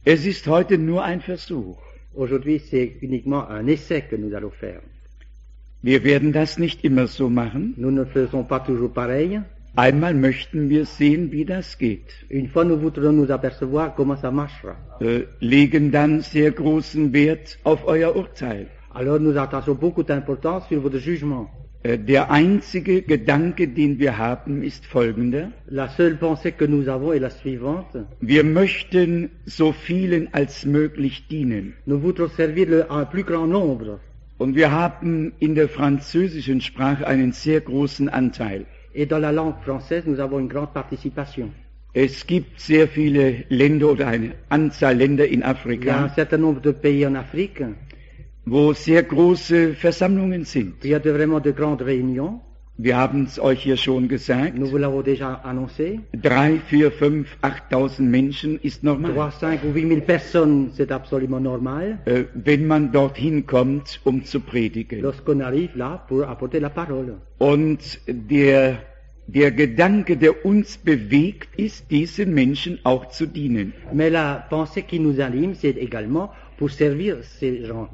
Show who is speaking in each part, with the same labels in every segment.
Speaker 1: Es ist heute nur ein Versuch.
Speaker 2: Aujourd'hui, c'est uniquement un essai que nous allons faire.
Speaker 1: Wir werden das nicht immer so machen.
Speaker 2: Nous ne faisons pas toujours pareil.
Speaker 1: Einmal möchten wir sehen, wie das geht.
Speaker 2: Une fois, nous voudrons nous apercevoir comment ça marchera.
Speaker 1: Legen dann sehr großen Wert auf euer Urteil.
Speaker 2: Alors, nous attachons beaucoup d'importance sur votre jugement.
Speaker 1: Der einzige Gedanke, den wir haben, ist folgender.
Speaker 2: La seule pensée que nous avons est la suivante.
Speaker 1: Wir möchten so vielen als möglich dienen.
Speaker 2: Nous voudrons servir un plus grand nombre.
Speaker 1: Und wir haben in der französischen Sprache einen sehr großen Anteil.
Speaker 2: Et dans la langue française, nous avons une grande participation.
Speaker 1: Es gibt sehr viele Länder oder eine Anzahl Länder in
Speaker 2: Il y a un
Speaker 1: Afrika,
Speaker 2: certain nombre de pays en Afrique.
Speaker 1: wo sehr große Versammlungen sind.
Speaker 2: Il y a vraiment de grandes réunions.
Speaker 1: Wir haben es euch hier schon gesagt.
Speaker 2: Nous vous l'avons déjà annoncé.
Speaker 1: 3, 4, 5, 8.000 Menschen ist
Speaker 2: 3,
Speaker 1: normal.
Speaker 2: 5 ou 8 000 personnes, c'est absolument normal.
Speaker 1: Wenn man dorthin kommt, um zu predigen.
Speaker 2: Lorsqu'on arrive là pour apporter la parole.
Speaker 1: Und der Gedanke, der uns bewegt, ist, diesen Menschen auch zu dienen.
Speaker 2: Mais la pensée qui nous anime, c'est également pour servir ces gens.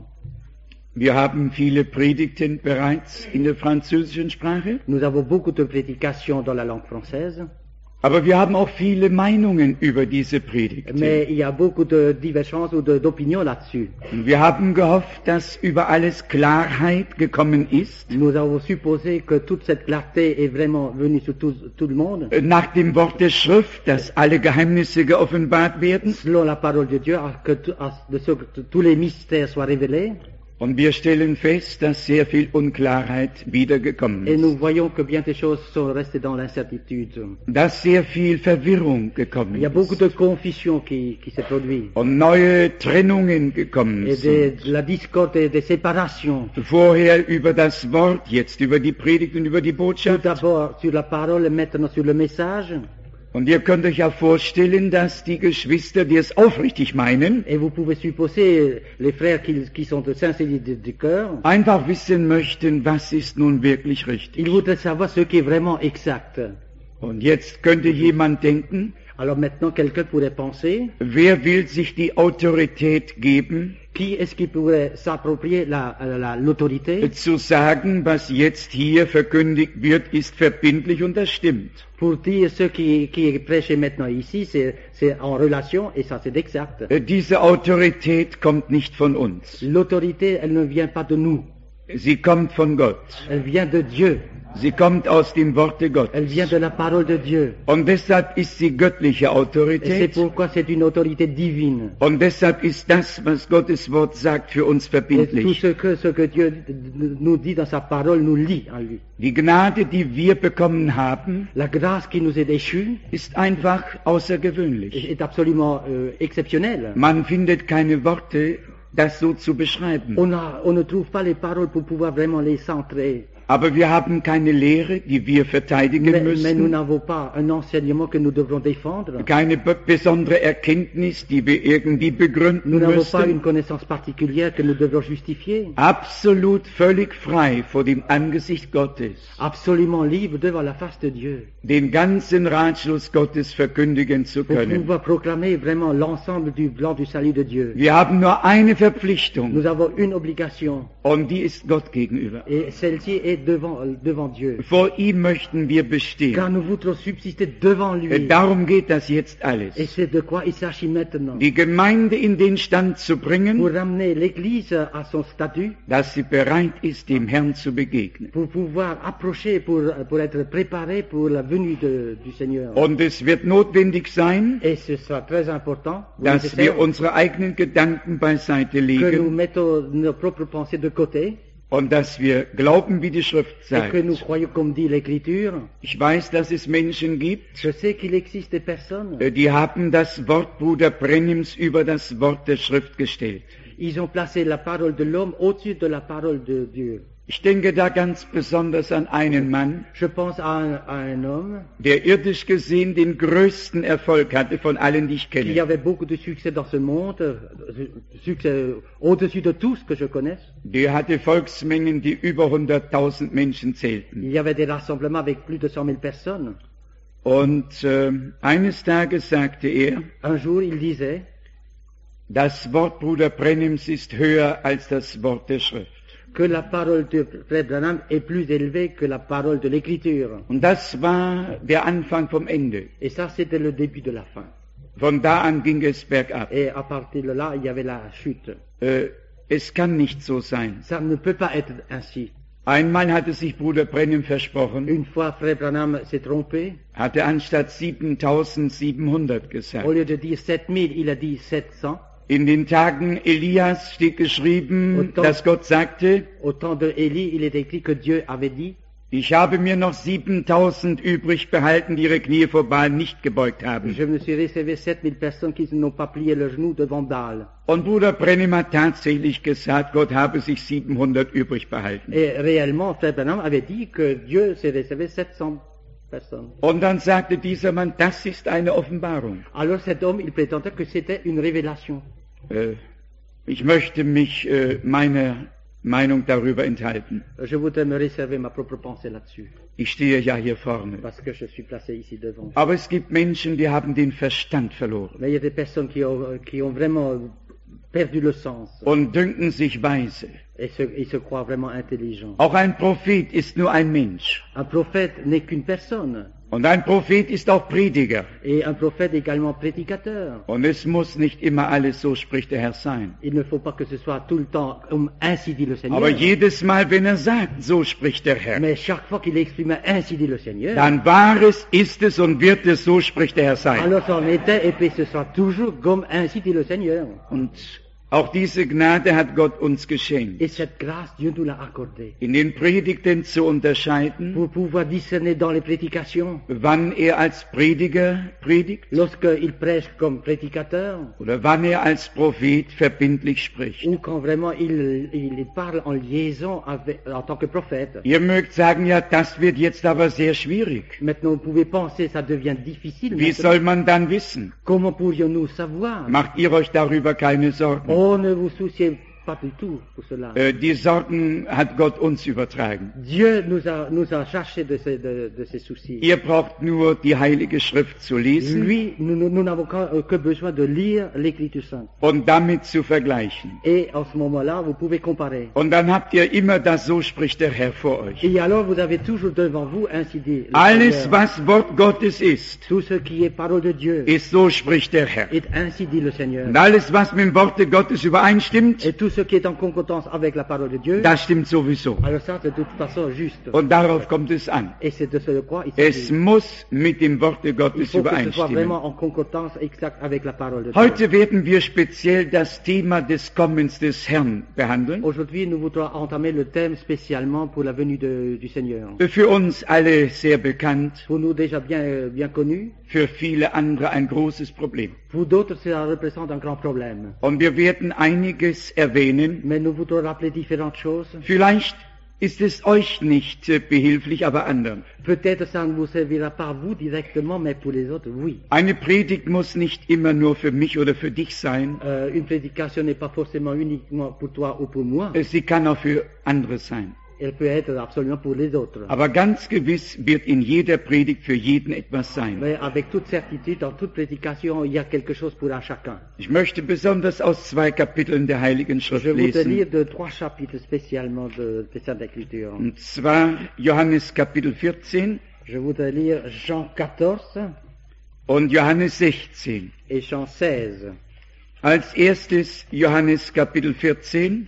Speaker 1: Wir haben viele Predigten bereits in der französischen Sprache,
Speaker 2: Nous avons beaucoup de prédications dans la langue française,
Speaker 1: aber wir haben auch viele Meinungen über diese Predigten.
Speaker 2: mais il y a beaucoup de divergences ou d'opinions là-dessus.
Speaker 1: Und wir haben gehofft, dass über alles Klarheit gekommen ist,
Speaker 2: Nous avons supposé que toute cette clarté est vraiment venue sur tout le monde,
Speaker 1: nach dem Wort der Schrift, dass alle Geheimnisse geoffenbart werden.
Speaker 2: selon la parole de Dieu, de ce que tous les mystères soient révélés.
Speaker 1: Und wir stellen fest, dass sehr viel Unklarheit wiedergekommen
Speaker 2: Et nous
Speaker 1: ist,
Speaker 2: voyons que bien des choses sont restées dans l'incertitude.
Speaker 1: dass sehr viel Verwirrung gekommen
Speaker 2: Il y a beaucoup
Speaker 1: ist
Speaker 2: de confusion qui s'est produite.
Speaker 1: und neue Trennungen gekommen
Speaker 2: Et
Speaker 1: sind.
Speaker 2: de la discorde et des séparations.
Speaker 1: Vorher über das Wort, jetzt über die Predigt und über die
Speaker 2: Tout
Speaker 1: Botschaft.
Speaker 2: d'abord sur la parole, maintenant sur le message.
Speaker 1: Und ihr könnt euch ja vorstellen, dass die Geschwister, die es aufrichtig meinen,
Speaker 2: Et vous pouvez supposer les frères qui sont de sincérité du cœur.
Speaker 1: einfach wissen möchten, was ist nun wirklich richtig.
Speaker 2: Ils voudraient savoir ce qui est vraiment exact.
Speaker 1: Und jetzt könnte jemand denken,
Speaker 2: Alors maintenant, quelqu'un pourrait penser,
Speaker 1: wer will sich die Autorität geben,
Speaker 2: qui est-ce qui pourrait s'approprier l'autorité
Speaker 1: zu sagen, was jetzt hier verkündigt wird, ist verbindlich und das stimmt.
Speaker 2: pour dire ce qui est prêché maintenant ici, c'est en relation et ça c'est exact.
Speaker 1: Diese Autorität kommt nicht von uns.
Speaker 2: L'autorité, elle ne vient pas de nous,
Speaker 1: Sie kommt von Gott.
Speaker 2: elle vient de Dieu,
Speaker 1: Sie kommt aus dem Worte Gottes.
Speaker 2: elle vient de la parole de Dieu.
Speaker 1: Und deshalb ist sie göttliche
Speaker 2: Et c'est
Speaker 1: Autorität.
Speaker 2: pourquoi c'est une autorité divine.
Speaker 1: Und deshalb ist das, was Gottes Wort sagt, für uns
Speaker 2: Et tout
Speaker 1: verbindlich.
Speaker 2: ce que Dieu nous dit dans sa parole nous lie en lui.
Speaker 1: Die Gnade, die wir bekommen haben,
Speaker 2: La grâce qui nous est déchue
Speaker 1: ist einfach außergewöhnlich.
Speaker 2: est absolument exceptionnelle.
Speaker 1: Man findet keine Worte, das so zu beschreiben.
Speaker 2: On ne trouve pas les paroles pour pouvoir vraiment les centrer.
Speaker 1: Aber wir haben keine Lehre, die wir verteidigen
Speaker 2: Mais nous
Speaker 1: müssen,
Speaker 2: n'avons pas un enseignement que nous devrons défendre.
Speaker 1: keine besondere Erkenntnis, die wir irgendwie begründen
Speaker 2: Nous n'avons pas une
Speaker 1: müssen.
Speaker 2: connaissance particulière que nous devrons justifier.
Speaker 1: Absolut völlig frei vor dem Angesicht Gottes.
Speaker 2: Absolument libre devant la face de Dieu.
Speaker 1: Den ganzen Ratschluss Gottes verkündigen zu
Speaker 2: Pour
Speaker 1: können.
Speaker 2: pouvoir proclamer vraiment l'ensemble du plan du salut de Dieu.
Speaker 1: Wir haben nur eine Verpflichtung
Speaker 2: Nous avons une obligation.
Speaker 1: und die ist Gott gegenüber.
Speaker 2: Et celle-ci est devant Dieu.
Speaker 1: Vor ihm möchten wir
Speaker 2: Car
Speaker 1: bestehen.
Speaker 2: nous voudrons subsister devant lui.
Speaker 1: Darum geht das jetzt
Speaker 2: Et
Speaker 1: alles.
Speaker 2: c'est de quoi il s'agit maintenant.
Speaker 1: Die Gemeinde in den Stand zu
Speaker 2: Pour
Speaker 1: bringen,
Speaker 2: ramener l'Église à son statut,
Speaker 1: dass sie bereit ist, dem Herrn zu begegnen.
Speaker 2: pour pouvoir approcher, pour être préparé pour la venue du Seigneur.
Speaker 1: Und es wird notwendig sein,
Speaker 2: Et ce sera très important,
Speaker 1: dass
Speaker 2: nécessaire,
Speaker 1: wir unsere eigenen Gedanken beiseite
Speaker 2: que nous
Speaker 1: legen
Speaker 2: mettons nos propres pensées de côté
Speaker 1: und dass wir glauben, wie die Schrift
Speaker 2: et que nous
Speaker 1: sagt.
Speaker 2: croyons comme dit l'Écriture.
Speaker 1: Ich weiß, dass es Menschen gibt,
Speaker 2: Je sais qu'il existe des personnes,
Speaker 1: die haben das Wort Bruder Brennims über das Wort der Schrift gestellt.
Speaker 2: ils ont placé la parole de l'homme au-dessus de la parole de Dieu.
Speaker 1: Ich denke da ganz besonders an einen Mann,
Speaker 2: Je pense à un homme
Speaker 1: der irdisch gesehen den größten Erfolg hatte von allen, die ich
Speaker 2: qui
Speaker 1: kenne.
Speaker 2: avait beaucoup de succès dans ce monde, succès au-dessus de tout ce que je connaisse.
Speaker 1: Der hatte Volksmengen, die über 100.000 Menschen zählten.
Speaker 2: Il y avait des rassemblements avec plus de 100 000 personnes.
Speaker 1: Und eines Tages sagte er,
Speaker 2: Un jour, il disait,
Speaker 1: Das Wort Bruder Brennims ist höher als das Wort der Schrift.
Speaker 2: Que la parole de Frère Branham est plus élevée que la parole de l'Écriture.
Speaker 1: Und das war der Anfang vom Ende.
Speaker 2: Et ça, c'était le début de la fin.
Speaker 1: Von da an ging es bergab.
Speaker 2: Et à partir de là, il y avait la chute.
Speaker 1: Es kann nicht so sein.
Speaker 2: Ça ne peut pas être ainsi.
Speaker 1: Einmal hatte sich Bruder Brennim versprochen,
Speaker 2: Une fois, Frère Branham s'est trompé.
Speaker 1: hatte anstatt 7700 gesagt.
Speaker 2: Au lieu de dire 7000, il a dit 700.
Speaker 1: In den Tagen Elias steht geschrieben, dass Gott sagte,
Speaker 2: Au temps de Élie, il est écrit que Dieu avait dit,
Speaker 1: ich habe mir noch 7000 übrig behalten, die ihre Knie vor Baal nicht gebeugt haben.
Speaker 2: je me suis réservé 7000 personnes qui n'ont pas plié leurs genoux devant Baal.
Speaker 1: Und Bruder Brennim hat tatsächlich gesagt, Gott habe sich 700 übrig behalten.
Speaker 2: Et réellement, Frère Branham avait dit que Dieu s'est réservé 700 personnes.
Speaker 1: Und dann sagte dieser Mann, das ist eine Offenbarung.
Speaker 2: Alors cet homme, il prétendait que c'était une révélation.
Speaker 1: Ich möchte mich meiner Meinung darüber enthalten.
Speaker 2: Je voudrais me réserver ma propre pensée là-dessus,
Speaker 1: Ich stehe ja hier vorne.
Speaker 2: parce que je suis placé ici devant.
Speaker 1: Aber es gibt Menschen, die haben den Verstand verloren
Speaker 2: Mais il y a des personnes qui ont vraiment perdu le sens
Speaker 1: und dünken sich weise.
Speaker 2: et ils se croient vraiment intelligents.
Speaker 1: Auch ein Prophet ist nur ein Mensch.
Speaker 2: Un prophète n'est qu'une personne.
Speaker 1: Und ein Prophet ist auch Prediger.
Speaker 2: Et un prophète également prédicateur.
Speaker 1: Und es muss nicht immer alles so spricht der Herr sein.
Speaker 2: Il ne faut pas que ce soit tout le temps comme ainsi dit le Seigneur.
Speaker 1: Aber jedes Mal, wenn er sagt, so spricht der Herr,
Speaker 2: Mais chaque fois qu'il exprime ainsi dit le Seigneur,
Speaker 1: dann war es, ist es und wird es, so spricht der Herr sein.
Speaker 2: alors c'en était et puis ce sera toujours comme ainsi dit le Seigneur.
Speaker 1: Und auch diese Gnade hat Gott uns geschenkt,
Speaker 2: Et cette grâce, Dieu nous l'a accordée.
Speaker 1: in den Predigten zu unterscheiden,
Speaker 2: Pour pouvoir discerner dans les prédications,
Speaker 1: wann er als Prediger predigt
Speaker 2: lorsqu'il prêche comme prédicateur,
Speaker 1: oder wann er als Prophet verbindlich spricht.
Speaker 2: ou quand vraiment il parle en liaison en tant que prophète.
Speaker 1: Ihr mögt sagen, ja, das wird jetzt aber sehr schwierig.
Speaker 2: Maintenant, vous pouvez penser, ça devient difficile.
Speaker 1: Wie
Speaker 2: maintenant.
Speaker 1: soll man dann wissen?
Speaker 2: Comment pourrions-nous savoir?
Speaker 1: Macht ihr euch darüber keine Sorgen.
Speaker 2: Oh, ne vous souciez pas du tout pour cela.
Speaker 1: Die Sorgen hat Gott uns übertragen.
Speaker 2: Dieu nous a chargés de ces soucis.
Speaker 1: Ihr braucht nur die Heilige Schrift zu lesen
Speaker 2: Lui, nous n'avons que besoin de lire l'Écriture sainte.
Speaker 1: und damit zu vergleichen.
Speaker 2: Et en ce moment-là, vous pouvez comparer.
Speaker 1: Und dann habt ihr immer das, so spricht der Herr vor euch.
Speaker 2: Et alors, vous avez toujours devant vous, ainsi dit, le
Speaker 1: Alles,
Speaker 2: Seigneur.
Speaker 1: was Wort Gottes ist,
Speaker 2: Tout ce qui est parole de Dieu
Speaker 1: ist, so spricht der Herr.
Speaker 2: est ainsi dit le Seigneur.
Speaker 1: Und alles, was mit dem Worte Gottes übereinstimmt,
Speaker 2: Et tout ce qui est en concordance avec la parole de Dieu,
Speaker 1: das stimmt sowieso.
Speaker 2: alors ça, c'est de toute façon juste.
Speaker 1: Und darauf kommt es an.
Speaker 2: Et c'est de ce quoi il
Speaker 1: Es
Speaker 2: s'agit.
Speaker 1: muss mit dem Worte
Speaker 2: Il
Speaker 1: Gottes
Speaker 2: faut que ce soit
Speaker 1: übereinstimmen.
Speaker 2: vraiment en concordance exacte avec la parole de Dieu.
Speaker 1: Heute werden wir speziell das Thema des Kommens des Herrn behandeln.
Speaker 2: Aujourd'hui, nous voudrons entamer le thème spécialement pour la venue du Seigneur.
Speaker 1: Für uns alle sehr bekannt,
Speaker 2: Pour nous déjà bien connu,
Speaker 1: für viele andere ein großes Problem.
Speaker 2: pour d'autres, cela représente un grand problème.
Speaker 1: Und wir werden einiges erwähnen.
Speaker 2: Mais nous voudrons rappeler différentes choses.
Speaker 1: Vielleicht ist es euch nicht behilflich, aber anderen.
Speaker 2: Peut-être ça ne vous servira pas à vous directement, mais pour les autres, oui.
Speaker 1: Eine Predigt muss nicht immer nur für mich oder für dich sein.
Speaker 2: Une prédication n'est pas forcément uniquement pour toi ou pour moi.
Speaker 1: Sie kann auch für andere sein.
Speaker 2: Elle peut être absolument pour les autres.
Speaker 1: Aber ganz gewiss wird in jeder Predigt für jeden etwas sein.
Speaker 2: Mais avec toute certitude, dans toute prédication, il y a quelque chose pour un chacun.
Speaker 1: Ich möchte besonders aus 2 Kapiteln der Heiligen Schrift
Speaker 2: Je voudrais lire
Speaker 1: lesen.
Speaker 2: de 3 chapitres spécialement des Saintes Écritures.
Speaker 1: Und zwar Johannes Kapitel 14
Speaker 2: Je voudrais lire Jean 14
Speaker 1: und Johannes 16.
Speaker 2: et Jean 16.
Speaker 1: Als erstes Johannes Kapitel 14.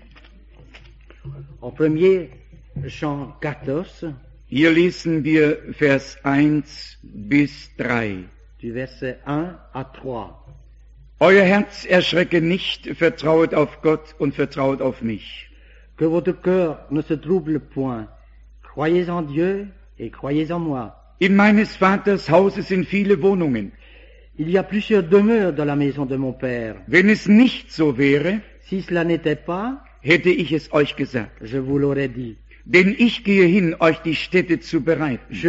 Speaker 2: En premier, Jean 14,
Speaker 1: Hier lesen wir Vers 1 bis 3.
Speaker 2: du verset 1 à 3.
Speaker 1: Euer Herz erschrecke nicht, vertrauet auf Gott und vertrauet auf mich.
Speaker 2: Que votre cœur ne se trouble point. Croyez en Dieu et croyez en moi.
Speaker 1: In meines Vaters Hause sind viele Wohnungen.
Speaker 2: Il y a plusieurs demeures dans la maison de mon Père.
Speaker 1: Wenn es nicht so wäre,
Speaker 2: Si cela n'était pas,
Speaker 1: hätte ich es euch gesagt.
Speaker 2: je vous l'aurais dit.
Speaker 1: Denn ich gehe hin, euch die Städte zu bereiten.
Speaker 2: Je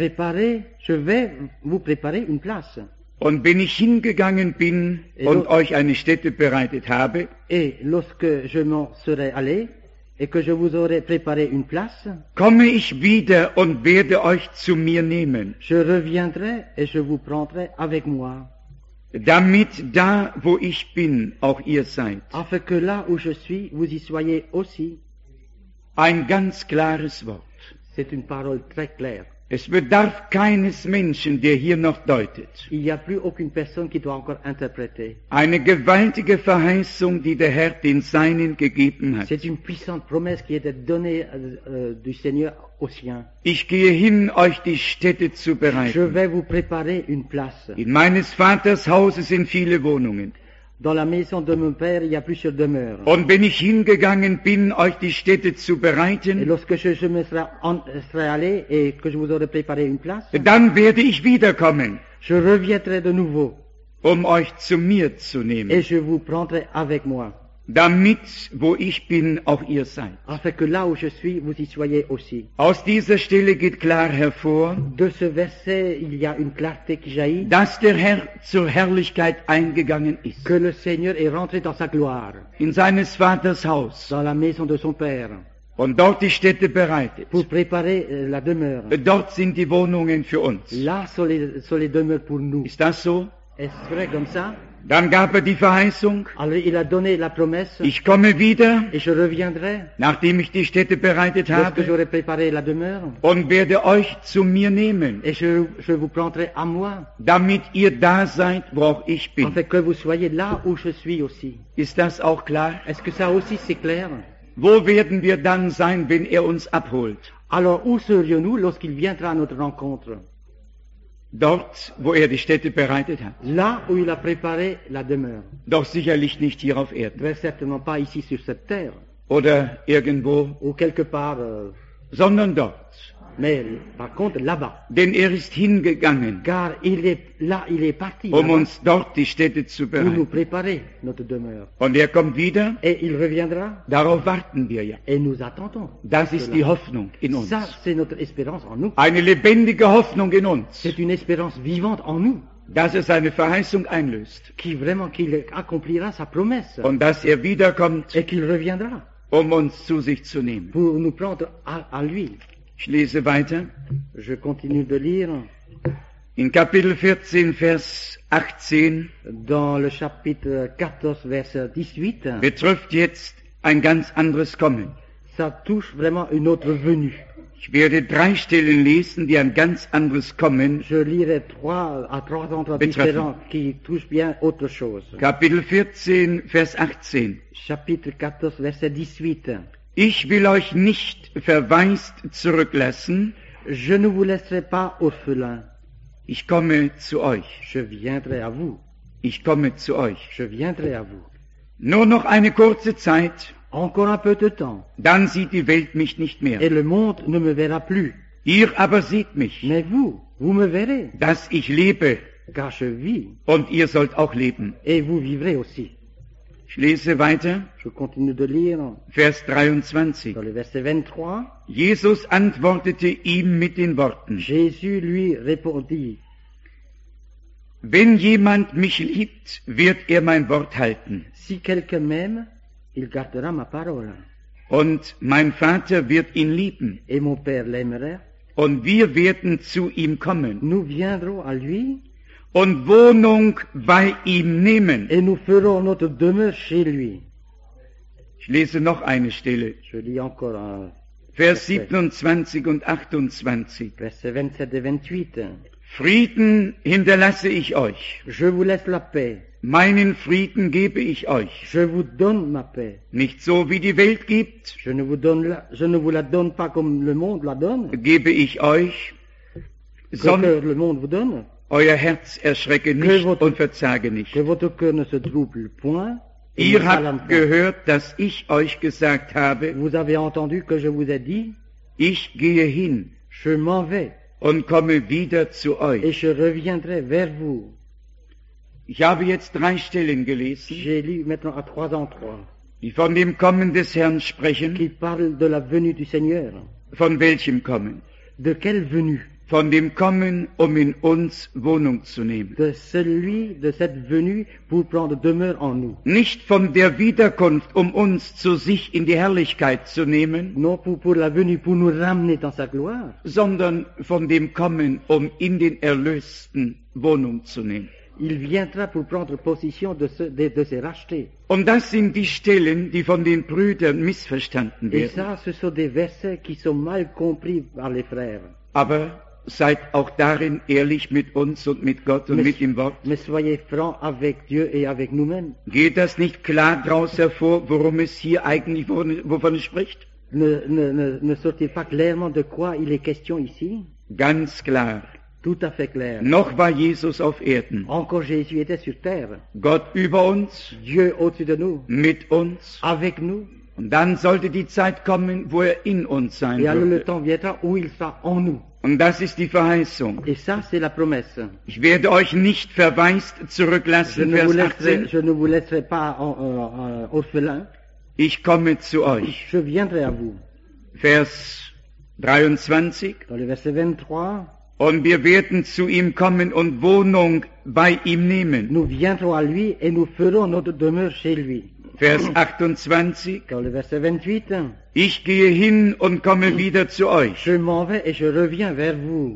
Speaker 2: vais vous préparer une place.
Speaker 1: Und wenn ich hingegangen bin und euch eine Stätte bereitet habe,
Speaker 2: Et lorsque je m'en serai allé et que je vous aurai préparé une place,
Speaker 1: komme ich wieder und werde euch zu mir nehmen,
Speaker 2: je reviendrai et je vous prendrai avec moi.
Speaker 1: damit da, wo ich bin, auch ihr seid.
Speaker 2: afin que là où je suis, vous y soyez aussi.
Speaker 1: Ein ganz klares Wort.
Speaker 2: C'est une parole très claire.
Speaker 1: Es bedarf keines Menschen, der hier noch deutet.
Speaker 2: Il n'y a plus aucune personne qui doit encore interpréter.
Speaker 1: Eine gewaltige Verheißung, die der Herr den Seinen gegeben hat.
Speaker 2: C'est une puissante promesse qui était donnée du Seigneur aux siens.
Speaker 1: Ich gehe hin, euch die Stätte zu
Speaker 2: Je
Speaker 1: bereiten.
Speaker 2: vais vous préparer une place.
Speaker 1: In meines Vaters Hause sind viele Wohnungen.
Speaker 2: Dans la maison de mon Père, il y a plusieurs demeures.
Speaker 1: Und wenn ich hingegangen bin, euch die Stätte zu
Speaker 2: Et
Speaker 1: bereiten,
Speaker 2: lorsque je me serai allé et que je vous aurai préparé une place,
Speaker 1: dann werde ich wiederkommen,
Speaker 2: je reviendrai de nouveau
Speaker 1: um euch zu mir zu
Speaker 2: et
Speaker 1: nehmen,
Speaker 2: je vous prendrai avec moi,
Speaker 1: damit, wo ich bin, auch ihr seid.
Speaker 2: afin que là où je suis, vous y soyez aussi.
Speaker 1: Aus dieser Stelle geht klar hervor,
Speaker 2: De ce verset, il y a une clarté qui jaillit,
Speaker 1: dass der Herr zur Herrlichkeit eingegangen ist,
Speaker 2: que le Seigneur est rentré dans sa gloire,
Speaker 1: in seines Vaters Haus,
Speaker 2: dans la maison de son Père,
Speaker 1: und dort die Stätte bereitet.
Speaker 2: pour préparer la demeure.
Speaker 1: Dort sind die Wohnungen für uns.
Speaker 2: Là sont les demeures pour nous.
Speaker 1: Ist das so?
Speaker 2: Est-ce vrai comme ça?
Speaker 1: Dann gab er die Verheißung,
Speaker 2: Alors il a donné la promesse,
Speaker 1: ich komme wieder,
Speaker 2: et je reviendrai,
Speaker 1: nachdem ich die Stätte bereitet
Speaker 2: lorsque
Speaker 1: habe,
Speaker 2: j'aurai préparé la demeure,
Speaker 1: und werde euch zu mir nehmen,
Speaker 2: et je vous prendrai à moi,
Speaker 1: damit ihr da seid, wo auch ich bin.
Speaker 2: afin que vous soyez là où je suis aussi.
Speaker 1: Ist das auch klar?
Speaker 2: Est-ce que ça aussi c'est clair?
Speaker 1: Wo werden wir dann sein, wenn er uns abholt?
Speaker 2: Alors où serions-nous lorsqu'il viendra à notre rencontre?
Speaker 1: Dort, wo er die Stätte bereitet hat.
Speaker 2: Là où il a préparé la demeure.
Speaker 1: Doch sicherlich nicht hier auf Erden.
Speaker 2: Très certainement pas ici sur cette terre,
Speaker 1: Oder irgendwo,
Speaker 2: ou quelque part,
Speaker 1: sondern dort.
Speaker 2: mais par contre là-bas.
Speaker 1: Denn er ist hingegangen,
Speaker 2: Car il est parti
Speaker 1: um
Speaker 2: là-bas
Speaker 1: uns dort die Stätte zu
Speaker 2: pour nous
Speaker 1: bereiten.
Speaker 2: préparer notre demeure.
Speaker 1: Und er kommt wieder,
Speaker 2: Et il reviendra,
Speaker 1: darauf warten wir ja.
Speaker 2: et nous attendons.
Speaker 1: Das ist die Hoffnung in uns.
Speaker 2: Ça, c'est notre espérance en nous.
Speaker 1: Eine lebendige Hoffnung in uns,
Speaker 2: C'est une espérance vivante en nous,
Speaker 1: dass er seine Verheißung einlöst
Speaker 2: qu'il accomplira sa promesse,
Speaker 1: und dass er wiederkommt,
Speaker 2: et qu'il reviendra
Speaker 1: um uns zu sich zu nehmen.
Speaker 2: pour nous prendre à lui.
Speaker 1: Ich lese weiter.
Speaker 2: Je continue de lire
Speaker 1: In Kapitel 14, Vers 18
Speaker 2: dans le chapitre 14, verset 18.
Speaker 1: betrifft jetzt ein ganz anderes Kommen.
Speaker 2: Ça touche vraiment une autre venue.
Speaker 1: Ich werde 3 Stellen lesen, die ein ganz anderes Kommen.
Speaker 2: Je lirai trois endroits différents qui touchent bien autre chose.
Speaker 1: Kapitel 14, Vers 18.
Speaker 2: Chapitre 14, verset 18.
Speaker 1: Ich will euch nicht verwaist zurücklassen,
Speaker 2: Je ne vous laisserai pas orphelins.
Speaker 1: ich komme zu euch.
Speaker 2: Je viendrai à vous.
Speaker 1: Ich komme zu euch.
Speaker 2: Je viendrai à vous.
Speaker 1: Nur noch eine kurze Zeit,
Speaker 2: Encore un peu de temps,
Speaker 1: dann sieht die Welt mich nicht mehr.
Speaker 2: et le monde ne me verra plus.
Speaker 1: Ihr aber seht mich,
Speaker 2: Mais vous me verrez,
Speaker 1: dass ich lebe,
Speaker 2: car je vis,
Speaker 1: und ihr sollt auch leben.
Speaker 2: et vous vivrez aussi.
Speaker 1: Ich lese weiter,
Speaker 2: Je continue de lire
Speaker 1: Vers 23.
Speaker 2: dans le verset 23.
Speaker 1: Jesus antwortete ihm mit den Worten,
Speaker 2: Jésus lui répondit,
Speaker 1: wenn jemand mich liebt, wird er mein Wort halten,
Speaker 2: si quelqu'un m'aime, il gardera ma parole,
Speaker 1: und mein Vater wird ihn lieben,
Speaker 2: et mon Père l'aimerait.
Speaker 1: und wir werden zu ihm kommen
Speaker 2: Nous viendrons à lui,
Speaker 1: und Wohnung bei ihm nehmen.
Speaker 2: et nous ferons notre demeure chez lui.
Speaker 1: Ich lese noch eine Stelle,
Speaker 2: Je lis encore un
Speaker 1: Vers 27 und 28.
Speaker 2: verset 27 et 28.
Speaker 1: Frieden hinterlasse ich euch,
Speaker 2: Je vous laisse la paix,
Speaker 1: meinen Frieden gebe ich euch,
Speaker 2: je vous donne ma paix.
Speaker 1: nicht so wie die Welt gibt,
Speaker 2: Je ne vous la donne pas comme le monde la donne,
Speaker 1: gebe ich euch, sondern
Speaker 2: que le monde vous donne.
Speaker 1: euer Herz erschrecke nicht und verzage nicht.
Speaker 2: Que votre cœur ne se trouble point. et ne
Speaker 1: Ihr
Speaker 2: s'alarme
Speaker 1: habt
Speaker 2: point.
Speaker 1: gehört, dass ich euch gesagt habe,
Speaker 2: Vous avez entendu que je vous ai dit,
Speaker 1: ich gehe hin
Speaker 2: je m'en vais
Speaker 1: und komme wieder zu
Speaker 2: et
Speaker 1: euch.
Speaker 2: je reviendrai vers vous.
Speaker 1: Ich habe jetzt 3 Stellen gelesen,
Speaker 2: J'ai lu maintenant à 3 endroits
Speaker 1: die von dem Kommen des Herrn
Speaker 2: qui
Speaker 1: sprechen.
Speaker 2: parlent de la venue du Seigneur.
Speaker 1: Von welchem Kommen?
Speaker 2: De quelle venue?
Speaker 1: Von dem Kommen, um in uns Wohnung zu nehmen.
Speaker 2: De cette venue pour prendre demeure en nous.
Speaker 1: Nicht von der Wiederkunft, um uns zu sich in die Herrlichkeit zu nehmen,
Speaker 2: Non pour la venue pour nous ramener dans sa gloire,
Speaker 1: sondern von dem Kommen, um in den Erlösten Wohnung zu nehmen.
Speaker 2: Il viendra pour prendre possession de ces rachetés.
Speaker 1: Und das sind die Stellen, die von den Brüdern missverstanden
Speaker 2: Et
Speaker 1: werden.
Speaker 2: ça, ce sont des versets qui sont mal compris par les frères.
Speaker 1: Aber seid auch darin ehrlich mit uns und mit Gott und mit dem Wort.
Speaker 2: Mais soyez francs avec Dieu et avec nous-mêmes.
Speaker 1: Geht das nicht klar daraus hervor, worum es hier eigentlich, wovon es spricht?
Speaker 2: Ne sortez pas clairement de quoi il est question ici.
Speaker 1: Ganz klar.
Speaker 2: Tout à fait clair.
Speaker 1: Noch war Jesus auf Erden.
Speaker 2: Encore Jésus était sur terre.
Speaker 1: Gott über uns,
Speaker 2: Dieu au-dessus de nous.
Speaker 1: mit uns.
Speaker 2: Avec nous.
Speaker 1: Und dann sollte die Zeit kommen, wo er in uns sein
Speaker 2: Et alors le
Speaker 1: würde.
Speaker 2: temps viendra où il sera en nous.
Speaker 1: Und das ist die Verheißung.
Speaker 2: Et ça, c'est la promesse.
Speaker 1: Ich werde euch nicht verwaist zurücklassen, Vers 18.
Speaker 2: Je ne vous laisserai pas orphelin.
Speaker 1: Ich komme zu euch.
Speaker 2: Je viendrai à vous.
Speaker 1: Vers 23.
Speaker 2: Dans le verset 23,
Speaker 1: Und wir werden zu ihm kommen und Wohnung bei ihm nehmen.
Speaker 2: nous viendrons à lui et nous ferons notre demeure chez lui.
Speaker 1: Vers 28.
Speaker 2: Dans le verset 28,
Speaker 1: Ich gehe hin und komme wieder zu euch.
Speaker 2: je m'en vais et je reviens vers vous.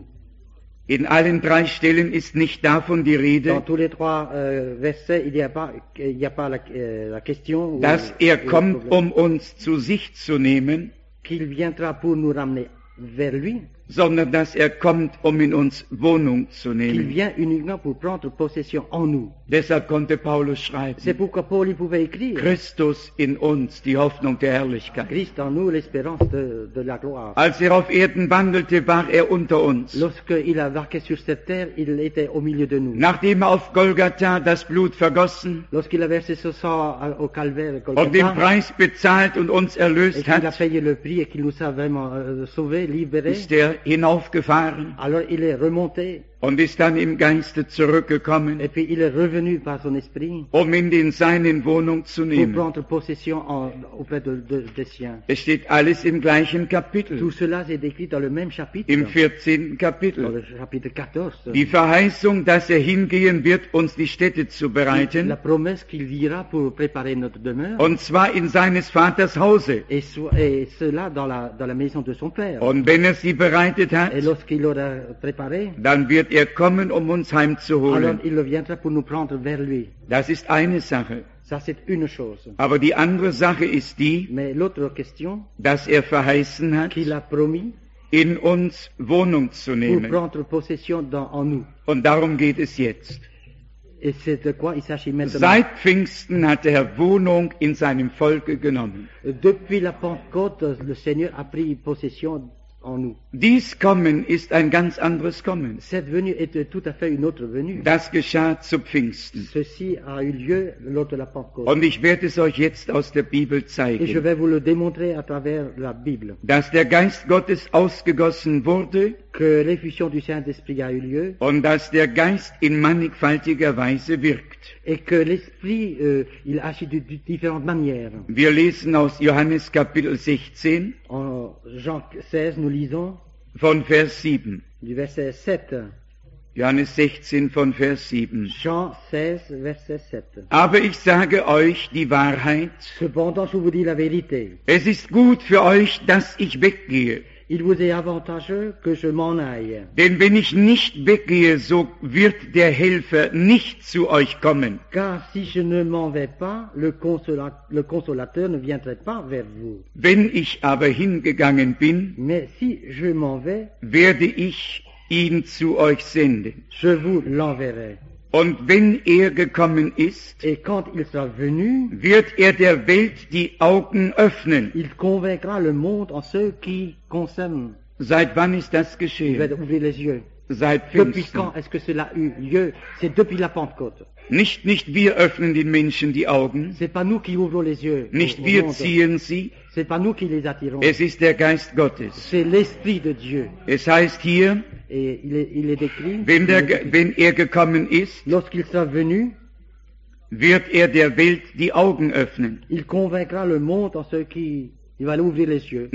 Speaker 1: In allen drei Stellen ist nicht davon die
Speaker 2: Dans
Speaker 1: Rede,
Speaker 2: tous les trois versets, il n'y a pas la question ou
Speaker 1: dass
Speaker 2: le
Speaker 1: kommt,
Speaker 2: problème.
Speaker 1: uns zu sich zu nehmen,
Speaker 2: Qu'il viendra pour nous ramener vers lui,
Speaker 1: sondern dass kommt, in uns Wohnung zu
Speaker 2: qu'il
Speaker 1: nehmen.
Speaker 2: vient uniquement pour prendre possession en nous.
Speaker 1: Deshalb konnte Paulus
Speaker 2: C'est
Speaker 1: schreiben,
Speaker 2: pourquoi Paul il pouvait écrire
Speaker 1: Christus in uns, die Hoffnung der Herrlichkeit.
Speaker 2: Christ en nous, l'espérance de la gloire.
Speaker 1: Als auf Erden wandelte, war unter uns.
Speaker 2: Lorsqu'il a marqué sur cette terre, il était au milieu de nous.
Speaker 1: Nachdem auf Golgatha das Blut vergossen
Speaker 2: Lorsqu'il a versé ce sang au calvaire,
Speaker 1: und den
Speaker 2: Golgotha,
Speaker 1: Preis bezahlt und uns
Speaker 2: et
Speaker 1: erlöst
Speaker 2: qu'il a
Speaker 1: hat,
Speaker 2: payé le prix et qu'il nous a vraiment sauvés, libérés,
Speaker 1: ist hinaufgefahren
Speaker 2: alors il est remonté
Speaker 1: und ist dann im Geiste zurückgekommen,
Speaker 2: et puis il est revenu par son esprit
Speaker 1: in den Seinen Wohnung zu
Speaker 2: pour
Speaker 1: nehmen.
Speaker 2: prendre possession auprès des siens.
Speaker 1: Es steht alles im gleichen Kapitel,
Speaker 2: Tout cela est décrit dans le même chapitre,
Speaker 1: im 14.
Speaker 2: dans
Speaker 1: Kapitel.
Speaker 2: le chapitre 14.
Speaker 1: Die Verheißung, dass hingehen wird, uns die Städte zu
Speaker 2: La
Speaker 1: bereiten,
Speaker 2: promesse qu'il ira pour préparer notre demeure,
Speaker 1: und zwar in seines Vaters Hause.
Speaker 2: et cela dans la maison de son Père.
Speaker 1: Und wenn sie bereitet hat,
Speaker 2: Et lorsqu'il l'aura préparé,
Speaker 1: dann wird kommen, uns
Speaker 2: alors
Speaker 1: heimzuholen.
Speaker 2: il viendra pour nous prendre vers lui.
Speaker 1: Das ist eine Sache.
Speaker 2: Ça, c'est une chose.
Speaker 1: Aber die andere Sache ist die,
Speaker 2: Mais l'autre question,
Speaker 1: dass verheißen hat,
Speaker 2: qu'il a promis
Speaker 1: in uns Wohnung zu
Speaker 2: pour
Speaker 1: nehmen.
Speaker 2: prendre possession en nous.
Speaker 1: Und darum geht es jetzt.
Speaker 2: Et c'est de quoi il s'agit maintenant.
Speaker 1: Seit Pfingsten hat Wohnung in seinem Volke genommen.
Speaker 2: Depuis la Pentecôte, le Seigneur a pris possession en nous.
Speaker 1: Dies Kommen ist ein ganz anderes Kommen.
Speaker 2: Cette venue est tout à fait une autre venue.
Speaker 1: Das geschah zu Pfingsten.
Speaker 2: Ceci a eu lieu lors de la Pentecôte.
Speaker 1: Und ich werde es euch jetzt aus der Bibel
Speaker 2: Et je
Speaker 1: zeigen,
Speaker 2: vais vous le démontrer à travers la Bible.
Speaker 1: dass der Geist Gottes ausgegossen wurde
Speaker 2: Que l'effusion du Saint-Esprit a eu lieu
Speaker 1: und dass der Geist in mannigfaltiger Weise wirkt.
Speaker 2: et que l'Esprit, il agit de différentes manières.
Speaker 1: Wir lesen aus Johannes Kapitel 16
Speaker 2: En Jean 16, nous lisons
Speaker 1: von Vers 7.
Speaker 2: du verset 7.
Speaker 1: Johannes 16 von Vers 7.
Speaker 2: Jean 16, verset 7.
Speaker 1: Aber ich sage euch die Wahrheit,
Speaker 2: Cependant, je vous dis la vérité.
Speaker 1: es ist gut für euch, dass ich weggehe.
Speaker 2: Il vous est avantageux que je m'en aille.
Speaker 1: Denn wenn ich nicht weggehe, so wird der Helfer nicht zu euch kommen.
Speaker 2: Car si je ne m'en vais pas, le consolateur ne viendrait pas vers vous.
Speaker 1: Wenn ich aber hingegangen bin,
Speaker 2: Mais si je m'en vais,
Speaker 1: werde ich ihn zu euch senden.
Speaker 2: je vous l'enverrai.
Speaker 1: Und wenn gekommen ist,
Speaker 2: Et quand il sera venu,
Speaker 1: wird der Welt die Augen öffnen.
Speaker 2: il convaincra le monde en ce qui concerne.
Speaker 1: Seit wann ist das
Speaker 2: Il
Speaker 1: geschehen?
Speaker 2: va ouvrir les yeux.
Speaker 1: Seit
Speaker 2: Depuis
Speaker 1: Pfingsten.
Speaker 2: quand est-ce que cela a eu lieu? C'est depuis la Pentecôte.
Speaker 1: Nicht wir öffnen den Menschen die Augen,
Speaker 2: C'est pas nous qui ouvrons les yeux.
Speaker 1: nicht
Speaker 2: au
Speaker 1: wir
Speaker 2: monde.
Speaker 1: ziehen sie,
Speaker 2: C'est pas nous qui les attirons.
Speaker 1: es ist der Geist Gottes.
Speaker 2: C'est l'Esprit de Dieu.
Speaker 1: Es heißt hier,
Speaker 2: Et il est décrit.
Speaker 1: wenn gekommen ist,
Speaker 2: Lorsqu'il sera venu,
Speaker 1: wird der Welt die Augen öffnen.
Speaker 2: il convaincra le monde en ce qui... Il va ouvrir les yeux.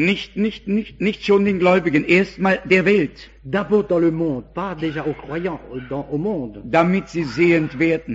Speaker 1: Nicht schon den Gläubigen, erstmal der Welt,
Speaker 2: D'abord dans le monde, pas déjà aux croyants, au monde.
Speaker 1: damit sie sehend werden.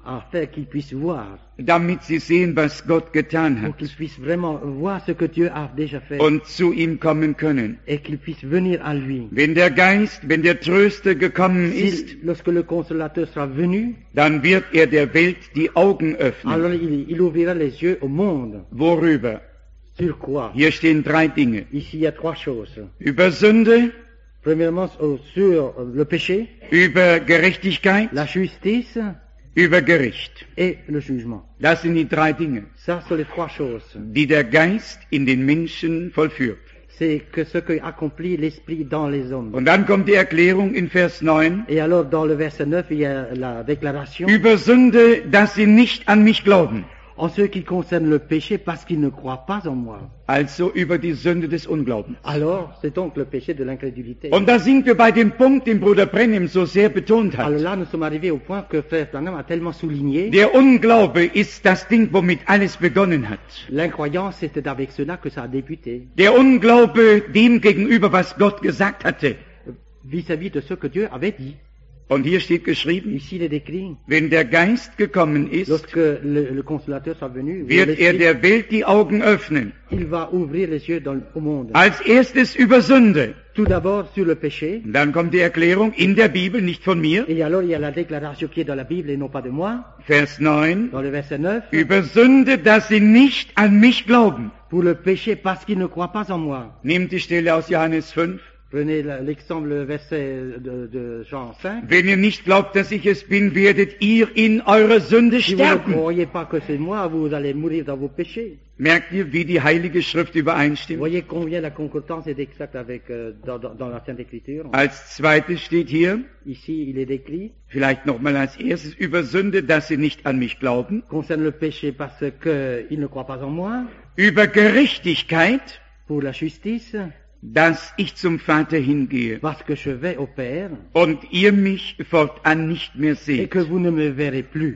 Speaker 2: à faire qu'ils puissent voir,
Speaker 1: damit sie sehen, was Gott getan
Speaker 2: pour
Speaker 1: hat
Speaker 2: qu'ils puissent vraiment voir ce que Dieu a déjà fait
Speaker 1: und zu ihm kommen können.
Speaker 2: et qu'ils puissent venir à lui.
Speaker 1: Wenn der Geist, wenn der Tröster gekommen ist,
Speaker 2: Lorsque le consolateur sera venu,
Speaker 1: dann wird er der Welt die Augen öffnen.
Speaker 2: alors il ouvrira les yeux au monde.
Speaker 1: Worüber?
Speaker 2: Sur quoi?
Speaker 1: Hier stehen 3 Dinge.
Speaker 2: Ici, il y a 3 choses.
Speaker 1: Über Sünde,
Speaker 2: Premièrement, sur le péché,
Speaker 1: über Gerechtigkeit,
Speaker 2: la justice
Speaker 1: über Gericht.
Speaker 2: et le jugement.
Speaker 1: Das sind die 3 Dinge,
Speaker 2: Ça, sont les 3 choses.
Speaker 1: die der Geist in den Menschen vollführt.
Speaker 2: C'est que ce que accomplit l'Esprit dans les hommes.
Speaker 1: Und dann kommt die Erklärung in Vers 9.
Speaker 2: Et alors, dans le verset 9, il y a la déclaration
Speaker 1: Über Sünde, dass sie nicht an mich glauben.
Speaker 2: en ce qui concerne le péché parce qu'ils ne croient pas en moi.
Speaker 1: Also über die Sünde des Unglaubens.
Speaker 2: Alors, c'est donc le péché de l'incrédulité.
Speaker 1: Und da sind wir bei dem Punkt, den Bruder Brennim so sehr betont
Speaker 2: Alors
Speaker 1: hat.
Speaker 2: là, nous sommes arrivés au point que Frère Branham a tellement souligné.
Speaker 1: Der Unglaube ist das Ding, womit alles begonnen hat.
Speaker 2: L'incroyance, c'était avec cela que ça a débuté.
Speaker 1: Der Unglaube dem gegenüber, was Gott gesagt hatte.
Speaker 2: Vis-à-vis de ce que Dieu avait dit.
Speaker 1: Und hier steht geschrieben,
Speaker 2: Ici, il est décrit.
Speaker 1: wenn der Geist gekommen ist,
Speaker 2: Lorsque le consolateur sera venu,
Speaker 1: wird er
Speaker 2: l'Esprit,
Speaker 1: der Welt die Augen öffnen.
Speaker 2: il va ouvrir les yeux au monde.
Speaker 1: Als erstes über Sünde.
Speaker 2: Tout d'abord sur le péché.
Speaker 1: Und dann kommt die Erklärung in der Bibel, nicht von mir.
Speaker 2: Et alors, il y a la déclaration qui est dans la Bible et non pas de moi.
Speaker 1: Vers 9.
Speaker 2: Dans le verset 9.
Speaker 1: Über Sünde, dass sie nicht an mich glauben.
Speaker 2: Pour le péché parce qu'il ne croit pas en moi.
Speaker 1: Nehmt die Stelle aus Johannes 5.
Speaker 2: Prenez l'exemple, le verset de Jean 5.
Speaker 1: Wenn ihr nicht glaubt, dass ich es bin, werdet ihr in eurer Sünde
Speaker 2: Si vous ne
Speaker 1: sterben.
Speaker 2: croyez pas que c'est moi, vous allez mourir dans vos péchés.
Speaker 1: Merkt ihr, wie die Heilige Schrift
Speaker 2: Vous
Speaker 1: übereinstimmt?
Speaker 2: voyez combien la concordance est exacte avec dans la Sainte Écriture.
Speaker 1: Als zweites steht hier,
Speaker 2: Ici, il est décrit,
Speaker 1: vielleicht nochmal als erstes, über Sünde, dass sie nicht an mich glauben.
Speaker 2: concerne le péché parce qu'il ne croit pas en moi,
Speaker 1: Über Gerechtigkeit,
Speaker 2: pour la justice,
Speaker 1: dass ich zum Vater hingehe
Speaker 2: parce que je vais au Père
Speaker 1: und ihr mich fortan nicht mehr
Speaker 2: et
Speaker 1: seht.
Speaker 2: que vous ne me verrez plus.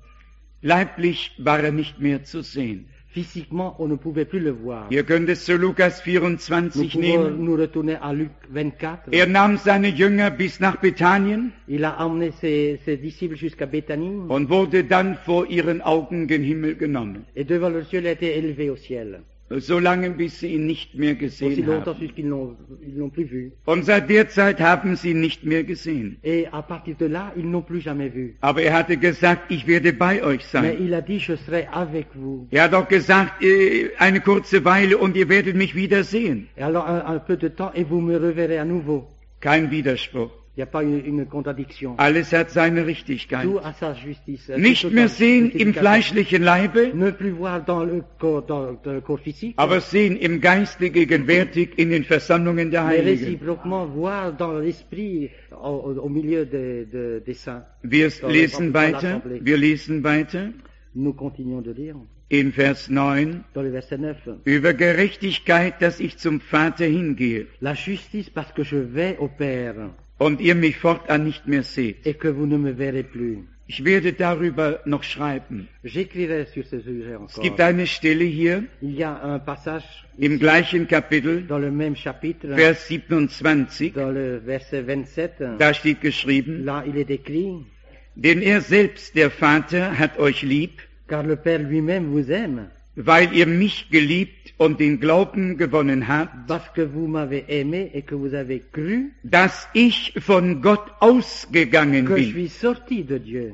Speaker 1: Leiblich war er nicht mehr zu sehen.
Speaker 2: Physiquement, on ne pouvait plus le voir.
Speaker 1: Ihr könnt es zu Lukas
Speaker 2: Nous
Speaker 1: 24
Speaker 2: pouvons
Speaker 1: nehmen.
Speaker 2: nous retourner à Luc 24.
Speaker 1: Er nahm seine Jünger bis nach Bethanien
Speaker 2: Il a emmené ses disciples jusqu'à Béthanie
Speaker 1: und wurde dann vor ihren Augen gen Himmel genommen.
Speaker 2: et devant le ciel, il a été élevé au ciel.
Speaker 1: Solange bis sie ihn nicht mehr
Speaker 2: Aussi
Speaker 1: gesehen
Speaker 2: longtemps
Speaker 1: haben.
Speaker 2: jusqu'ils l'ont plus vu.
Speaker 1: Und seit der Zeit haben sie ihn nicht mehr gesehen.
Speaker 2: Et à partir de là, ils n'ont plus jamais vu.
Speaker 1: Aber er hatte gesagt, ich werde bei euch
Speaker 2: Mais
Speaker 1: sein.
Speaker 2: il a dit, je serai avec vous.
Speaker 1: Er hat auch gesagt, eine kurze Weile und ihr werdet mich wiedersehen.
Speaker 2: Et alors, un peu de temps, et vous me reverrez à nouveau.
Speaker 1: Kein Widerspruch.
Speaker 2: Il n'y a pas une contradiction.
Speaker 1: Alles hat seine Richtigkeit.
Speaker 2: Tout à sa justice.
Speaker 1: Nicht
Speaker 2: Tout
Speaker 1: mehr
Speaker 2: à
Speaker 1: sehen im
Speaker 2: justification.
Speaker 1: fleischlichen Leibe,
Speaker 2: Ne plus voir dans le corps physique,
Speaker 1: aber sehen im Geiste gegenwärtig in den Versammlungen der
Speaker 2: mais
Speaker 1: Heiligen.
Speaker 2: réciproquement voir dans l'esprit au milieu des saints.
Speaker 1: Wir
Speaker 2: Dans
Speaker 1: lesen weiter,
Speaker 2: l'assemblée.
Speaker 1: wir lesen weiter
Speaker 2: Nous continuons de lire
Speaker 1: in Vers 9.
Speaker 2: dans le verset 9.
Speaker 1: Über Gerechtigkeit, dass ich zum Vater hingehe
Speaker 2: La justice parce que je vais au Père
Speaker 1: und ihr mich fortan nicht mehr seht.
Speaker 2: et que vous ne me verrez plus.
Speaker 1: Ich werde darüber noch schreiben.
Speaker 2: J'écrirai sur ce sujet
Speaker 1: Es
Speaker 2: encore.
Speaker 1: gibt eine Stelle hier
Speaker 2: Il y a un passage
Speaker 1: im gleichen Kapitel,
Speaker 2: dans le même chapitre,
Speaker 1: Vers 27,
Speaker 2: dans le verset 27.
Speaker 1: da steht geschrieben,
Speaker 2: Là, il est écrit,
Speaker 1: denn er selbst, der Vater, hat euch lieb,
Speaker 2: car le Père lui-même vous aime,
Speaker 1: weil ihr mich geliebt und den Glauben gewonnen habt,
Speaker 2: parce que vous m'avez aimé et que vous avez cru
Speaker 1: dass ich von Gott ausgegangen
Speaker 2: que je
Speaker 1: bin.
Speaker 2: suis sorti de Dieu.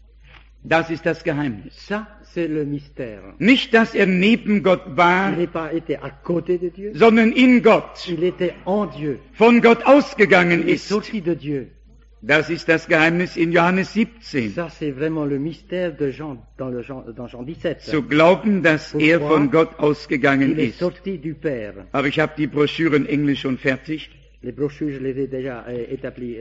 Speaker 1: Das ist das Geheimnis.
Speaker 2: Ça, c'est le mystère.
Speaker 1: Nicht, dass er neben Gott war,
Speaker 2: Il n'est pas été à côté de Dieu,
Speaker 1: sondern in Gott,
Speaker 2: il était en Dieu.
Speaker 1: von Gott ausgegangen
Speaker 2: Il est
Speaker 1: ist.
Speaker 2: sorti de Dieu.
Speaker 1: Das ist das Geheimnis in Johannes 17.
Speaker 2: Ça, c'est vraiment le mystère de Jean, dans Jean 17.
Speaker 1: Zu glauben, dass er von Gott ausgegangen
Speaker 2: Il est
Speaker 1: ist.
Speaker 2: sorti du Père.
Speaker 1: Aber ich habe die Broschüre in Englisch schon fertig
Speaker 2: Les brochures, je les ai déjà établies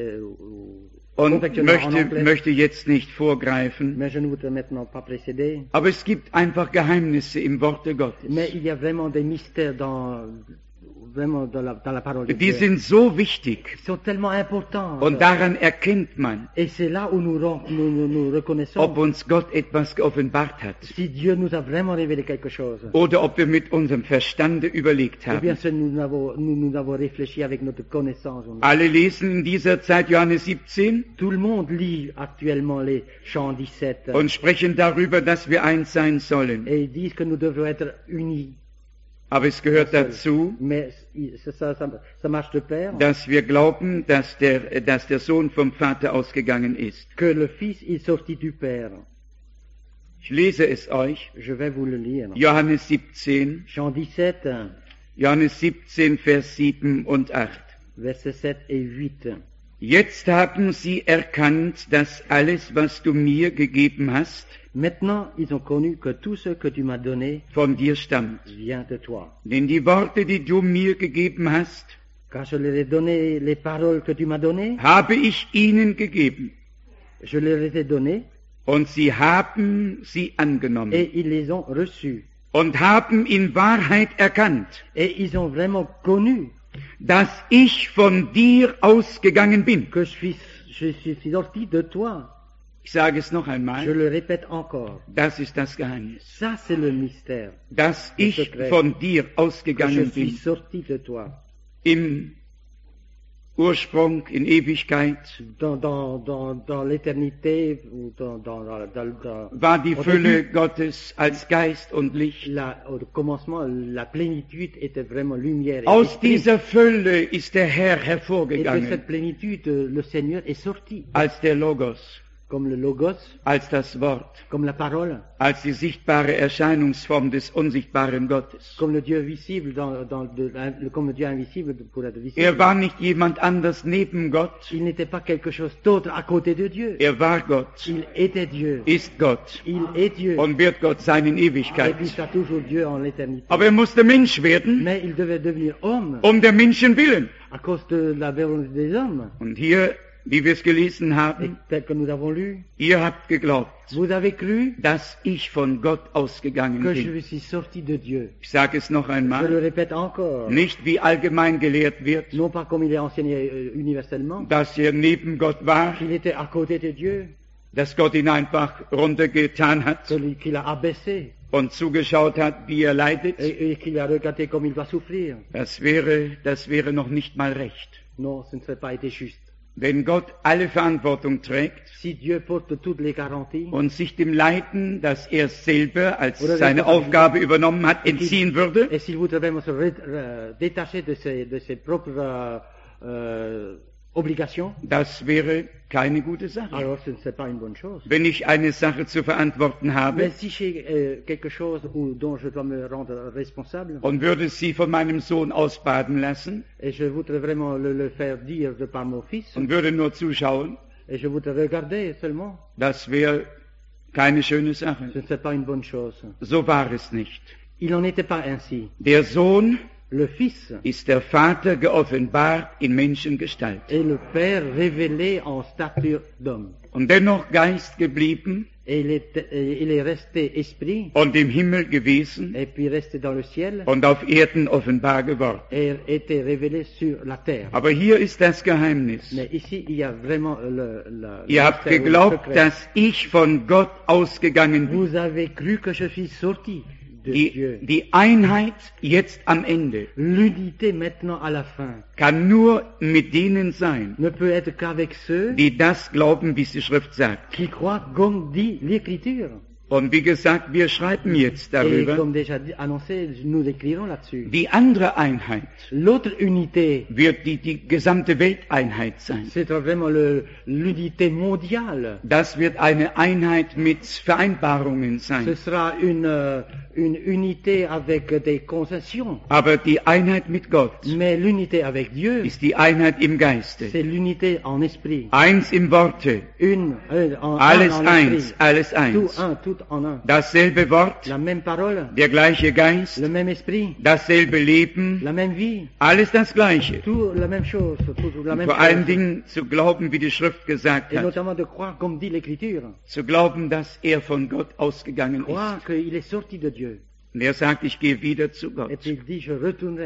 Speaker 1: und
Speaker 2: confectionnées en anglais,
Speaker 1: möchte jetzt nicht vorgreifen.
Speaker 2: mais je ne voudrais maintenant pas précéder.
Speaker 1: Aber es gibt einfach Geheimnisse im Worte Gottes.
Speaker 2: Mais il y a vraiment des mystères dans vraiment dans la parole de
Speaker 1: Die
Speaker 2: Dieu.
Speaker 1: sind so wichtig.
Speaker 2: Ils sont tellement importants.
Speaker 1: Und daran erkennt man,
Speaker 2: Et c'est là où nous reconnaissons
Speaker 1: ob uns Gott etwas geoffenbart hat
Speaker 2: si Dieu nous a vraiment révélé quelque chose.
Speaker 1: oder ob wir mit unserem Verstande überlegt
Speaker 2: Ou bien
Speaker 1: haben.
Speaker 2: si nous avons réfléchi avec notre connaissance.
Speaker 1: Alle lesen in dieser Zeit Johannes 17
Speaker 2: Tout le monde lit actuellement les chants 17
Speaker 1: und sprechen darüber, dass wir eins sein sollen.
Speaker 2: et ils disent que nous devons être unis.
Speaker 1: Aber es gehört dazu,
Speaker 2: Mais ça marche de pair
Speaker 1: dass wir glauben, dass der Sohn vom Vater ausgegangen ist.
Speaker 2: que le Fils est sorti du Père.
Speaker 1: Ich lese es euch.
Speaker 2: Je vais vous le lire.
Speaker 1: Johannes 17,
Speaker 2: Chant 17,
Speaker 1: Johannes 17, Vers 7 und 8.
Speaker 2: versets 7 et 8.
Speaker 1: Jetzt haben sie erkannt, dass alles, was du mir gegeben hast,
Speaker 2: Maintenant, ils ont connu que tout ce que tu m'as donné
Speaker 1: von dir stammt.
Speaker 2: vient de toi.
Speaker 1: Denn die Worte, die du mir gegeben hast,
Speaker 2: Car je leur ai donné les paroles que tu m'as données,
Speaker 1: habe ich ihnen gegeben.
Speaker 2: je leur ai données
Speaker 1: Und sie haben sie angenommen
Speaker 2: et ils les ont reçues.
Speaker 1: und haben in Wahrheit erkannt,
Speaker 2: Et ils ont vraiment connu
Speaker 1: dass ich von dir ausgegangen bin.
Speaker 2: que je suis sorti de toi.
Speaker 1: Ich sage es noch
Speaker 2: Je
Speaker 1: einmal,
Speaker 2: le répète encore.
Speaker 1: das ist das Geheimnis.
Speaker 2: Ça, c'est le mystère.
Speaker 1: Dass
Speaker 2: Le
Speaker 1: ich
Speaker 2: secret.
Speaker 1: von dir
Speaker 2: Que je
Speaker 1: ausgegangen
Speaker 2: suis
Speaker 1: bin.
Speaker 2: sorti de toi.
Speaker 1: Im Ursprung, in Ewigkeit,
Speaker 2: Dans l'éternité, ou
Speaker 1: war die
Speaker 2: au
Speaker 1: Fülle
Speaker 2: début,
Speaker 1: Gottes als Geist und Licht.
Speaker 2: au commencement, la plénitude était vraiment lumière. Et
Speaker 1: Aus
Speaker 2: esprit.
Speaker 1: dieser Fülle ist der Herr
Speaker 2: Et de
Speaker 1: hervorgegangen,
Speaker 2: cette plénitude, le Seigneur est sorti.
Speaker 1: als der Logos,
Speaker 2: Comme le Logos,
Speaker 1: als das Wort,
Speaker 2: comme la parole,
Speaker 1: als die sichtbare Erscheinungsform des unsichtbaren Gottes.
Speaker 2: comme le Dieu visible, comme le Dieu invisible pour être visible.
Speaker 1: War nicht jemand anders neben Gott,
Speaker 2: Il n'était pas quelque chose d'autre à côté de Dieu.
Speaker 1: war Gott,
Speaker 2: Il était Dieu.
Speaker 1: ist Gott
Speaker 2: Il est Dieu.
Speaker 1: und wird Gott sein in
Speaker 2: Et
Speaker 1: Ewigkeit.
Speaker 2: puis sera toujours Dieu en l'éternité.
Speaker 1: Aber musste Mensch werden,
Speaker 2: Mais il devait devenir homme
Speaker 1: der Menschen willen.
Speaker 2: à cause de la volonté des hommes.
Speaker 1: Und hier, wie wir es gelesen
Speaker 2: Et
Speaker 1: haben,
Speaker 2: tel que nous avons lu,
Speaker 1: ihr habt geglaubt,
Speaker 2: vous avez cru
Speaker 1: dass ich von Gott ausgegangen
Speaker 2: que
Speaker 1: bin.
Speaker 2: je suis sorti de Dieu.
Speaker 1: Ich sage es noch
Speaker 2: Je le
Speaker 1: einmal,
Speaker 2: répète encore.
Speaker 1: nicht wie allgemein gelehrt wird,
Speaker 2: Non pas comme il est enseigné universellement,
Speaker 1: dass er neben Gott war,
Speaker 2: qu'il était à côté de Dieu,
Speaker 1: dass Gott ihn einfach runtergetan hat
Speaker 2: qu'il a abaissé
Speaker 1: und zugeschaut hat, wie er leidet.
Speaker 2: et qu'il a regardé comme il va souffrir.
Speaker 1: Das wäre noch nicht mal recht.
Speaker 2: Non, ce ne serait pas été juste.
Speaker 1: Wenn Gott alle Verantwortung trägt
Speaker 2: Si Dieu porte toutes les garanties
Speaker 1: und sich dem Leiden, das er selber als
Speaker 2: Oder
Speaker 1: seine
Speaker 2: das-
Speaker 1: Aufgabe übernommen hat, entziehen würde,
Speaker 2: et s'il voudrait vraiment se détacher de ses propres obligations,
Speaker 1: das wäre keine gute Sache.
Speaker 2: alors ce ne serait pas une bonne chose.
Speaker 1: Wenn ich eine Sache zu verantworten
Speaker 2: Mais
Speaker 1: habe
Speaker 2: si j'ai quelque chose dont je dois me rendre responsable,
Speaker 1: und würde sie von meinem Sohn ausbaden lassen
Speaker 2: et je voudrais vraiment le faire dire de par mon fils,
Speaker 1: und würde nur zuschauen,
Speaker 2: et je voudrais regarder seulement,
Speaker 1: das wäre keine schöne Sache.
Speaker 2: ce ne serait pas une bonne chose.
Speaker 1: So war es nicht.
Speaker 2: Il n'en était pas ainsi.
Speaker 1: Der Sohn
Speaker 2: Le Fils
Speaker 1: ist der Vater geoffenbart in Menschengestalt
Speaker 2: est le Père révélé en stature d'homme.
Speaker 1: und dennoch Geist geblieben
Speaker 2: Et il est resté esprit,
Speaker 1: und im Himmel gewesen
Speaker 2: et puis resté dans le ciel,
Speaker 1: und auf Erden offenbar geworden.
Speaker 2: et était révélé sur la terre.
Speaker 1: Aber hier ist das Geheimnis.
Speaker 2: Mais ici, il y a vraiment
Speaker 1: Ihr habt
Speaker 2: mystère, le
Speaker 1: geglaubt,
Speaker 2: secret.
Speaker 1: dass ich von Gott ausgegangen bin.
Speaker 2: Vous avez cru que je suis sorti de Dieu.
Speaker 1: Die Einheit jetzt am Ende
Speaker 2: L'unité maintenant à la fin
Speaker 1: kann nur mit denen sein,
Speaker 2: ne peut être qu'avec ceux
Speaker 1: die das glauben, wie es die Schrift sagt.
Speaker 2: qui croient comme dit l'Écriture.
Speaker 1: Und wie gesagt, wir schreiben jetzt
Speaker 2: Et
Speaker 1: darüber.
Speaker 2: comme déjà annoncé, nous écrirons là-dessus.
Speaker 1: Die andere Einheit
Speaker 2: L'autre unité,
Speaker 1: wird die gesamte Welteinheit sein.
Speaker 2: c'est vraiment l'unité mondiale.
Speaker 1: Das wird eine Einheit mit Vereinbarungen
Speaker 2: Ce
Speaker 1: sein.
Speaker 2: sera une unité avec des concessions.
Speaker 1: Aber die Einheit mit Gott
Speaker 2: Mais l'unité avec Dieu,
Speaker 1: ist die Einheit im Geiste.
Speaker 2: c'est l'unité en esprit.
Speaker 1: Eins im Worte,
Speaker 2: Un
Speaker 1: alles
Speaker 2: en
Speaker 1: eins,
Speaker 2: esprit.
Speaker 1: alles eins.
Speaker 2: Tout en un.
Speaker 1: Dasselbe Wort,
Speaker 2: La même parole,
Speaker 1: der gleiche Geist,
Speaker 2: le même esprit,
Speaker 1: dasselbe Leben,
Speaker 2: la même vie,
Speaker 1: alles das Gleiche.
Speaker 2: tout la même chose, tout la même
Speaker 1: Vor allen
Speaker 2: chose.
Speaker 1: Dingen zu glauben, wie die Schrift gesagt
Speaker 2: Et
Speaker 1: hat,
Speaker 2: notamment de croire, comme dit l'Écriture,
Speaker 1: zu glauben, dass er von Gott ausgegangen
Speaker 2: croire
Speaker 1: ist.
Speaker 2: qu'il est sorti de Dieu.
Speaker 1: Und er sagt, ich gehe wieder zu Gott.
Speaker 2: Et puis il dit, je retournerai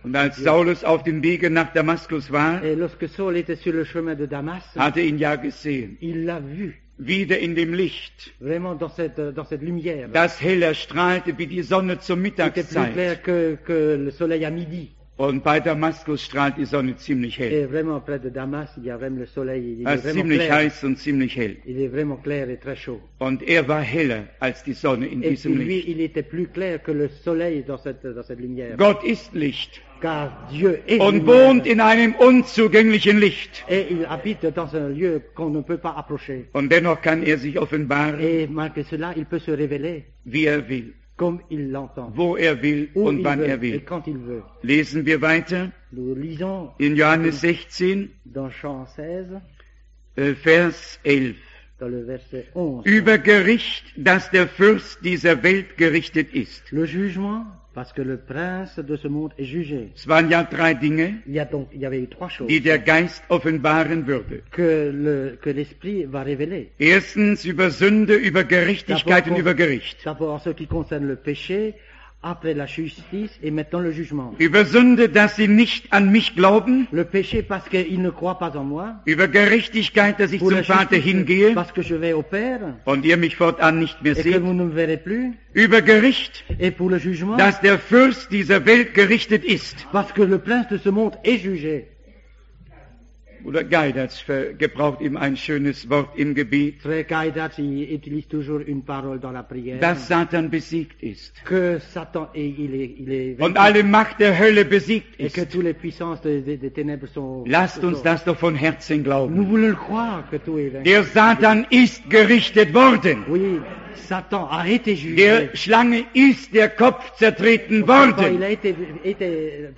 Speaker 1: Und als Saulus auf dem Wege nach Damaskus war,
Speaker 2: Et lorsque Saul était sur le chemin de Damas,
Speaker 1: hat ihn ja gesehen.
Speaker 2: il l'a vu,
Speaker 1: Wieder in dem Licht,
Speaker 2: vraiment dans cette lumière.
Speaker 1: das heller strahlte wie die Sonne zur
Speaker 2: C'était plus
Speaker 1: Mittagszeit.
Speaker 2: clair que le soleil à midi.
Speaker 1: Und bei Damaskus strahlt die Sonne ziemlich hell.
Speaker 2: Et vraiment près de Damas, il y a vraiment le soleil, il est
Speaker 1: Es ist
Speaker 2: vraiment
Speaker 1: ziemlich
Speaker 2: clair.
Speaker 1: heiß und ziemlich hell.
Speaker 2: Il est vraiment clair et très chaud.
Speaker 1: Und er war heller als die Sonne in
Speaker 2: Et puis
Speaker 1: diesem
Speaker 2: lui,
Speaker 1: Licht.
Speaker 2: il était plus clair que le soleil dans cette lumière.
Speaker 1: Gott ist Licht
Speaker 2: Car Dieu est
Speaker 1: und
Speaker 2: lumière.
Speaker 1: wohnt in einem unzugänglichen Licht.
Speaker 2: Et il habite dans un lieu qu'on ne peut pas approcher.
Speaker 1: Und dennoch kann er sich offenbaren,
Speaker 2: Et malgré cela, il peut se révéler
Speaker 1: wie er will,
Speaker 2: comme il l'entend,
Speaker 1: wo er will
Speaker 2: où
Speaker 1: und
Speaker 2: il
Speaker 1: wann
Speaker 2: veut
Speaker 1: er
Speaker 2: et
Speaker 1: will.
Speaker 2: quand il veut.
Speaker 1: Lesen wir weiter
Speaker 2: Nous lisons
Speaker 1: in Johannes 16,
Speaker 2: dans Jean 16,
Speaker 1: Vers 11.
Speaker 2: dans le verset 11,
Speaker 1: Über Gericht, das der Fürst dieser Welt gerichtet ist.
Speaker 2: le jugement, parce que le prince de ce monde est jugé.
Speaker 1: Es waren ja 3 Dinge,
Speaker 2: Il y avait eu 3 choses
Speaker 1: die der Geist offenbaren würde.
Speaker 2: que l'esprit va révéler.
Speaker 1: Erstens über Sünde, über Gerechtigkeit und über Gericht.
Speaker 2: D'abord en ce qui concerne le péché, après la justice et maintenant le jugement.
Speaker 1: Über Sünde, dass sie nicht an mich glauben.
Speaker 2: Le péché parce qu'il ne croit pas en moi.
Speaker 1: Über Gerechtigkeit, dass ich
Speaker 2: Pour
Speaker 1: zum
Speaker 2: la
Speaker 1: Vater
Speaker 2: justice
Speaker 1: hingehe
Speaker 2: parce que je vais au Père
Speaker 1: und ihr mich fortan nicht mehr
Speaker 2: et que
Speaker 1: seht.
Speaker 2: vous ne me verrez plus.
Speaker 1: Über Gericht,
Speaker 2: Et pour le jugement
Speaker 1: dass der Fürst dieser Welt gerichtet ist.
Speaker 2: parce que le prince de ce monde est jugé.
Speaker 1: Bruder Geidertz gebraucht ihm ein schönes Wort im Gebet,
Speaker 2: Frère Kaidat, il utilise toujours une parole dans la prière.
Speaker 1: dass Satan besiegt ist
Speaker 2: Que Satan il est
Speaker 1: und
Speaker 2: vaincu
Speaker 1: alle Macht der Hölle besiegt
Speaker 2: et que
Speaker 1: ist.
Speaker 2: toutes les puissances des ténèbres sont...
Speaker 1: Lasst uns das doch von Herzen
Speaker 2: Nous
Speaker 1: glauben.
Speaker 2: voulons le croire que tout est vaincu.
Speaker 1: Der Satan ist gerichtet worden.
Speaker 2: Oui, Satan a été jugé.
Speaker 1: Der Schlange ist der Kopf zertreten
Speaker 2: Satan, il
Speaker 1: worden.
Speaker 2: a été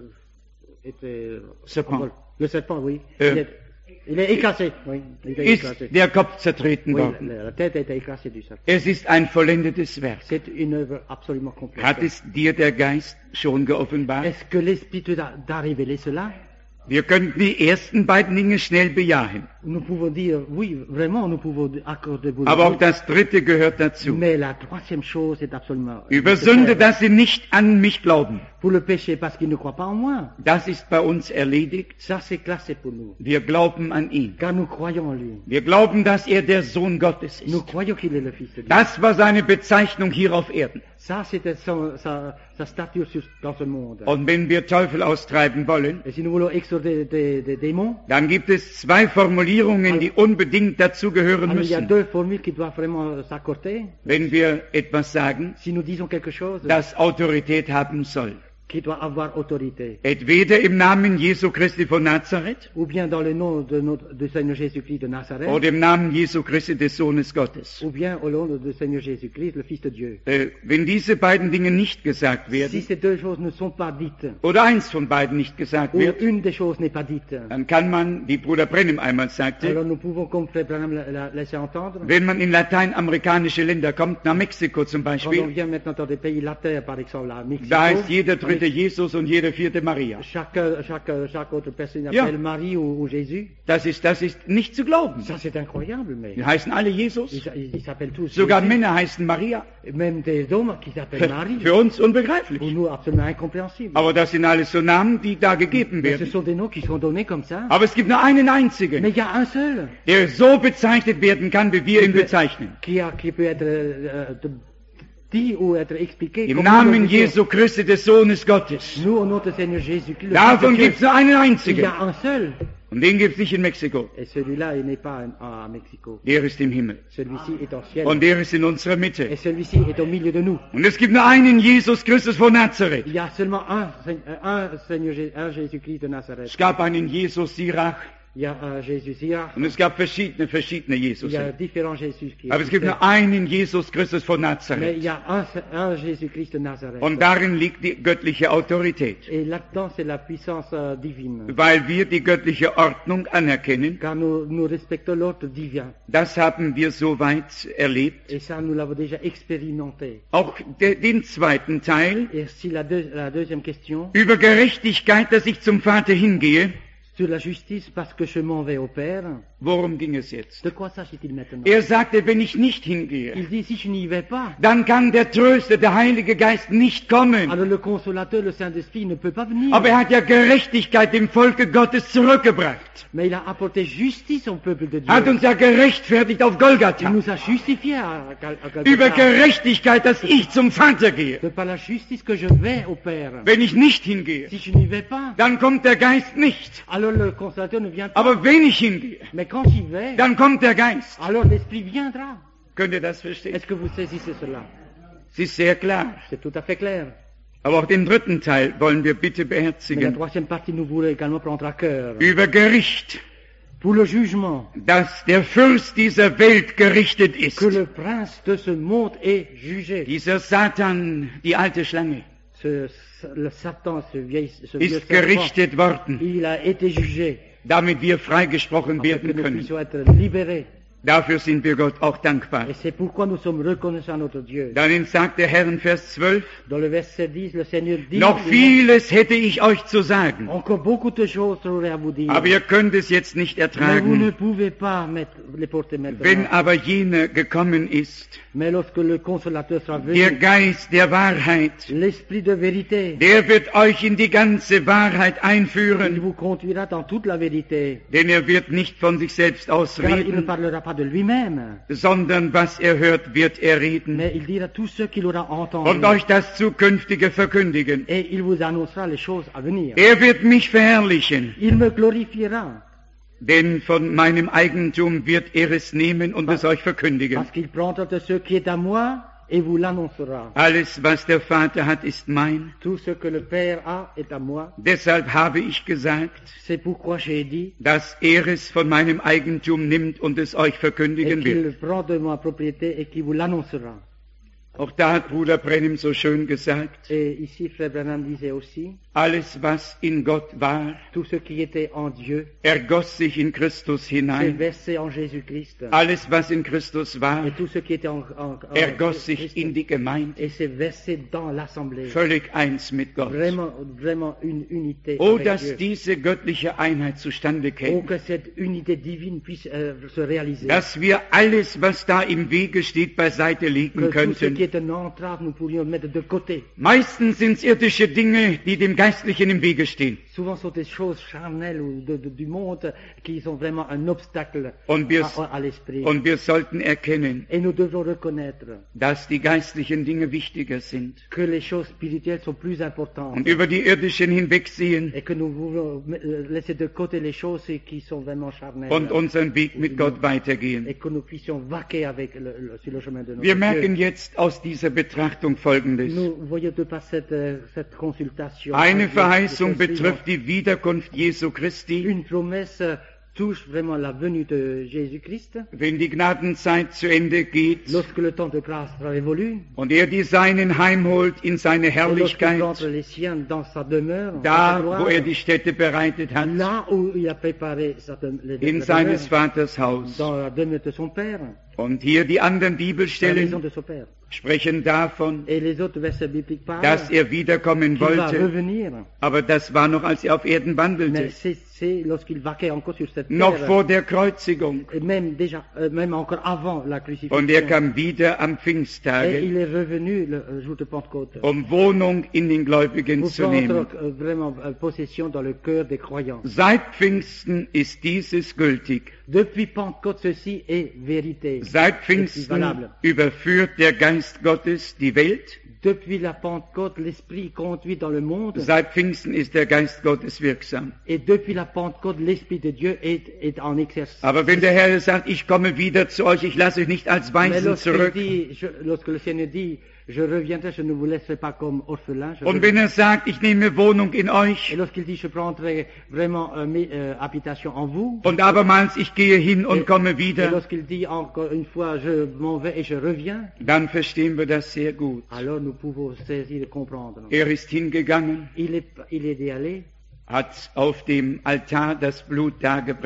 Speaker 1: Serpent.
Speaker 2: le serpent, oui.
Speaker 1: Euh,
Speaker 2: Il est écrasé. Oui, il est
Speaker 1: Ist
Speaker 2: écrasé.
Speaker 1: der Kopf zertreten
Speaker 2: Oui,
Speaker 1: worden.
Speaker 2: la tête a été écrasée du serpent.
Speaker 1: Es ist ein vollendetes Werk.
Speaker 2: C'est une œuvre absolument complète.
Speaker 1: Hat es dir der Geist schon geoffenbart?
Speaker 2: Est-ce que l'Esprit t'a révélé cela?
Speaker 1: Wir könnten die ersten beiden Dinge schnell bejahen.
Speaker 2: Nous pouvons dire, oui, vraiment, nous pouvons accorder beaucoup.
Speaker 1: Aber auch das dritte gehört dazu.
Speaker 2: Mais la troisième chose est absolument
Speaker 1: Über
Speaker 2: nécessaire.
Speaker 1: Sünde, dass sie nicht an mich glauben.
Speaker 2: Pour le péché, parce qu'il ne croit pas en moi.
Speaker 1: Das ist bei uns erledigt.
Speaker 2: Ça, c'est classé pour nous.
Speaker 1: Wir glauben an ihn.
Speaker 2: Car nous croyons en lui.
Speaker 1: Wir glauben, dass er der Sohn Gottes
Speaker 2: Nous
Speaker 1: ist.
Speaker 2: croyons qu'il est le Fils de Dieu.
Speaker 1: Das war seine Bezeichnung hier auf Erden.
Speaker 2: Ça, c'était sa stature dans ce monde.
Speaker 1: Und wenn wir Teufel austreiben wollen,
Speaker 2: Et si nous voulons exorder des démons,
Speaker 1: dann gibt es 2 Formulierungen, die unbedingt dazugehören
Speaker 2: alors il y a
Speaker 1: müssen.
Speaker 2: 2 formules qui doivent vraiment s'accorder.
Speaker 1: Wenn wir etwas sagen,
Speaker 2: Si nous disons quelque chose
Speaker 1: das Autorität haben soll.
Speaker 2: qui doit avoir autorité,
Speaker 1: Entweder im Namen Jesu Christi von Nazareth
Speaker 2: ou bien dans le nom de Seigneur Jésus-Christ de Nazareth,
Speaker 1: oder im Namen Jesu Christi des Sohnes Gottes.
Speaker 2: ou bien au nom de Seigneur Jésus-Christ, le Fils de Dieu.
Speaker 1: Wenn diese beiden Dinge nicht gesagt
Speaker 2: Si
Speaker 1: werden
Speaker 2: ces 2 choses ne sont pas dites,
Speaker 1: oder eins von beiden nicht gesagt
Speaker 2: ou
Speaker 1: wird,
Speaker 2: une des choses n'est pas dite,
Speaker 1: dann kann man, wie Bruder Brennim einmal sagte,
Speaker 2: alors nous pouvons, comme Frère Branham l'a laissé entendre,
Speaker 1: wenn man in lateinamerikanische Länder kommt, nach Mexiko zum
Speaker 2: quand on
Speaker 1: Beispiel,
Speaker 2: vient maintenant dans des pays latins, par exemple à Mexico,
Speaker 1: da heißt jeder dritte Jesus und jede vierte Maria.
Speaker 2: chaque autre personne
Speaker 1: Ja.
Speaker 2: appelle Marie ou Jésus.
Speaker 1: Das ist nicht zu glauben.
Speaker 2: Ça, c'est incroyable, mais
Speaker 1: Die heißen alle Jesus,
Speaker 2: ils s'appellent tous
Speaker 1: sogar
Speaker 2: Jésus.
Speaker 1: Männer heißen Maria.
Speaker 2: Même des hommes qui s'appellent Marie.
Speaker 1: Für uns
Speaker 2: Pour
Speaker 1: unbegreiflich.
Speaker 2: nous, absolument incompréhensible.
Speaker 1: Aber das sind alles so Namen, die da gegeben
Speaker 2: Mais ce
Speaker 1: werden.
Speaker 2: sont des noms qui sont donnés comme ça.
Speaker 1: Aber es gibt nur einen
Speaker 2: Mais
Speaker 1: einzigen,
Speaker 2: il y a un seul
Speaker 1: der so bezeichnet werden kann, wie wir ihn bezeichnen.
Speaker 2: qui peut être dit ou être expliqué.
Speaker 1: Im
Speaker 2: comme
Speaker 1: Namen
Speaker 2: nous le disons.
Speaker 1: Jesu Christi des Sohnes Gottes.
Speaker 2: Nous, au nom de Seigneur Jésus-Christ, le
Speaker 1: Davon
Speaker 2: Fils de
Speaker 1: gibt es
Speaker 2: Dieu,
Speaker 1: nur einen
Speaker 2: il y
Speaker 1: einzigen.
Speaker 2: a un seul.
Speaker 1: Und den gibt es nicht in Mexiko.
Speaker 2: Et celui-là, il n'est pas à Mexico.
Speaker 1: Der ist im Himmel.
Speaker 2: Celui-ci est au ciel.
Speaker 1: Und der ist in unserer
Speaker 2: Et
Speaker 1: Mitte.
Speaker 2: celui-ci est au milieu de nous.
Speaker 1: Und es gibt nur einen Jesus Christus von Nazareth.
Speaker 2: Il y a seulement un Jésus-Christ de Nazareth.
Speaker 1: Es gab einen Jesus Sirach
Speaker 2: Il y a un Jésus Sirach.
Speaker 1: und es gab verschiedene
Speaker 2: Il
Speaker 1: Jesus.
Speaker 2: y a différents Jésus qui
Speaker 1: Aber es gibt nur einen Jesus Christus von
Speaker 2: Mais il
Speaker 1: Nazareth.
Speaker 2: y a un Jésus-Christ de Nazareth.
Speaker 1: Und darin liegt die göttliche Autorität.
Speaker 2: Et là-dedans, c'est la puissance divine.
Speaker 1: Weil wir die göttliche Ordnung anerkennen.
Speaker 2: Car nous respectons l'ordre divin.
Speaker 1: Das haben wir soweit erlebt.
Speaker 2: Et ça, nous l'avons déjà expérimenté.
Speaker 1: Auch den zweiten Teil
Speaker 2: Et si la deuxième question,
Speaker 1: über Gerechtigkeit, dass ich zum Vater hingehe,
Speaker 2: sur la justice, parce que je m'en vais au Père,
Speaker 1: Worum ging es jetzt?
Speaker 2: De quoi s'agit-il maintenant?
Speaker 1: Er sagte, wenn ich nicht hingehe,
Speaker 2: Il dit, si je n'y vais pas,
Speaker 1: dann kann der Tröster, der Heilige Geist, nicht kommen.
Speaker 2: alors le consolateur, le Saint-Esprit, ne peut pas venir.
Speaker 1: Aber er hat ja Gerechtigkeit dem Volke Gottes zurückgebracht.
Speaker 2: Mais il a apporté justice au peuple de Dieu.
Speaker 1: Hat uns ja gerechtfertigt auf
Speaker 2: Il
Speaker 1: Golgatha.
Speaker 2: nous a justifiés à
Speaker 1: Über
Speaker 2: Golgotha.
Speaker 1: Gerechtigkeit, dass ich zum Vater gehe.
Speaker 2: De par la justice que je vais au Père.
Speaker 1: Wenn ich nicht hingehe,
Speaker 2: Si je n'y vais pas,
Speaker 1: dann kommt der Geist nicht.
Speaker 2: alors le consolateur ne vient pas.
Speaker 1: Aber wenn ich hingehe,
Speaker 2: Mais quand j'y vais,
Speaker 1: dann kommt der Geist.
Speaker 2: alors l'Esprit viendra.
Speaker 1: Könnt ihr das verstehen?
Speaker 2: Est-ce que vous saisissez cela?
Speaker 1: Es ist sehr klar.
Speaker 2: C'est tout à fait clair.
Speaker 1: Aber auch den dritten Teil wollen wir bitte
Speaker 2: Mais la
Speaker 1: beherzigen.
Speaker 2: troisième partie, nous voulons également prendre à cœur.
Speaker 1: Über Gericht,
Speaker 2: Pour le jugement,
Speaker 1: dass der Fürst dieser Welt gerichtet ist.
Speaker 2: que le prince de ce monde est jugé.
Speaker 1: Dieser Satan, die alte Schlange,
Speaker 2: Le Satan, ce vieux
Speaker 1: ist
Speaker 2: serpent,
Speaker 1: gerichtet worden,
Speaker 2: il a été jugé.
Speaker 1: damit wir freigesprochen
Speaker 2: Afin que
Speaker 1: werden
Speaker 2: nous
Speaker 1: können.
Speaker 2: puissions être libérés.
Speaker 1: Dafür sind wir Gott auch dankbar.
Speaker 2: Et c'est pourquoi nous sommes reconnaissants à notre Dieu.
Speaker 1: Dann sagt der Herr in Vers 12,
Speaker 2: Dans le verset 10, le Seigneur dit,
Speaker 1: noch vieles hätte ich euch zu sagen,
Speaker 2: encore beaucoup de choses j'aurais à vous dire.
Speaker 1: aber ihr könnt es jetzt nicht
Speaker 2: Mais vous ne
Speaker 1: ertragen.
Speaker 2: pouvez pas les porter
Speaker 1: Wenn
Speaker 2: maintenant.
Speaker 1: aber jener gekommen ist,
Speaker 2: Mais lorsque le consolateur sera
Speaker 1: der
Speaker 2: venu,
Speaker 1: Geist der Wahrheit,
Speaker 2: l'esprit de vérité,
Speaker 1: der wird euch in die ganze Wahrheit
Speaker 2: il
Speaker 1: einführen,
Speaker 2: vous conduira dans toute la vérité.
Speaker 1: denn er wird nicht von sich selbst
Speaker 2: Car il ne
Speaker 1: ausreden,
Speaker 2: parlera pas de lui-même,
Speaker 1: sondern was er hört, wird er reden
Speaker 2: mais il dira tout ce qu'il aura entendu.
Speaker 1: und euch das Zukünftige verkündigen.
Speaker 2: Et il vous annoncera les choses à venir.
Speaker 1: Er wird mich verherrlichen,
Speaker 2: Il me glorifiera,
Speaker 1: denn von meinem Eigentum wird er es nehmen und es euch verkündigen.
Speaker 2: parce qu'il prendra de ce qui est à moi et vous l'annoncera.
Speaker 1: Alles, was der Vater hat, ist mein.
Speaker 2: Tout ce que le Père a est à moi.
Speaker 1: Deshalb habe ich gesagt,
Speaker 2: C'est pourquoi j'ai dit,
Speaker 1: dass er es von meinem Eigentum nimmt und es euch
Speaker 2: et
Speaker 1: verkündigen
Speaker 2: qu'il
Speaker 1: wird.
Speaker 2: prend de ma propriété et qu'il vous l'annoncera.
Speaker 1: Auch da hat Bruder Brennim so schön gesagt,
Speaker 2: Et ici, Frère Branham disait aussi,
Speaker 1: alles, was in Gott war,
Speaker 2: tout ce qui était en Dieu
Speaker 1: ergoss sich in Christus
Speaker 2: s'est
Speaker 1: hinein.
Speaker 2: versé en Jésus-Christ.
Speaker 1: Alles, was in Christus war,
Speaker 2: Et tout ce qui était en
Speaker 1: ergoss sich
Speaker 2: Christ
Speaker 1: in die Gemeinde.
Speaker 2: et s'est versé dans l'assemblée.
Speaker 1: Völlig eins mit Gott.
Speaker 2: Vraiment, vraiment une unité
Speaker 1: Oh,
Speaker 2: avec
Speaker 1: dass
Speaker 2: Dieu.
Speaker 1: diese göttliche Einheit zustande
Speaker 2: Oh,
Speaker 1: käme.
Speaker 2: que cette unité divine puisse se réaliser.
Speaker 1: Dass wir alles, was da im Wege steht, beiseite legen
Speaker 2: Que tout ce qui
Speaker 1: könnten.
Speaker 2: est une entrave, nous pourrions mettre de côté.
Speaker 1: Meistens sind es irdische Dinge, die dem Geistlichen im Wege stehen.
Speaker 2: Souvent, ce sont des choses charnelles ou du monde qui sont vraiment un obstacle
Speaker 1: Und wir,
Speaker 2: à l'esprit.
Speaker 1: und wir sollten erkennen,
Speaker 2: Et nous devons reconnaître
Speaker 1: dass die geistlichen Dinge wichtiger sind.
Speaker 2: que les choses spirituelles sont plus importantes.
Speaker 1: Und über die irdischen hinwegsehen
Speaker 2: Et que nous voulons laisser de côté les choses qui sont vraiment charnelles.
Speaker 1: und unseren Weg mit Gott weitergehen.
Speaker 2: Et que nous puissions vaquer avec sur le chemin de notre
Speaker 1: Wir
Speaker 2: Dieu.
Speaker 1: merken jetzt aus dieser Betrachtung Folgendes.
Speaker 2: Nous voyons de par cette consultation.
Speaker 1: Eine
Speaker 2: de-
Speaker 1: Verheißung
Speaker 2: de- de-
Speaker 1: betrifft die Wiederkunft Jesu Christi.
Speaker 2: Une promesse touche vraiment la venue de Jésus-Christ.
Speaker 1: Wenn die Gnadenzeit zu Ende geht
Speaker 2: Lorsque le temps de grâce sera révolu,
Speaker 1: und er die Seinen heimholt in seine
Speaker 2: et lorsqu'il
Speaker 1: Herrlichkeit,
Speaker 2: rentre les siens dans sa demeure, dans sa
Speaker 1: da
Speaker 2: gloire,
Speaker 1: wo er die Stätte bereitet hat,
Speaker 2: là où il a préparé
Speaker 1: in seines Vaters Haus.
Speaker 2: dans la demeure de son Père,
Speaker 1: Und hier die anderen
Speaker 2: la maison
Speaker 1: Bibelstellen
Speaker 2: de son Père.
Speaker 1: sprechen davon,
Speaker 2: Et les autres versets bibliques parlent
Speaker 1: dass er wiederkommen
Speaker 2: qu'il va
Speaker 1: wollte,
Speaker 2: revenir.
Speaker 1: aber das war noch, als er auf Erden wandelte,
Speaker 2: Mais c'est lorsqu'il vaquait encore sur cette
Speaker 1: noch
Speaker 2: terre,
Speaker 1: vor der Kreuzigung.
Speaker 2: et même déjà, même encore avant la crucifixion.
Speaker 1: Und er kam wieder am
Speaker 2: Et
Speaker 1: Pfingsttage,
Speaker 2: il est revenu le jour de Pentecôte
Speaker 1: Wohnung in den Gläubigen
Speaker 2: pour
Speaker 1: zu
Speaker 2: prendre
Speaker 1: nehmen.
Speaker 2: vraiment possession dans le cœur des croyants.
Speaker 1: Seit Pfingsten ist dieses gültig.
Speaker 2: Depuis Pentecôte, ceci est vérité.
Speaker 1: Seit
Speaker 2: C'est
Speaker 1: Pfingsten
Speaker 2: valable.
Speaker 1: überführt der Geist Gottes die Welt.
Speaker 2: Depuis la Pentecôte, l'Esprit conduit dans le monde.
Speaker 1: Seit Pfingsten ist der Geist Gottes wirksam.
Speaker 2: Et depuis la Pentecôte, l'Esprit de Dieu est en exercice.
Speaker 1: Aber wenn der Herr sagt, ich komme wieder zu euch, ich lasse euch nicht als
Speaker 2: Mais
Speaker 1: Waisen zurück.
Speaker 2: lorsque le Seigneur dit, je reviendrai, je ne vous laisserai pas comme orphelin.
Speaker 1: Und wenn er sagt, ich nehme Wohnung in
Speaker 2: Et
Speaker 1: euch.
Speaker 2: lorsqu'il dit, je prendrai vraiment habitation en vous.
Speaker 1: Und abermals, ich gehe hin und komme
Speaker 2: Et
Speaker 1: wieder.
Speaker 2: lorsqu'il dit encore une fois, je m'en vais et je reviens,
Speaker 1: Dann verstehen wir das sehr gut.
Speaker 2: alors nous pouvons saisir et comprendre.
Speaker 1: Er ist hingegangen,
Speaker 2: Il est d'y aller,
Speaker 1: hat auf dem Altar das Blut dargebracht.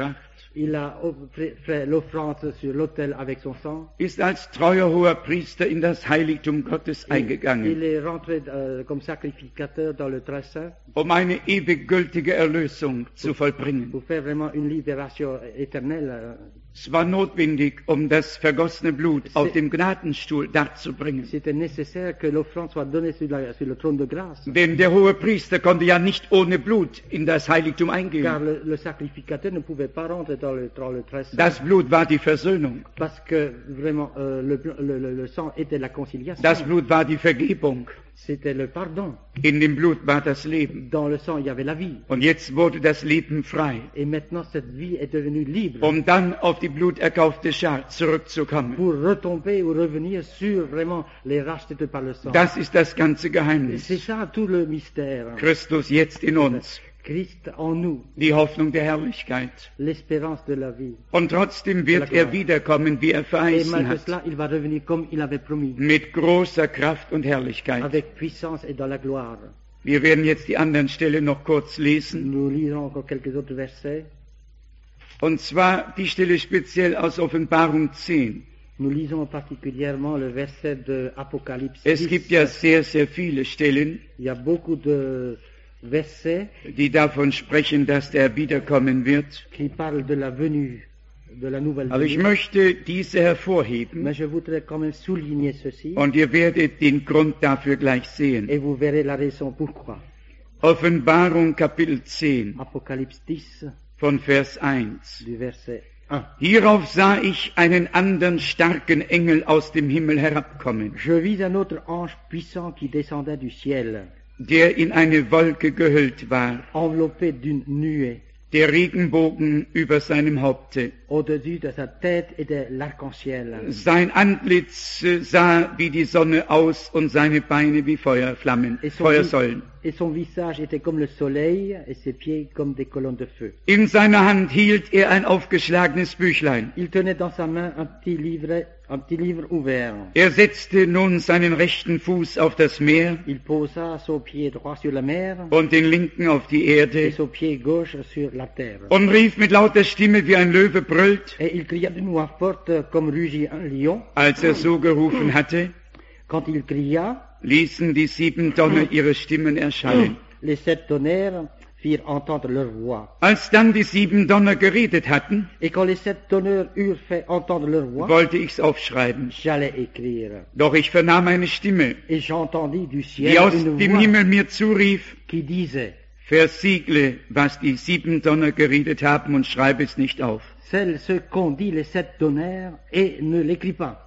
Speaker 2: Il a fait l'offrande sur l'autel avec son sang.
Speaker 1: ist als treuer hoher Priester in das Heiligtum Gottes
Speaker 2: Il
Speaker 1: eingegangen,
Speaker 2: est rentré comme sacrificateur dans le très saint
Speaker 1: eine ewig gültige Erlösung zu vollbringen.
Speaker 2: pour faire vraiment une libération éternelle.
Speaker 1: Es war notwendig, das vergossene Blut auf dem Gnadenstuhl darzubringen.
Speaker 2: C'était nécessaire que l'offrande soit donnée sur le trône de grâce.
Speaker 1: Denn der hohe Priester konnte ja nicht ohne Blut in das Heiligtum
Speaker 2: Car
Speaker 1: eingehen.
Speaker 2: le sacrificateur ne pouvait pas rentrer dans le très saint.
Speaker 1: Das Blut war die Versöhnung.
Speaker 2: Parce que vraiment le sang était la conciliation.
Speaker 1: Das Blut war die Vergebung.
Speaker 2: C'était le pardon.
Speaker 1: In dem Blut war das Leben.
Speaker 2: Dans le sang, il y avait la vie.
Speaker 1: Und jetzt wurde das Leben frei,
Speaker 2: Et maintenant, cette vie est devenue libre
Speaker 1: dann auf die bluterkaufte Schar zurückzukommen.
Speaker 2: pour retomber ou revenir sur vraiment les rachetés par le sang.
Speaker 1: Das ist das ganze
Speaker 2: C'est
Speaker 1: Geheimnis.
Speaker 2: ça tout le mystère.
Speaker 1: Christus jetzt in uns,
Speaker 2: Christ en nous,
Speaker 1: die Hoffnung der Herrlichkeit.
Speaker 2: l'espérance de la vie.
Speaker 1: Und trotzdem wird er wiederkommen, wie er
Speaker 2: Et
Speaker 1: verheißen
Speaker 2: malgré
Speaker 1: hat,
Speaker 2: cela, il va revenir comme il avait promis,
Speaker 1: mit großer Kraft und Herrlichkeit.
Speaker 2: avec puissance et dans la gloire.
Speaker 1: Wir werden jetzt die anderen Stellen noch kurz lesen.
Speaker 2: Nous lisons encore quelques autres versets.
Speaker 1: Und zwar die Stelle speziell aus Offenbarung 10.
Speaker 2: Nous lisons particulièrement le verset de Apocalypse
Speaker 1: Es
Speaker 2: 10.
Speaker 1: gibt ja sehr, sehr viele Stellen,
Speaker 2: Il y a beaucoup de versets
Speaker 1: die davon sprechen, dass der wiederkommen wird.
Speaker 2: qui parlent de la venue, de la nouvelle
Speaker 1: Aber ich
Speaker 2: venue.
Speaker 1: möchte diese hervorheben
Speaker 2: Mais je voudrais quand même souligner ceci,
Speaker 1: und ihr werdet den Grund dafür gleich sehen.
Speaker 2: et vous verrez la raison pourquoi.
Speaker 1: Offenbarung Kapitel 10
Speaker 2: Apocalypse 10,
Speaker 1: von Vers 1.
Speaker 2: du verset 1.
Speaker 1: Hierauf sah ich einen anderen starken Engel aus dem Himmel herabkommen,
Speaker 2: Je vis un autre ange puissant qui descendait du ciel,
Speaker 1: der in eine Wolke gehüllt war,
Speaker 2: enveloppé d'une nuée.
Speaker 1: der Regenbogen über seinem Haupte.
Speaker 2: Au-dessus de sa tête était l'arc-en-ciel.
Speaker 1: Sein Antlitz sah wie die Sonne aus und seine Beine wie Feuerflammen, Feuersäulen.
Speaker 2: Et son visage était comme le soleil et ses pieds comme des colonnes de feu.
Speaker 1: In seiner Hand hielt er ein aufgeschlagenes Büchlein.
Speaker 2: Il tenait dans sa main un petit livre ouvert.
Speaker 1: Er setzte nun seinen rechten Fuß auf das Meer
Speaker 2: Il posa son pied droit sur la mer
Speaker 1: und den linken auf die
Speaker 2: et
Speaker 1: Erde
Speaker 2: son pied gauche sur la terre.
Speaker 1: und rief mit lauter Stimme, wie ein Löwe brüllt,
Speaker 2: Et il cria d'une voix forte comme rugit un lion.
Speaker 1: als er so gerufen hatte,
Speaker 2: Quand il cria,
Speaker 1: ließen die 7 Donner ihre Stimmen erschallen.
Speaker 2: les 7 tonnerres firent entendre leur voix.
Speaker 1: Als dann die 7 Donner geredet hatten,
Speaker 2: Et quand les 7 tonnerres eurent fait entendre leur voix,
Speaker 1: wollte ich's aufschreiben.
Speaker 2: j'allais écrire.
Speaker 1: Doch ich vernahm eine Stimme,
Speaker 2: Et j'entendis du ciel
Speaker 1: die aus
Speaker 2: une
Speaker 1: dem
Speaker 2: voix
Speaker 1: Himmel mir zurief,
Speaker 2: qui disait,
Speaker 1: versiegle, was die 7 Donner geredet haben und schreibe es nicht auf.
Speaker 2: celle ce qu'ont dit les 7 tonnerres et ne l'écris pas.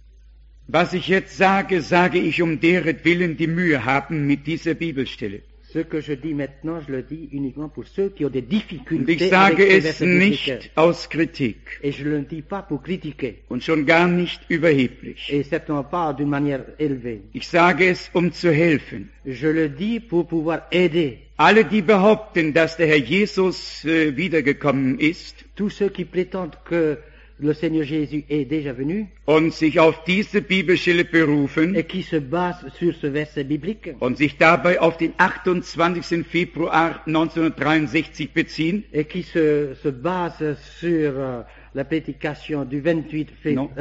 Speaker 1: Was ich jetzt sage, sage ich um deretwillen, die Mühe haben mit dieser Bibelstelle.
Speaker 2: Ce que je dis maintenant, je le dis uniquement pour ceux qui ont des
Speaker 1: Und ich
Speaker 2: difficultés
Speaker 1: sage
Speaker 2: avec ces
Speaker 1: es
Speaker 2: versets bibliques.
Speaker 1: nicht aus Kritik
Speaker 2: Et je ne le dis pas pour critiquer,
Speaker 1: und schon gar nicht überheblich.
Speaker 2: et certainement pas d'une manière élevée.
Speaker 1: Ich sage es, um zu helfen.
Speaker 2: Je le dis pour pouvoir aider
Speaker 1: Alle, die behaupten, dass der Herr Jesus wiedergekommen ist
Speaker 2: tous ceux qui prétendent que le Seigneur Jésus est déjà venu
Speaker 1: und sich auf diese Bibelstelle berufen
Speaker 2: et qui se basent sur ce verset biblique
Speaker 1: und sich dabei auf den 28. Februar 1963 beziehen,
Speaker 2: et qui se basent sur la prédication du 28 février.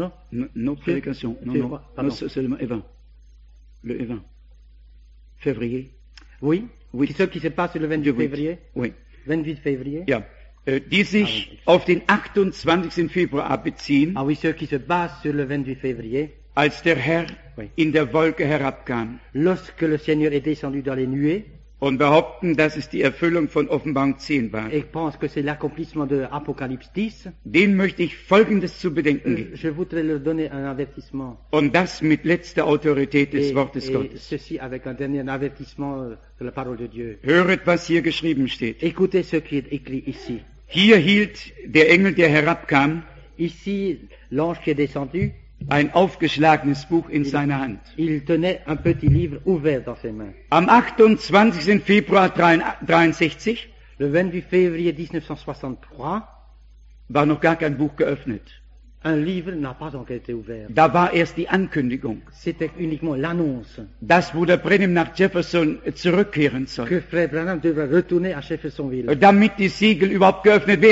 Speaker 1: no prédication, non, seulement évent, le évent, février.
Speaker 2: Oui,
Speaker 1: Oui.
Speaker 2: ceux qui se passent sur le 28 février.
Speaker 1: Oui.
Speaker 2: 28 février.
Speaker 1: Ja, die sich auf den 28. Februar beziehen,
Speaker 2: Ah oui, ceux qui se basent sur le 28 février.
Speaker 1: als der Herr
Speaker 2: Oui.
Speaker 1: in der Wolke herabkam,
Speaker 2: Lorsque le Seigneur est descendu dans les nuées,
Speaker 1: und behaupten, dass es die Erfüllung von Offenbarung 10 war.
Speaker 2: et pense que c'est l'accomplissement de Apocalypse 10,
Speaker 1: Den möchte ich Folgendes zu bedenken geben.
Speaker 2: je voudrais leur donner un avertissement.
Speaker 1: Und das mit letzter Autorität des Wortes
Speaker 2: Et
Speaker 1: Gottes.
Speaker 2: ceci avec un dernier avertissement de la parole de Dieu.
Speaker 1: Höret, was hier geschrieben steht.
Speaker 2: Écoutez ce qui est écrit ici.
Speaker 1: Hier hielt der Engel, der herabkam,
Speaker 2: Ici, l'ange qui est descendu,
Speaker 1: ein aufgeschlagenes Buch in seiner Hand.
Speaker 2: il tenait un petit livre ouvert dans ses mains.
Speaker 1: Am 28. Februar 1963
Speaker 2: Le 28 février 1963,
Speaker 1: war noch gar kein Buch geöffnet.
Speaker 2: un livre n'a pas encore été ouvert.
Speaker 1: Da war erst die Ankündigung,
Speaker 2: C'était uniquement l'annonce
Speaker 1: dass Bruder Brenham nach Jefferson zurückkehren soll,
Speaker 2: que Frère Branham devrait retourner à Jeffersonville,
Speaker 1: damit die Siegel überhaupt geöffnet werden.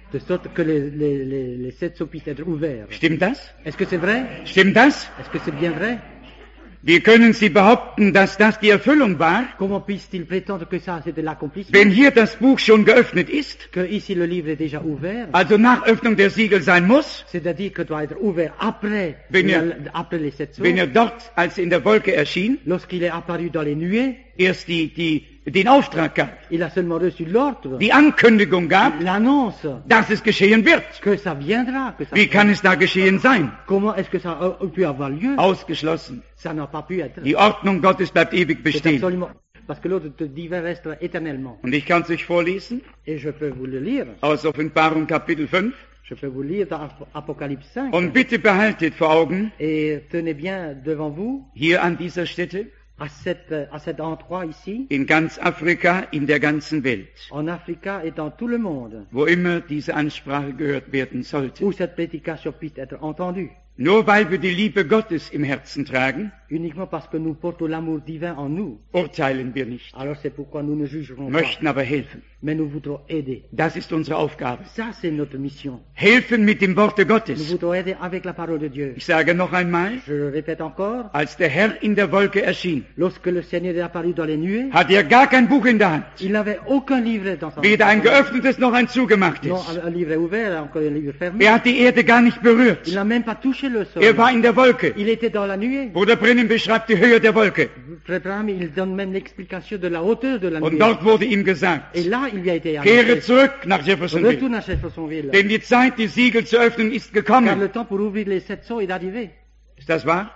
Speaker 2: de sorte que les 7 sceaux puissent être ouverts.
Speaker 1: Stimmt das?
Speaker 2: Est-ce que c'est vrai?
Speaker 1: Stimmt das?
Speaker 2: Est-ce que c'est bien vrai?
Speaker 1: Wie können Sie behaupten, dass das die Erfüllung war,
Speaker 2: Comment puisse-t-il prétendre que ça c'était l'accomplissement?
Speaker 1: wenn hier das Buch schon geöffnet ist,
Speaker 2: Que ici le livre est déjà ouvert,
Speaker 1: also nach Öffnung der Siegel sein muss,
Speaker 2: c'est-à-dire que doit être ouvert après, après les 7 sceaux,
Speaker 1: wenn er dort, als er in der Wolke erschien,
Speaker 2: lorsqu'il est apparu dans les nuées,
Speaker 1: erst den Auftrag gab,
Speaker 2: il a seulement reçu l'ordre,
Speaker 1: die Ankündigung gab,
Speaker 2: l'annonce
Speaker 1: dass es geschehen wird.
Speaker 2: que ça viendra, que ça
Speaker 1: Wie kann es da geschehen sein?
Speaker 2: Comment est-ce que ça a pu avoir lieu?
Speaker 1: Ausgeschlossen.
Speaker 2: Ça n'a pas pu être.
Speaker 1: Die Ordnung Gottes bleibt ewig
Speaker 2: C'est
Speaker 1: bestehen.
Speaker 2: absolument, parce que l'ordre divin reste éternellement.
Speaker 1: Und ich kann es euch vorlesen
Speaker 2: Et je peux vous le lire.
Speaker 1: aus Offenbarung Kapitel 5.
Speaker 2: Je peux vous lire dans Apocalypse 5.
Speaker 1: Und bitte behaltet vor Augen,
Speaker 2: Et tenez bien devant vous,
Speaker 1: hier an dieser Stätte,
Speaker 2: à cet endroit ici,
Speaker 1: in ganz Afrika, in der ganzen Welt,
Speaker 2: en Afrique et dans tout le monde,
Speaker 1: wo immer diese Ansprache gehört werden sollte.
Speaker 2: où cette prédication puisse être entendue.
Speaker 1: Nur weil wir die Liebe Gottes im Herzen tragen,
Speaker 2: Uniquement parce que nous portons l'amour divin en nous.
Speaker 1: urteilen wir nicht,
Speaker 2: Alors c'est pourquoi nous ne jugerons pas,
Speaker 1: möchten aber helfen.
Speaker 2: mais nous voudrons aider.
Speaker 1: Das ist unsere Aufgabe.
Speaker 2: Ça, c'est notre mission.
Speaker 1: Helfen mit dem Worte
Speaker 2: Nous
Speaker 1: Gottes.
Speaker 2: voudrons aider avec la parole de Dieu.
Speaker 1: Ich sage noch einmal,
Speaker 2: Je le répète encore,
Speaker 1: als der Herr in der Wolke erschien,
Speaker 2: lorsque le Seigneur est apparu dans les nuées,
Speaker 1: hat er gar kein Buch in der Hand.
Speaker 2: il n'avait aucun livre dans sa
Speaker 1: Weder ein
Speaker 2: main.
Speaker 1: geöffnetes noch ein zugemachtes.
Speaker 2: Non, un livre ouvert, encore un livre fermé.
Speaker 1: Er hat die Erde gar nicht berührt.
Speaker 2: Il n'a même pas touché le sol.
Speaker 1: Er war in der Wolke.
Speaker 2: Il était dans la nuée.
Speaker 1: Bruder Brennan beschreibt die Höhe der Wolke.
Speaker 2: Frère Branham, il donne même l'explication de la hauteur de la
Speaker 1: Und
Speaker 2: nuée.
Speaker 1: dort wurde ihm gesagt,
Speaker 2: Et là, il lui a été
Speaker 1: kehre
Speaker 2: annoncé.
Speaker 1: zurück nach Jeffersonville.
Speaker 2: Retourne à Jeffersonville.
Speaker 1: Denn die Zeit, die Siegel zu öffnen, ist
Speaker 2: Car
Speaker 1: gekommen.
Speaker 2: le temps pour ouvrir les 7 sceaux est arrivé.
Speaker 1: Ist das wahr?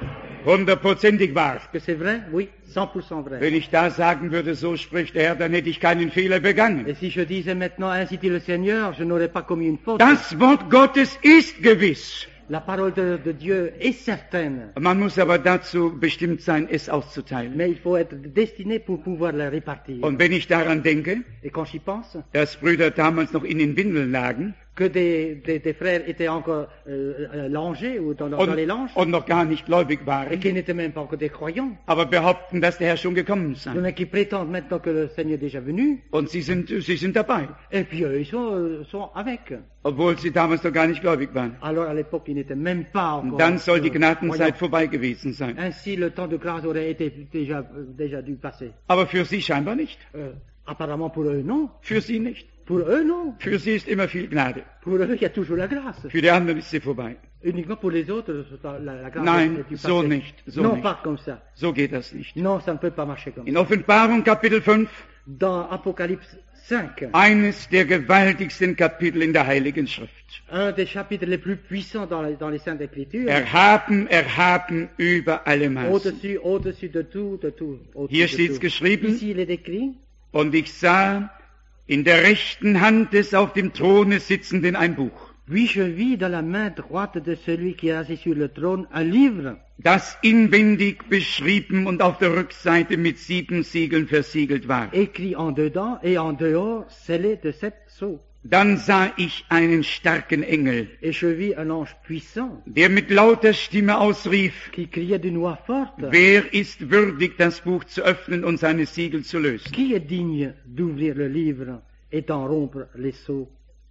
Speaker 1: 100%ig wahr.
Speaker 2: Est-ce que c'est vrai? Oui, 100% vrai.
Speaker 1: Wenn ich da sagen würde, so spricht der Herr, dann hätte ich keinen Fehler begangen.
Speaker 2: Et si je disais maintenant, ainsi dit le Seigneur, je n'aurais pas commis une faute.
Speaker 1: Das Wort Gottes ist gewiss.
Speaker 2: La parole de Dieu est certaine,
Speaker 1: Man muss aber dazu bestimmt sein, es auszuteilen.
Speaker 2: mais il faut être destiné pour pouvoir la répartir.
Speaker 1: Und wenn ich daran denke,
Speaker 2: Et quand j'y pense,
Speaker 1: dass Brüder damals noch in den Windeln lagen
Speaker 2: que des frères étaient encore langés ou dans les langes,
Speaker 1: und noch gar nicht gläubig
Speaker 2: et
Speaker 1: waren,
Speaker 2: qui n'étaient même pas encore des croyants,
Speaker 1: aber behaupten, dass der Herr schon gekommen sei.
Speaker 2: mais qui prétendent maintenant que le Seigneur est déjà venu,
Speaker 1: Und sie sind dabei,
Speaker 2: et puis eux, ils sont avec.
Speaker 1: obwohl sie damals noch gar nicht gläubig waren.
Speaker 2: Alors à l'époque, ils n'étaient même pas
Speaker 1: Und
Speaker 2: encore
Speaker 1: dann soll die
Speaker 2: croyants.
Speaker 1: Gnadenzeit vorbei gewesen sein.
Speaker 2: Ainsi, le temps de grâce aurait été déjà dû passer.
Speaker 1: Aber für sie scheinbar nicht.
Speaker 2: Apparemment pour eux, non.
Speaker 1: Für sie nicht.
Speaker 2: Pour eux, non.
Speaker 1: Für sie ist immer viel Gnade.
Speaker 2: Pour eux, il y a toujours la grâce.
Speaker 1: Für die anderen ist sie vorbei.
Speaker 2: Uniquement pour les autres, la grâce
Speaker 1: Nein,
Speaker 2: est
Speaker 1: so
Speaker 2: passée.
Speaker 1: nicht, so
Speaker 2: non,
Speaker 1: nicht.
Speaker 2: pas comme ça.
Speaker 1: So geht das nicht.
Speaker 2: Non, ça ne peut pas marcher comme ça.
Speaker 1: In Offenbarung Kapitel 5,
Speaker 2: Dans Apocalypse 5,
Speaker 1: eines der gewaltigsten Kapitel in der Heiligen Schrift.
Speaker 2: un des chapitres les plus puissants dans les Saintes Écritures,
Speaker 1: Erhaben, erhaben über alle Maßen.
Speaker 2: au-dessus de tout, au-dessus
Speaker 1: Hier
Speaker 2: de
Speaker 1: steht's
Speaker 2: tout.
Speaker 1: geschrieben.
Speaker 2: Ici, il est écrit,
Speaker 1: Und ich sah in der rechten Hand des auf dem Throne sitzenden ein Buch,
Speaker 2: puis je vis dans la main droite de celui qui est assis sur le trône un livre,
Speaker 1: das inwendig beschrieben und auf der Rückseite mit 7 Siegeln versiegelt war.
Speaker 2: écrit en dedans et en dehors, scellé de 7 sceaux.
Speaker 1: Dann sah ich einen starken Engel,
Speaker 2: Et je vis un ange puissant
Speaker 1: der mit lauter Stimme ausrief,
Speaker 2: qui criait d'une voix forte,
Speaker 1: wer ist würdig, das Buch zu öffnen und seine Siegel zu lösen?
Speaker 2: qui est digne d'ouvrir le livre et d'en rompre les sceaux?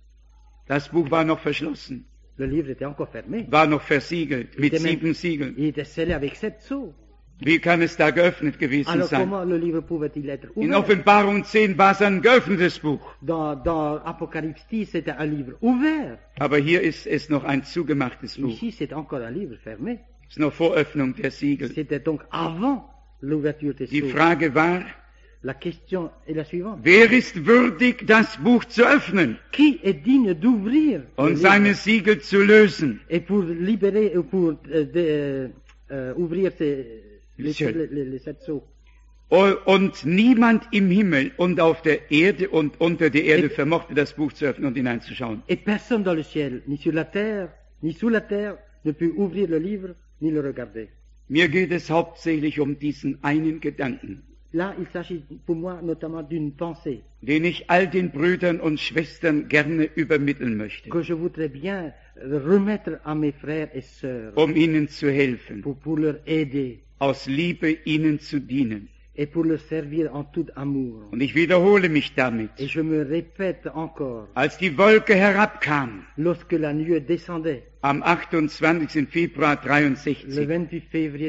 Speaker 1: Das Buch war noch verschlossen,
Speaker 2: Le livre était encore fermé.
Speaker 1: war noch versiegelt mit
Speaker 2: était même-
Speaker 1: 7 Siegeln.
Speaker 2: Il était scellé avec 7 sceaux.
Speaker 1: Wie kann es da geöffnet gewesen
Speaker 2: Alors
Speaker 1: sein?
Speaker 2: comment le livre pouvait-il être
Speaker 1: In
Speaker 2: ouvert?
Speaker 1: Offenbarung 10 war es ein geöffnetes Buch,
Speaker 2: Dans Apocalypse 10, c'était un livre ouvert.
Speaker 1: aber hier ist es noch ein zugemachtes Buch.
Speaker 2: Ici, c'est encore un livre fermé.
Speaker 1: Es ist noch vor Öffnung der Siegel.
Speaker 2: C'était donc avant l'ouverture des
Speaker 1: Die
Speaker 2: sceaux.
Speaker 1: Frage war,
Speaker 2: La question est la suivante.
Speaker 1: wer ist würdig, das Buch zu öffnen
Speaker 2: Qui est digne d'ouvrir le
Speaker 1: und
Speaker 2: livre
Speaker 1: seine Siegel zu lösen?
Speaker 2: et pour libérer, pour ouvrir les
Speaker 1: Schön.
Speaker 2: 7 sceaux?
Speaker 1: Und niemand im Himmel und auf der Erde und unter der Erde vermochte das Buch zu öffnen und hineinzuschauen.
Speaker 2: Et personne dans le ciel, ni sur la terre, ni sous la terre, ne peut ouvrir le livre, ni le regarder.
Speaker 1: Mir geht es hauptsächlich um diesen einen Gedanken,
Speaker 2: Là, il s'agit pour moi notamment d'une pensée
Speaker 1: den ich all den Brüdern und Schwestern gerne übermitteln möchte,
Speaker 2: que je voudrais bien remettre à mes frères et sœurs
Speaker 1: um ihnen zu helfen,
Speaker 2: pour leur aider,
Speaker 1: aus Liebe ihnen zu dienen.
Speaker 2: et pour le servir en tout amour.
Speaker 1: Und ich wiederhole mich damit.
Speaker 2: Et je me répète encore,
Speaker 1: Als die Wolke herabkam,
Speaker 2: lorsque la nuée descendait,
Speaker 1: am 28. Februar
Speaker 2: le
Speaker 1: 63,
Speaker 2: 28 février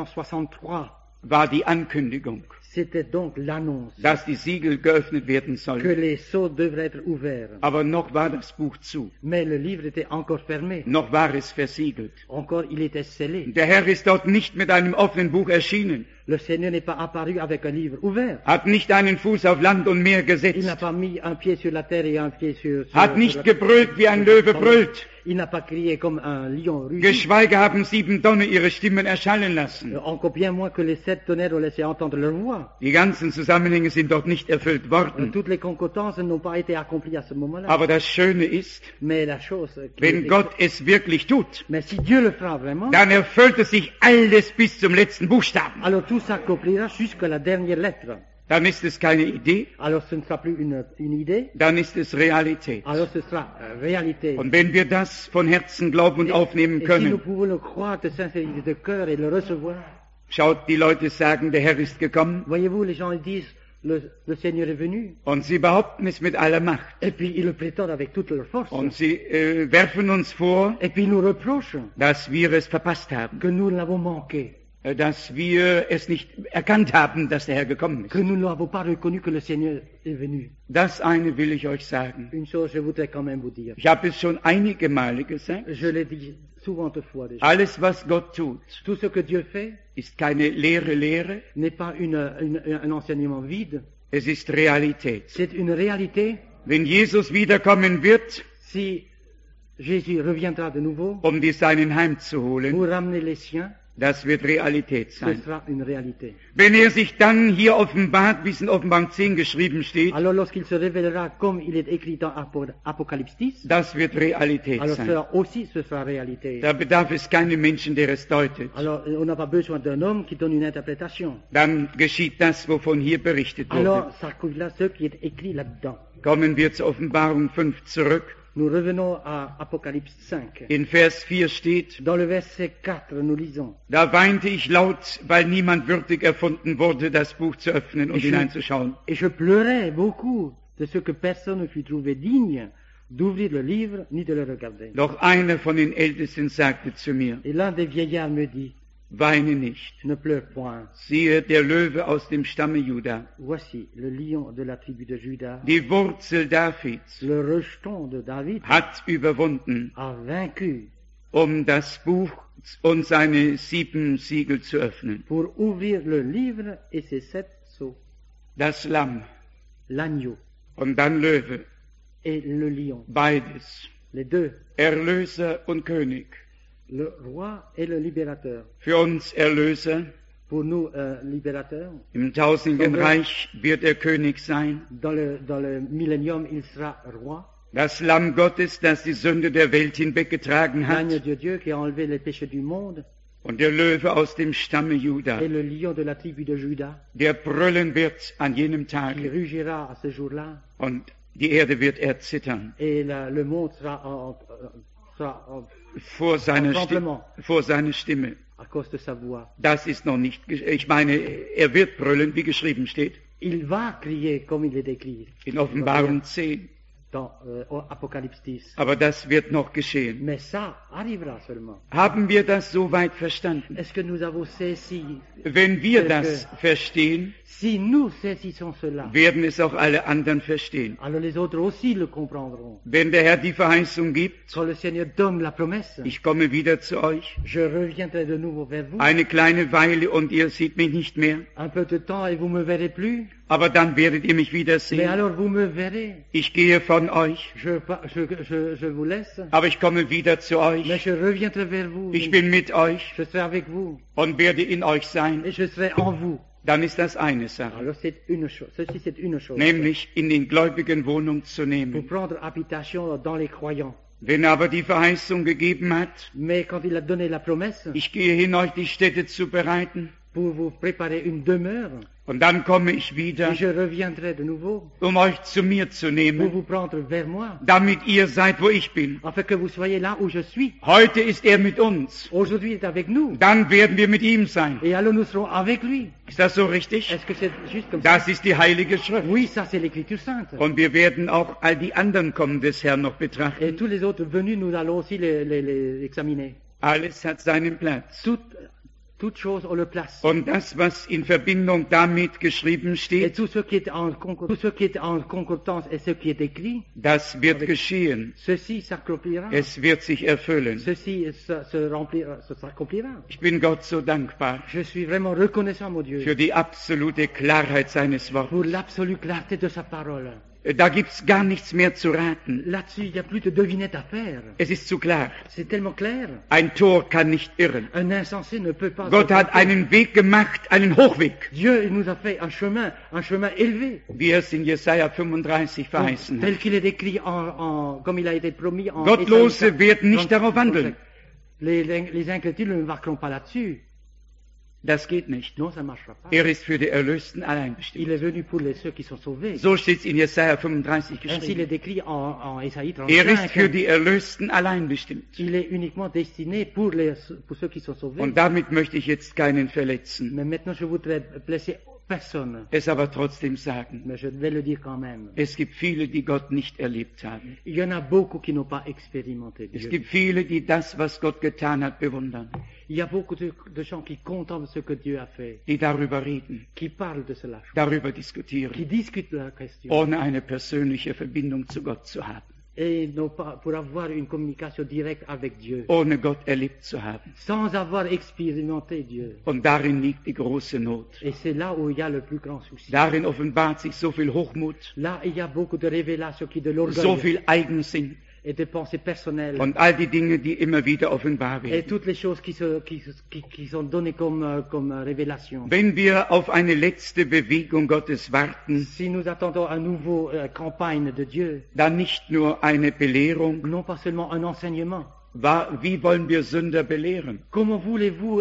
Speaker 2: 1963,
Speaker 1: war die Ankündigung,
Speaker 2: c'était donc l'annonce
Speaker 1: dass die Siegel geöffnet werden
Speaker 2: que
Speaker 1: sollen.
Speaker 2: les sceaux devraient être ouverts.
Speaker 1: Aber noch war das Buch zu.
Speaker 2: Mais le livre était encore fermé.
Speaker 1: Noch war es versiegelt.
Speaker 2: Encore, il était scellé.
Speaker 1: Der Herr ist dort nicht mit einem offenen Buch erschienen,
Speaker 2: Le Seigneur n'est pas apparu avec un livre ouvert.
Speaker 1: hat nicht einen Fuß auf Land und Meer
Speaker 2: Il n'a
Speaker 1: gesetzt,
Speaker 2: pas mis un pied sur la terre et un pied sur
Speaker 1: hat
Speaker 2: sur
Speaker 1: nicht
Speaker 2: la-
Speaker 1: gebrüllt wie ein Löwe brüllt,
Speaker 2: Il n'a pas crié comme un lion rugit.
Speaker 1: geschweige haben 7 Donner ihre Stimmen erschallen lassen.
Speaker 2: Encore bien moins que les 7 tonnerres ont laissé entendre leur voix.
Speaker 1: Die ganzen Zusammenhänge sind dort nicht erfüllt worden.
Speaker 2: Toutes les concordances n'ont pas été accomplies à ce moment-là.
Speaker 1: Aber das Schöne ist,
Speaker 2: Mais la chose qui
Speaker 1: wenn
Speaker 2: est-
Speaker 1: Gott es wirklich tut,
Speaker 2: Mais si Dieu le fera vraiment,
Speaker 1: dann erfüllt es sich alles bis zum letzten Buchstaben.
Speaker 2: alors tout s'accomplira jusqu'à la dernière lettre.
Speaker 1: Dann ist es keine Idee,
Speaker 2: Alors ce ne sera plus une idée,
Speaker 1: dann ist es Realität.
Speaker 2: alors ce sera réalité.
Speaker 1: Und wenn wir das von Herzen glauben und aufnehmen
Speaker 2: Et si nous
Speaker 1: können,
Speaker 2: pouvons le croire de sincérité de cœur et le recevoir,
Speaker 1: schaut, die Leute sagen, der Herr ist gekommen,
Speaker 2: voyez-vous, les gens ils disent, le Seigneur est venu,
Speaker 1: und sie behaupten es mit aller Macht.
Speaker 2: et puis ils le prétendent avec toute leur force,
Speaker 1: Und sie werfen uns vor,
Speaker 2: et puis ils nous reprochent
Speaker 1: dass wir es verpasst haben,
Speaker 2: que nous l'avons manqué,
Speaker 1: dass wir es nicht erkannt haben, dass der Herr gekommen
Speaker 2: que
Speaker 1: ist.
Speaker 2: nous n'avons pas reconnu que le Seigneur est venu.
Speaker 1: Das eine will ich euch sagen.
Speaker 2: Une chose, je voudrais quand même vous dire.
Speaker 1: Ich habe es schon einige Male gesagt.
Speaker 2: Je l'ai dit souvent autrefois déjà.
Speaker 1: Alles, was Gott tut,
Speaker 2: Tout ce que Dieu fait
Speaker 1: ist keine leere Lehre,
Speaker 2: n'est pas un enseignement vide,
Speaker 1: es ist Realität.
Speaker 2: c'est une réalité.
Speaker 1: Wenn Jesus wiederkommen wird,
Speaker 2: Si Jésus reviendra de nouveau
Speaker 1: um die Seinen heimzuholen,
Speaker 2: pour ramener les siens,
Speaker 1: das wird Realität
Speaker 2: ce
Speaker 1: sein.
Speaker 2: sera une réalité.
Speaker 1: Wenn er sich dann hier offenbart, wie es in Offenbarung 10 geschrieben steht,
Speaker 2: Alors lorsqu'il se révélera comme il est écrit dans Apocalypse 10,
Speaker 1: das wird Realität
Speaker 2: alors
Speaker 1: sein.
Speaker 2: ce sera réalité.
Speaker 1: Da bedarf es keinem Menschen, der es deutet.
Speaker 2: Alors on n'a pas besoin d'un homme qui donne une interprétation.
Speaker 1: Dann geschieht das, wovon hier berichtet wurde.
Speaker 2: Alors ça couvre là ce qui est écrit là-dedans.
Speaker 1: Kommen wir zur Offenbarung 5 zurück.
Speaker 2: Nous revenons à Apocalypse 5.
Speaker 1: In Vers 4 steht,
Speaker 2: Dans le verset 4, nous lisons.
Speaker 1: da weinte ich laut, weil niemand würdig erfunden wurde, das Buch zu öffnen und hineinzuschauen.
Speaker 2: Et je pleurais beaucoup de ce que personne ne fut trouvé digne d'ouvrir le livre ni de le regarder.
Speaker 1: Doch einer von den Ältesten sagte zu mir,
Speaker 2: Et l'un des vieillards me dit,
Speaker 1: weine nicht.
Speaker 2: ne pleure point.
Speaker 1: Siehe, der Löwe aus dem Stamme Juda,
Speaker 2: Voici le lion de la tribu de Juda,
Speaker 1: die Wurzel Davids,
Speaker 2: le rejeton de David,
Speaker 1: hat überwunden,
Speaker 2: a vaincu
Speaker 1: um das Buch und seine 7 Siegel zu öffnen.
Speaker 2: pour ouvrir le livre et ses 7 sceaux.
Speaker 1: Das Lamm
Speaker 2: L'agneau
Speaker 1: und dann Löwe,
Speaker 2: et le lion,
Speaker 1: beides,
Speaker 2: les deux,
Speaker 1: Erlöser und König.
Speaker 2: le roi et le libérateur.
Speaker 1: Für uns Erlöser,
Speaker 2: Pour nous, libérateur,
Speaker 1: im tausendjährigen Reich wird er König sein.
Speaker 2: dans le millénium, il sera roi.
Speaker 1: Das Lamm Gottes, das die Sünde der Welt hinweggetragen
Speaker 2: L'agneau
Speaker 1: hat,
Speaker 2: de Dieu qui a enlevé les péchés du monde
Speaker 1: und der Löwe aus dem Stamme Juda,
Speaker 2: et le lion de la tribu de Juda
Speaker 1: der brüllen wird an jenem
Speaker 2: qui
Speaker 1: Tag,
Speaker 2: rugira à ce jour-là
Speaker 1: und die Erde wird erzittern
Speaker 2: et le monde sera
Speaker 1: vor seiner,
Speaker 2: Tremblement.
Speaker 1: vor seiner Stimme.
Speaker 2: à cause de sa voix.
Speaker 1: Das ist noch nicht, ich meine, er wird brüllen, wie geschrieben steht,
Speaker 2: Il va crier comme il est écrit
Speaker 1: in Offenbarung 10.
Speaker 2: dans Apocalypse 10.
Speaker 1: Aber das wird noch geschehen.
Speaker 2: Mais ça arrivera seulement.
Speaker 1: Haben wir das soweit verstanden?
Speaker 2: Est-ce que nous avons saisi?
Speaker 1: Wenn wir das verstehen,
Speaker 2: Si nous saisissons cela,
Speaker 1: werden es auch alle anderen verstehen.
Speaker 2: alors les autres aussi le comprendront.
Speaker 1: Wenn der Herr die Verheißung gibt,
Speaker 2: Quand le Seigneur donne la promesse,
Speaker 1: ich komme wieder zu euch,
Speaker 2: je reviendrai de nouveau vers vous.
Speaker 1: eine kleine Weile und ihr seht mich nicht mehr,
Speaker 2: Un peu de temps et vous me verrez plus.
Speaker 1: aber dann werdet ihr mich
Speaker 2: Mais
Speaker 1: wiedersehen.
Speaker 2: alors vous me verrez.
Speaker 1: Ich gehe von euch,
Speaker 2: Je vous laisse.
Speaker 1: aber ich komme wieder zu
Speaker 2: Mais
Speaker 1: euch.
Speaker 2: je reviendrai vers vous.
Speaker 1: Ich bin mit euch
Speaker 2: Je serai avec vous.
Speaker 1: und werde in euch sein.
Speaker 2: Et je serai en vous.
Speaker 1: Dann ist das eine Sache,
Speaker 2: Alors c'est une chose. Ceci c'est une chose.
Speaker 1: nämlich in den Gläubigen Wohnung zu
Speaker 2: Pour
Speaker 1: nehmen.
Speaker 2: prendre habitation dans les croyants.
Speaker 1: Wenn er aber die Verheißung gegeben hat,
Speaker 2: Mais quand il a donné la promesse,
Speaker 1: ich gehe hin, euch die Städte zu bereiten,
Speaker 2: pour vous préparer une demeure.
Speaker 1: Und dann komme ich wieder,
Speaker 2: Et je reviendrai de nouveau
Speaker 1: um euch zu mir zu
Speaker 2: pour
Speaker 1: nehmen,
Speaker 2: vous prendre vers moi,
Speaker 1: damit ihr seid, wo ich bin.
Speaker 2: afin que vous soyez là où je suis.
Speaker 1: Heute ist er mit uns.
Speaker 2: Aujourd'hui, il est avec nous.
Speaker 1: Dann werden wir mit ihm sein.
Speaker 2: Et alors nous serons avec lui.
Speaker 1: Ist das so richtig?
Speaker 2: Est-ce que c'est juste comme ça?
Speaker 1: Das ist die Heilige Schrift.
Speaker 2: Oui, ça c'est l'Écriture sainte.
Speaker 1: Und wir werden auch all die anderen Kommen des Herrn noch
Speaker 2: Et
Speaker 1: betrachten.
Speaker 2: tous les autres venus, nous allons aussi les examiner.
Speaker 1: Alles hat seinen Platz.
Speaker 2: Toute chose ont leur place.
Speaker 1: Und das, was in Verbindung damit geschrieben
Speaker 2: Et
Speaker 1: steht,
Speaker 2: tout ce qui est en concordance et ce qui est écrit,
Speaker 1: das wird geschehen.
Speaker 2: ceci s'accomplira.
Speaker 1: Es wird sich erfüllen.
Speaker 2: Ceci s'accomplira.
Speaker 1: Ich bin Gott so dankbar
Speaker 2: Je suis vraiment reconnaissant, mon Dieu,
Speaker 1: für die absolute Klarheit seines Wortes.
Speaker 2: pour l'absolue clarté de sa parole.
Speaker 1: Da gibt's gar nichts mehr zu raten.
Speaker 2: Là-dessus, il n'y a plus de devinette à faire.
Speaker 1: Es ist zu klar.
Speaker 2: C'est tellement clair.
Speaker 1: Ein Tor kann nicht irren.
Speaker 2: Un insensé ne peut pas.
Speaker 1: Gott
Speaker 2: se
Speaker 1: hat
Speaker 2: tromper.
Speaker 1: einen Weg gemacht, einen Hochweg,
Speaker 2: Dieu, il nous a fait un chemin élevé,
Speaker 1: wie es in Jesaja 35 verheißen
Speaker 2: tel
Speaker 1: hat.
Speaker 2: qu'il est décrit comme il a été promis en
Speaker 1: Gottlose
Speaker 2: Ésaïe
Speaker 1: werden nicht
Speaker 2: 30,
Speaker 1: darauf wandeln.
Speaker 2: Les incrédules ne marqueront pas là-dessus.
Speaker 1: Das geht nicht.
Speaker 2: Non, ça ne marchera pas.
Speaker 1: Er ist für die Erlösten allein
Speaker 2: Il
Speaker 1: bestimmt.
Speaker 2: est venu pour ceux qui sont sauvés.
Speaker 1: So steht es in Jesaja 35
Speaker 2: Ainsi, il est
Speaker 1: geschrieben.
Speaker 2: décrit en Ésaïe
Speaker 1: Er ist für
Speaker 2: 35.
Speaker 1: die Erlösten allein bestimmt.
Speaker 2: Il est uniquement destiné pour ceux qui sont sauvés.
Speaker 1: Und damit möchte ich jetzt keinen verletzen,
Speaker 2: Mais maintenant, je voudrais blesser personne.
Speaker 1: es aber trotzdem sagen.
Speaker 2: Mais je vais le dire quand même.
Speaker 1: Es gibt viele, die Gott nicht erlebt haben.
Speaker 2: Il y en a beaucoup qui n'ont pas expérimenté
Speaker 1: Es
Speaker 2: Dieu.
Speaker 1: gibt viele, die das, was Gott getan hat, bewundern,
Speaker 2: Il y a beaucoup de gens qui contemplent ce que Dieu a fait,
Speaker 1: die darüber reden,
Speaker 2: qui parlent de cela,
Speaker 1: darüber
Speaker 2: qui
Speaker 1: diskutieren,
Speaker 2: discutent de la question.
Speaker 1: ohne eine persönliche Verbindung zu Gott zu haben,
Speaker 2: Et non pas pour avoir une communication directe avec Dieu,
Speaker 1: ohne Gott erlebt zu haben.
Speaker 2: sans avoir expérimenté Dieu.
Speaker 1: Und darin liegt die große Not.
Speaker 2: Et c'est là où il y a le plus grand souci.
Speaker 1: Darin offenbart sich so viel Hochmut,
Speaker 2: Là, il y a beaucoup de révélations qui de l'orgueil
Speaker 1: so viel Eigensinn
Speaker 2: et de pensées personnelles.
Speaker 1: und all die Dinge, die immer wieder offenbar
Speaker 2: Et
Speaker 1: werden.
Speaker 2: toutes les choses qui sont données comme révélation.
Speaker 1: Wenn wir auf eine letzte Bewegung Gottes warten,
Speaker 2: Si nous attendons un nouveau campagne de Dieu,
Speaker 1: dann nicht nur eine Belehrung.
Speaker 2: non pas seulement un enseignement.
Speaker 1: Wie wollen wir Sünder belehren?
Speaker 2: Comment voulez-vous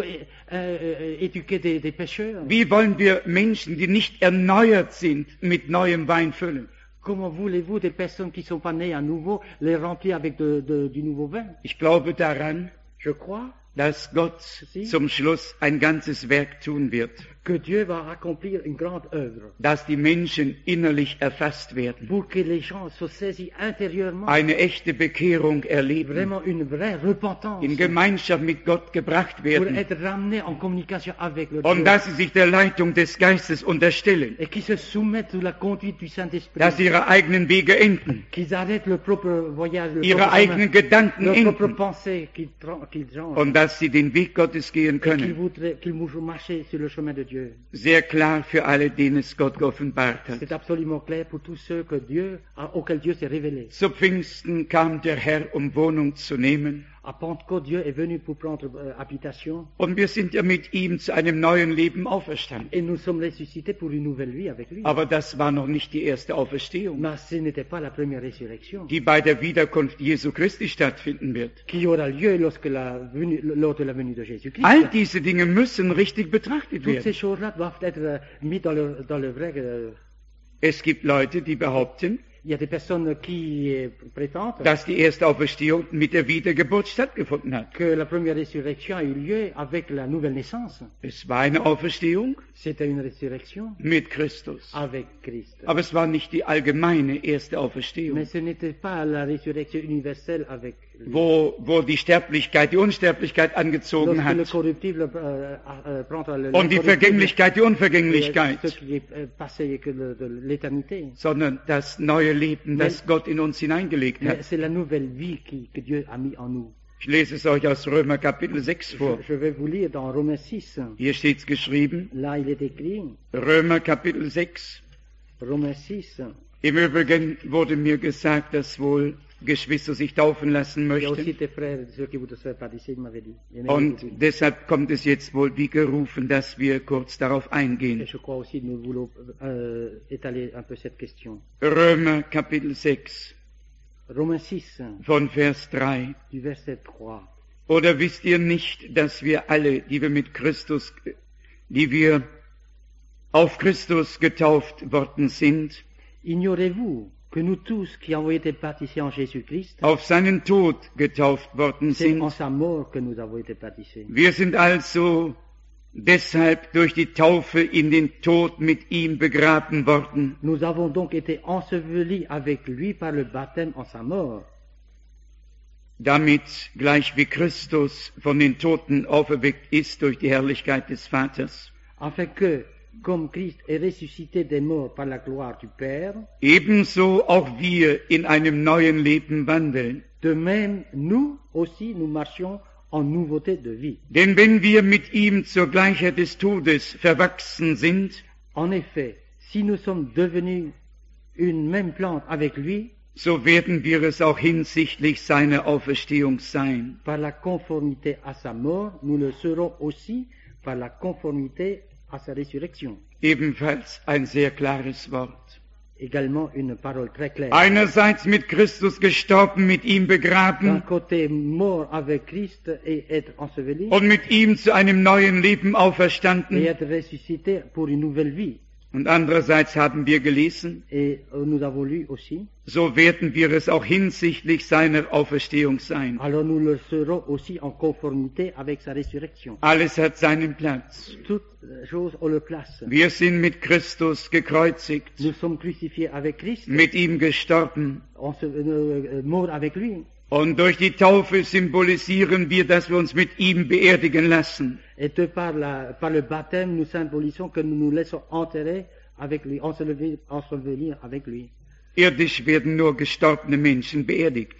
Speaker 2: éduquer des pécheurs?
Speaker 1: Wie wollen wir Menschen, die nicht erneuert sind, mit neuem Wein füllen?
Speaker 2: Comment voulez-vous des personnes qui ne sont pas nées à nouveau les remplir avec du nouveau vin?
Speaker 1: Ich glaube daran,
Speaker 2: Je crois
Speaker 1: dass Gott zum Schluss ein ganzes Werk tun wird,
Speaker 2: que Dieu va accomplir une grande œuvre
Speaker 1: dass die Menschen innerlich erfasst werden,
Speaker 2: pour que les gens soient saisis intérieurement,
Speaker 1: eine echte Bekehrung erleben,
Speaker 2: vraiment une vraie repentance,
Speaker 1: in Gemeinschaft mit Gott gebracht
Speaker 2: pour
Speaker 1: werden
Speaker 2: être ramenés en communication avec le
Speaker 1: und
Speaker 2: Dieu
Speaker 1: dass sie sich der Leitung des Geistes unterstellen,
Speaker 2: et qui se soumettent sous la conduite du Saint-Esprit,
Speaker 1: dass ihre eigenen Wege enden,
Speaker 2: qu'ils arrêtent le propre voyage, le
Speaker 1: ihre
Speaker 2: propre
Speaker 1: eigenen
Speaker 2: chemin,
Speaker 1: Gedanken
Speaker 2: leur propre
Speaker 1: enden
Speaker 2: pensée, qu'ils changent,
Speaker 1: und dass sie den Weg Gottes gehen
Speaker 2: et qu'ils
Speaker 1: können.
Speaker 2: voudraient marcher sur le chemin de Dieu.
Speaker 1: Sehr klar für alle, denen es Gott geoffenbart hat.
Speaker 2: C'est absolument clair pour tous ceux auxquels Dieu s'est révélé.
Speaker 1: Zu Pfingsten kam der Herr, um Wohnung zu nehmen.
Speaker 2: À Pentecôte, Dieu est venu pour prendre habitation
Speaker 1: Und wir sind ja mit ihm zu einem neuen Leben auferstanden.
Speaker 2: et nous sommes ressuscités pour une nouvelle vie avec lui.
Speaker 1: Aber das war noch nicht die erste Auferstehung,
Speaker 2: Mais ce n'était pas la première résurrection
Speaker 1: die bei der Wiederkunft Jesu Christi stattfinden wird.
Speaker 2: qui aura lieu lors de la venue de Jésus-Christ.
Speaker 1: All diese Dinge müssen richtig betrachtet
Speaker 2: Toutes ces
Speaker 1: werden.
Speaker 2: choses-là doivent être mises dans le vrai.
Speaker 1: Es gibt Leute, die behaupten,
Speaker 2: Il y a des personnes qui prétendent
Speaker 1: dass die erste Auferstehung mit der Wiedergeburt stattgefunden hat.
Speaker 2: que la première résurrection a eu lieu avec la nouvelle naissance.
Speaker 1: Es war eine Auferstehung
Speaker 2: C'était une résurrection
Speaker 1: mit Christus.
Speaker 2: avec Christ.
Speaker 1: Aber es war nicht die allgemeine erste Auferstehung,
Speaker 2: Mais ce n'était pas la résurrection universelle avec lui.
Speaker 1: wo die Sterblichkeit, die Unsterblichkeit angezogen
Speaker 2: Lorsque le
Speaker 1: hat
Speaker 2: corruptible prend
Speaker 1: und die
Speaker 2: l'incorruptible,
Speaker 1: Vergänglichkeit, die
Speaker 2: ce
Speaker 1: Unvergänglichkeit,
Speaker 2: qui est passé que de l'éternité.
Speaker 1: sondern das neue Leben, das Gott in uns hineingelegt
Speaker 2: Mais
Speaker 1: hat.
Speaker 2: c'est la nouvelle vie que Dieu a mis en nous.
Speaker 1: Ich lese es euch aus Römer Kapitel 6 vor.
Speaker 2: Je vais vous lire dans Romains 6.
Speaker 1: Hier steht es geschrieben,
Speaker 2: Là, il est écrit,
Speaker 1: Römer Kapitel 6.
Speaker 2: Romains 6.
Speaker 1: Im Übrigen wurde mir gesagt, dass wohl Geschwister sich taufen lassen
Speaker 2: Il y a aussi
Speaker 1: möchten.
Speaker 2: tes frères, ceux qui voudraient se faire baptiser, il m'avait dit.
Speaker 1: Und deshalb kommt es jetzt wohl wie gerufen, dass wir kurz darauf
Speaker 2: Et
Speaker 1: eingehen.
Speaker 2: je crois aussi que nous voulons étaler un peu cette question.
Speaker 1: Römer Kapitel 6
Speaker 2: Romains 6,
Speaker 1: von Vers 3.
Speaker 2: du verset 3.
Speaker 1: Oder wisst ihr nicht, dass wir alle, die wir mit Christus die wir auf Christus getauft worden sind,
Speaker 2: ignorez-vous que nous tous qui avons été baptisés en Jésus-Christ,
Speaker 1: auf seinen Tod getauft worden
Speaker 2: c'est en
Speaker 1: sind.
Speaker 2: sa mort que nous avons été baptisés.
Speaker 1: Wir sind also deshalb durch die Taufe in den Tod mit ihm begraben worden.
Speaker 2: Nous avons donc été ensevelis avec lui par le baptême en sa mort,
Speaker 1: Damit, gleich wie Christus von den Toten auferweckt ist durch die Herrlichkeit des Vaters,
Speaker 2: afin que, comme Christ est ressuscité des morts par la gloire du Père,
Speaker 1: ebenso auch wir in einem neuen Leben wandeln.
Speaker 2: de même, nous aussi, nous marchions en nouveauté de vie.
Speaker 1: Denn wenn wir mit ihm zur Gleichheit des Todes verwachsen sind,
Speaker 2: En effet, si nous sommes devenus une même plante avec lui,
Speaker 1: so werden wir es auch hinsichtlich seiner Auferstehung sein.
Speaker 2: par la conformité à sa mort, nous le serons aussi par la conformité à sa résurrection.
Speaker 1: Ebenfalls ein sehr klares Wort.
Speaker 2: Également une parole très claire.
Speaker 1: Einerseits mit Christus gestorben, mit ihm
Speaker 2: D'un
Speaker 1: begraben
Speaker 2: côté, mort avec Christ et être enseveli,
Speaker 1: und mit ihm zu einem neuen Leben
Speaker 2: et
Speaker 1: auferstanden.
Speaker 2: être ressuscité pour une nouvelle vie.
Speaker 1: Und andererseits haben wir gelesen,
Speaker 2: Et nous avons lu aussi,
Speaker 1: so werden wir es auch hinsichtlich seiner Auferstehung sein.
Speaker 2: alors nous le serons aussi en conformité avec sa résurrection.
Speaker 1: Alles hat seinen Platz.
Speaker 2: Toutes choses ont leur place.
Speaker 1: Wir sind mit Christus gekreuzigt,
Speaker 2: Nous sommes crucifiés avec Christ,
Speaker 1: mit ihm gestorben.
Speaker 2: morts avec lui.
Speaker 1: Und durch die Taufe symbolisieren wir, dass wir uns mit ihm beerdigen lassen.
Speaker 2: Et par le baptême, nous symbolisons que nous nous laissons enterrer avec lui, ensevelir avec lui.
Speaker 1: Irdisch werden nur gestorbene Menschen beerdigt.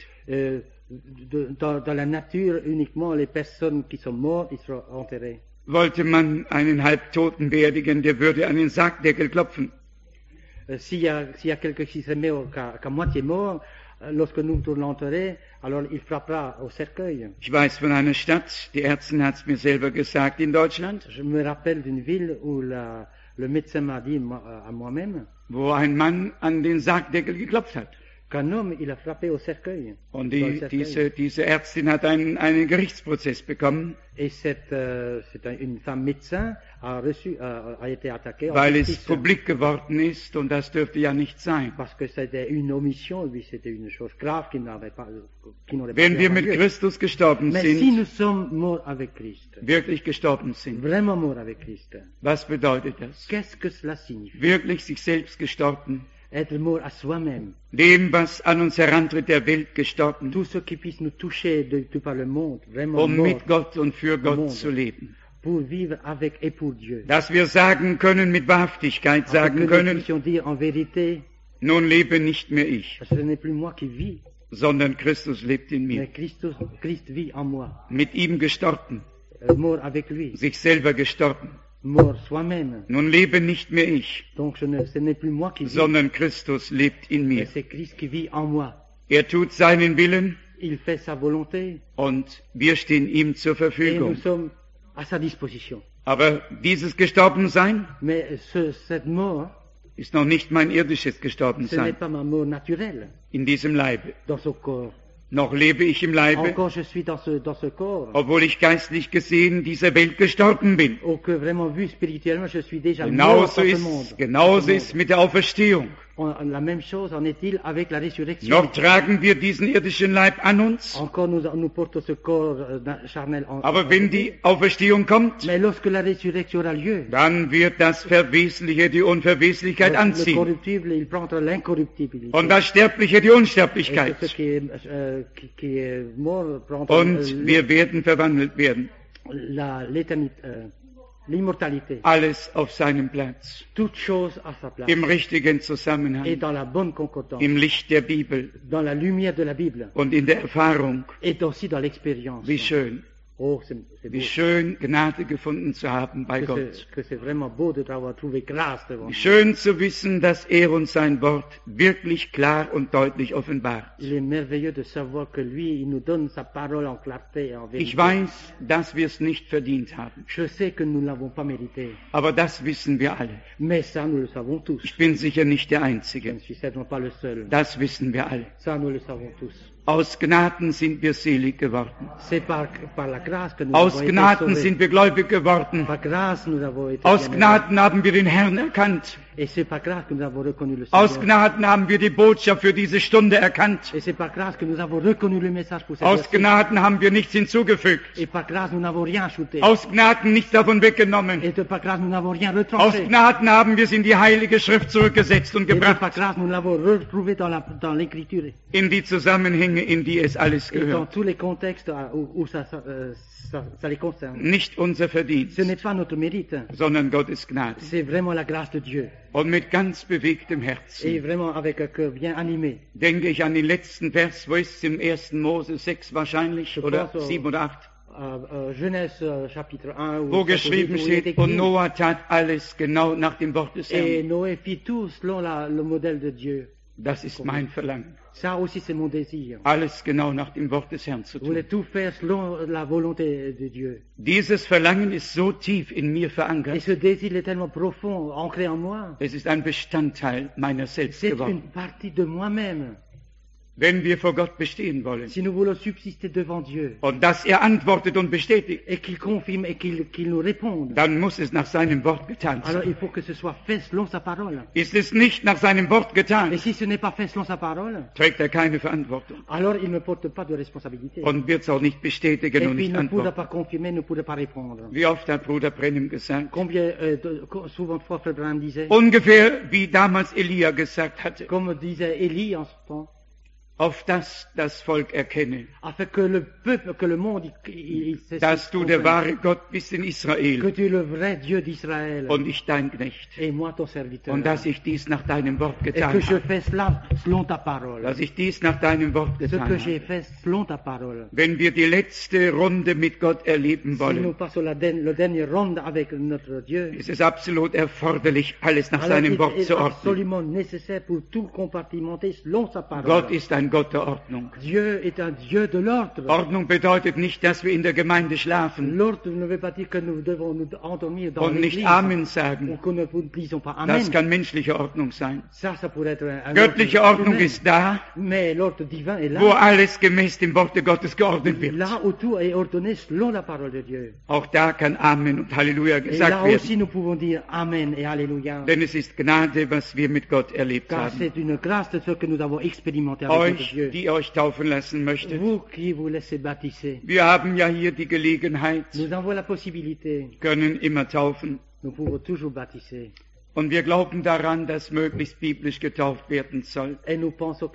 Speaker 2: Dans la nature, uniquement les personnes qui sont mortes, ils seront enterrées.
Speaker 1: Wollte man einen Halbtoten beerdigen, der würde an den Sargdeckel klopfen.
Speaker 2: S'il y a quelqu'un qui se met qu'à moitié mort, lorsque nous l'enterrer, alors il frappera au cercueil.
Speaker 1: Ich weiß von einer Stadt, die Ärztin hat es mir selber gesagt, in Deutschland,
Speaker 2: Je me rappelle d'une ville où le médecin m'a dit à moi-même
Speaker 1: wo ein Mann an den Sargdeckel geklopft hat.
Speaker 2: qu'un homme, il a frappé au cercueil.
Speaker 1: Und
Speaker 2: Dans le cercueil.
Speaker 1: diese Ärztin hat einen Gerichtsprozess bekommen,
Speaker 2: Et une femme médecin a été attaquée en
Speaker 1: weil es
Speaker 2: justice,
Speaker 1: publik geworden ist und das dürfte ja nicht sein.
Speaker 2: parce que c'était une omission, oui, c'était une chose grave qui n'aurait pas
Speaker 1: Wenn
Speaker 2: dû
Speaker 1: wir
Speaker 2: avoir
Speaker 1: mit
Speaker 2: lieu.
Speaker 1: Christus gestorben
Speaker 2: Mais si
Speaker 1: sind,
Speaker 2: nous sommes morts avec Christ,
Speaker 1: wirklich gestorben sind,
Speaker 2: vraiment morts avec Christ,
Speaker 1: was bedeutet das?
Speaker 2: qu'est-ce que cela signifie?
Speaker 1: Wirklich sich selbst gestorben,
Speaker 2: Être mort à soi-même.
Speaker 1: dem, was an uns herantritt, der Welt gestorben,
Speaker 2: Tout ce qui puisse nous toucher de par le monde, vraiment mort,
Speaker 1: mit Gott und für Gott zu leben.
Speaker 2: pour vivre avec et pour Dieu.
Speaker 1: Dass wir sagen können, mit Wahrhaftigkeit
Speaker 2: Afin que
Speaker 1: sagen
Speaker 2: nous
Speaker 1: können,
Speaker 2: puissions dire en vérité,
Speaker 1: nun lebe nicht mehr ich,
Speaker 2: ce n'est plus moi qui vis,
Speaker 1: sondern Christus lebt in mir.
Speaker 2: mais Christ vit en moi.
Speaker 1: Mit ihm gestorben,
Speaker 2: Mort avec lui,
Speaker 1: sich selber gestorben.
Speaker 2: mort soi-même.
Speaker 1: Nun lebe nicht mehr ich,
Speaker 2: Donc ce n'est plus moi qui vis,
Speaker 1: sondern Christus lebt in
Speaker 2: mais
Speaker 1: mir.
Speaker 2: c'est Christ qui vit en moi.
Speaker 1: Er tut seinen Willen
Speaker 2: Il fait sa volonté
Speaker 1: und wir stehen ihm zur
Speaker 2: et nous
Speaker 1: Verfügung.
Speaker 2: sommes à sa disposition.
Speaker 1: Aber dieses Gestorbensein
Speaker 2: Mais cette mort,
Speaker 1: ist noch nicht mein irdisches
Speaker 2: ce n'est
Speaker 1: Gestorbensein
Speaker 2: pas ma mort naturelle
Speaker 1: in diesem Leibe.
Speaker 2: dans ce corps.
Speaker 1: Noch lebe ich im Leibe,
Speaker 2: Encore je suis dans ce corps,
Speaker 1: obwohl ich geistlich gesehen dieser Welt gestorben bin.
Speaker 2: ou que vraiment vu spirituellement, je suis déjà mort
Speaker 1: Genauso
Speaker 2: dans ce monde.
Speaker 1: genauso ist mit der Auferstehung.
Speaker 2: La même chose en est-il avec la résurrection.
Speaker 1: Noch tragen wir diesen irdischen Leib an uns,
Speaker 2: Encore nous portons ce corps charnel en
Speaker 1: aber wenn die Auferstehung kommt,
Speaker 2: mais lorsque la résurrection aura lieu,
Speaker 1: dann wird das Verwesliche die Unverweslichkeit
Speaker 2: le
Speaker 1: anziehen
Speaker 2: corruptible, il prendra l'incorruptibilité.
Speaker 1: und das Sterbliche die
Speaker 2: Et ce
Speaker 1: Unsterblichkeit.
Speaker 2: qui est mort prendra
Speaker 1: Und wir werden verwandelt werden.
Speaker 2: l'immortalité.
Speaker 1: Alles auf seinem Platz,
Speaker 2: Toute chose à sa place.
Speaker 1: im richtigen
Speaker 2: Et
Speaker 1: Zusammenhang,
Speaker 2: dans la bonne concordance,
Speaker 1: im Licht der Bibel
Speaker 2: dans la lumière de la Bible,
Speaker 1: und in der Erfahrung.
Speaker 2: et aussi dans l'expérience.
Speaker 1: Wie schön,
Speaker 2: Oh, c'est beau.
Speaker 1: wie schön, Gnade gefunden zu haben bei
Speaker 2: Que
Speaker 1: Gott.
Speaker 2: c'est vraiment beau d'avoir trouvé grâce devant
Speaker 1: Wie
Speaker 2: nous.
Speaker 1: schön zu wissen, dass er uns sein Wort wirklich klar und deutlich offenbart.
Speaker 2: Il est merveilleux de savoir que lui, il nous donne sa parole en clarté et en vérité.
Speaker 1: Ich weiß, dass wir es nicht verdient haben,
Speaker 2: Je sais que nous ne l'avons pas mérité,
Speaker 1: aber das wissen wir alle.
Speaker 2: mais ça, nous le savons tous.
Speaker 1: Ich bin sicher nicht der
Speaker 2: Je
Speaker 1: Einzige.
Speaker 2: ne suis certainement pas le seul.
Speaker 1: Das wissen wir alle.
Speaker 2: Ça, nous le savons tous.
Speaker 1: Aus Gnaden sind wir selig geworden.
Speaker 2: C'est par la grâce que nous
Speaker 1: Aus
Speaker 2: avons été
Speaker 1: Gnaden
Speaker 2: sauvés.
Speaker 1: sind wir gläubig geworden.
Speaker 2: Par grâce, nous avons été
Speaker 1: Aus
Speaker 2: bien-aimés.
Speaker 1: Gnaden haben wir den Herrn erkannt.
Speaker 2: Et c'est par grâce que nous avons reconnu le
Speaker 1: Aus
Speaker 2: Seigneur.
Speaker 1: Gnaden haben wir die Botschaft für diese Stunde erkannt.
Speaker 2: Et c'est par grâce que nous avons reconnu le message pour cette
Speaker 1: Aus
Speaker 2: heure-ci.
Speaker 1: Gnaden haben wir nichts hinzugefügt.
Speaker 2: Et par grâce, nous n'avons rien ajouté.
Speaker 1: Aus Gnaden nichts davon weggenommen.
Speaker 2: Et par grâce, nous n'avons rien
Speaker 1: Aus
Speaker 2: retranché.
Speaker 1: Gnaden haben wir es in die Heilige Schrift zurückgesetzt und
Speaker 2: Et par
Speaker 1: gebracht,
Speaker 2: grâce, nous l'avons retrouvé dans l'écriture
Speaker 1: in die Zusammenhänge, in die es alles
Speaker 2: et dans
Speaker 1: gehört.
Speaker 2: tous les contextes où ça les concerne.
Speaker 1: Nicht unser Verdienst,
Speaker 2: Ce n'est pas notre mérite,
Speaker 1: sondern Gottes Gnade.
Speaker 2: c'est vraiment la grâce de Dieu.
Speaker 1: Und mit ganz bewegtem
Speaker 2: Et
Speaker 1: Herzen
Speaker 2: vraiment avec un cœur bien animé.
Speaker 1: denke ich an den letzten Vers, wo ist es im 1. Mose 6 wahrscheinlich, oder 7 oder 8,
Speaker 2: Genèse chapitre 1
Speaker 1: wo geschrieben steht, und Noah tat alles genau nach dem Wort des
Speaker 2: et
Speaker 1: Herrn.
Speaker 2: Noé fit tout selon le modèle de Dieu.
Speaker 1: Das ist mein Verlangen,
Speaker 2: Ça aussi c'est mon désir.
Speaker 1: alles genau nach dem Wort des Herrn zu
Speaker 2: Je voulais
Speaker 1: tun.
Speaker 2: tout faire selon la volonté de Dieu.
Speaker 1: Dieses Verlangen ist so tief in mir
Speaker 2: Et
Speaker 1: verankert,
Speaker 2: ce désir est tellement profond, ancré en moi.
Speaker 1: es ist ein Bestandteil meiner selbst
Speaker 2: C'est une
Speaker 1: geworden.
Speaker 2: partie de moi-même.
Speaker 1: Wenn wir vor Gott bestehen wollen
Speaker 2: Si nous voulons subsister devant Dieu
Speaker 1: und dass er antwortet und bestätigt,
Speaker 2: et qu'il confirme et qu'il nous réponde,
Speaker 1: dann muss es nach seinem Wort getan
Speaker 2: alors
Speaker 1: sein.
Speaker 2: il faut que ce soit fait selon sa parole.
Speaker 1: Ist es nicht nach seinem Wort getan,
Speaker 2: Et si ce n'est pas fait selon sa parole,
Speaker 1: trägt er keine Verantwortung
Speaker 2: alors il ne porte pas de responsabilité.
Speaker 1: und wird es auch nicht bestätigen
Speaker 2: Et
Speaker 1: und
Speaker 2: puis
Speaker 1: nicht
Speaker 2: il ne pourra
Speaker 1: antworten.
Speaker 2: pas confirmer, ne pourra pas répondre.
Speaker 1: Wie oft hat Bruder Brennim gesagt,
Speaker 2: Combien, souvent de fois Frère Branham disait,
Speaker 1: ungefähr wie damals Elia gesagt hatte,
Speaker 2: comme disait Élie en ce temps,
Speaker 1: auf das Volk erkenne,
Speaker 2: afin que le peuple, que le monde, il
Speaker 1: dass du der wahre Gott bist in
Speaker 2: que
Speaker 1: Israel
Speaker 2: tu es le vrai Dieu d'Israël
Speaker 1: und ich dein Knecht
Speaker 2: et moi ton serviteur.
Speaker 1: und dass ich dies nach deinem Wort
Speaker 2: Et
Speaker 1: getan
Speaker 2: que je
Speaker 1: habe,
Speaker 2: fais cela selon ta parole.
Speaker 1: dass ich dies nach deinem Wort
Speaker 2: Ce
Speaker 1: getan
Speaker 2: que j'ai
Speaker 1: habe.
Speaker 2: fait selon ta parole.
Speaker 1: Wenn wir die letzte Runde mit Gott erleben
Speaker 2: Si nous
Speaker 1: wollen,
Speaker 2: passons le dernier ronde avec notre Dieu,
Speaker 1: ist es absolut erforderlich, alles nach
Speaker 2: alors
Speaker 1: seinem
Speaker 2: il
Speaker 1: Wort
Speaker 2: est
Speaker 1: zu ordnen.
Speaker 2: absolument nécessaire pour tout compartimenter selon sa parole.
Speaker 1: Gott ist ein Gott der Ordnung.
Speaker 2: Dieu est un Dieu de l'ordre.
Speaker 1: Ordnung bedeutet nicht, dass wir in der Gemeinde schlafen
Speaker 2: L'ordre ne veut pas dire que nous devons nous endormir dans
Speaker 1: und nicht
Speaker 2: l'église
Speaker 1: Amen
Speaker 2: ou
Speaker 1: sagen.
Speaker 2: que nous ne disons pas Amen.
Speaker 1: Das kann menschliche Ordnung sein.
Speaker 2: Ça pourrait être un
Speaker 1: Göttliche
Speaker 2: ordre
Speaker 1: Ordnung
Speaker 2: humain.
Speaker 1: ist da,
Speaker 2: Mais l'ordre divin est là.
Speaker 1: wo alles gemäß dem Worte Gottes geordnet wird.
Speaker 2: Là où tout est ordonné selon la parole de Dieu.
Speaker 1: Auch da kann Amen und Halleluja
Speaker 2: Et là
Speaker 1: gesagt werden.
Speaker 2: aussi nous pouvons dire Amen et Alléluia.
Speaker 1: Denn es ist Gnade, was wir mit Gott erlebt
Speaker 2: Car
Speaker 1: haben.
Speaker 2: c'est une grâce de ce que nous avons expérimenté avec notre
Speaker 1: Euch,
Speaker 2: Dieu.
Speaker 1: die euch taufen lassen möchtet.
Speaker 2: Vous qui vous laissez baptiser,
Speaker 1: Wir haben ja hier die Gelegenheit,
Speaker 2: nous avons la possibilité,
Speaker 1: können immer taufen.
Speaker 2: nous pouvons toujours baptiser.
Speaker 1: Und wir glauben daran, dass möglichst biblisch getauft werden soll.
Speaker 2: Et nous pensons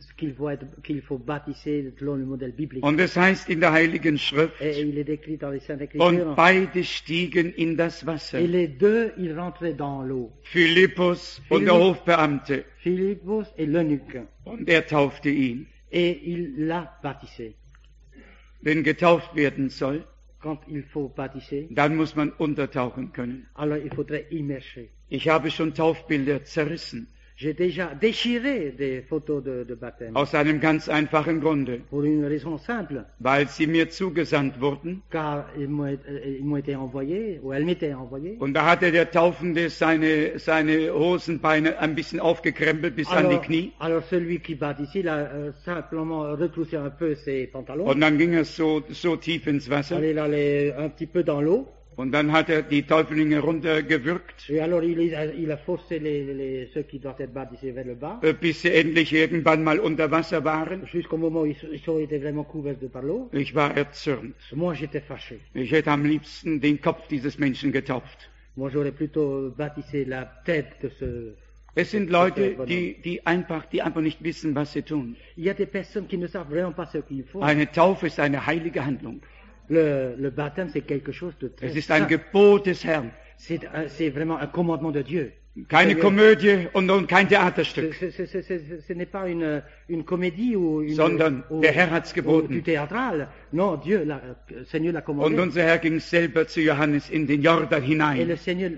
Speaker 2: qu'il faut baptiser selon le modèle biblique.
Speaker 1: Und es heißt in der Heiligen Schrift,
Speaker 2: Et il est décrit dans les Saintes
Speaker 1: und
Speaker 2: Écritures.
Speaker 1: beide stiegen in das Wasser.
Speaker 2: Et les deux, ils rentraient dans l'eau.
Speaker 1: Philippus und der Hofbeamte.
Speaker 2: Philippus et l'eunuque.
Speaker 1: Und er taufte ihn.
Speaker 2: Et il l'a baptisé.
Speaker 1: Wenn getauft werden soll,
Speaker 2: Quand il faut baptiser,
Speaker 1: dann muss man untertauchen können.
Speaker 2: alors il faudrait immerger.
Speaker 1: Ich habe schon Taufbilder zerrissen.
Speaker 2: J'ai déjà déchiré des photos de baptême.
Speaker 1: Aus einem ganz einfachen Grunde.
Speaker 2: Pour une raison simple.
Speaker 1: Weil sie mir zugesandt wurden.
Speaker 2: Car ils m'ont été envoyés, ou elles m'étaient envoyées.
Speaker 1: Und da hatte der Taufende seine Hosenbeine ein bisschen aufgekrempelt bis an die Knie.
Speaker 2: Alors celui qui baptisait, il a simplement retroussé un peu ses pantalons.
Speaker 1: Und dann ging er so tief ins Wasser.
Speaker 2: Il allait un petit peu dans l'eau.
Speaker 1: Und dann hat er die Täuflinge runtergewürgt,
Speaker 2: Et alors il a forcé ceux qui doivent être baptisés vers le bas.
Speaker 1: Bis sie endlich irgendwann mal unter Wasser waren.
Speaker 2: Jusqu'au moment où ils ont été vraiment couverts par l'eau.
Speaker 1: Ich war erzürnt.
Speaker 2: Moi j'étais fâché.
Speaker 1: Ich hätte am liebsten den Kopf dieses Menschen getauft.
Speaker 2: Moi j'aurais plutôt baptisé la tête de ce...
Speaker 1: Es sind Leute, die einfach nicht wissen, was sie tun.
Speaker 2: Il y a des personnes qui ne savent vraiment pas ce qu'il faut.
Speaker 1: Eine Taufe ist eine heilige Handlung.
Speaker 2: Le baptême, c'est quelque chose de très
Speaker 1: Es ist ein
Speaker 2: saint.
Speaker 1: Gebot des Herrn.
Speaker 2: C'est vraiment un commandement de Dieu.
Speaker 1: Keine Komödie und kein Theaterstück.
Speaker 2: Ce n'est pas une comédie ou
Speaker 1: Sondern der Herr hat's
Speaker 2: ou
Speaker 1: geboten.
Speaker 2: du théâtral. Non, Seigneur l'a commandé.
Speaker 1: Und unser Herr ging selber zu Johannes in den Jordan
Speaker 2: Et
Speaker 1: hinein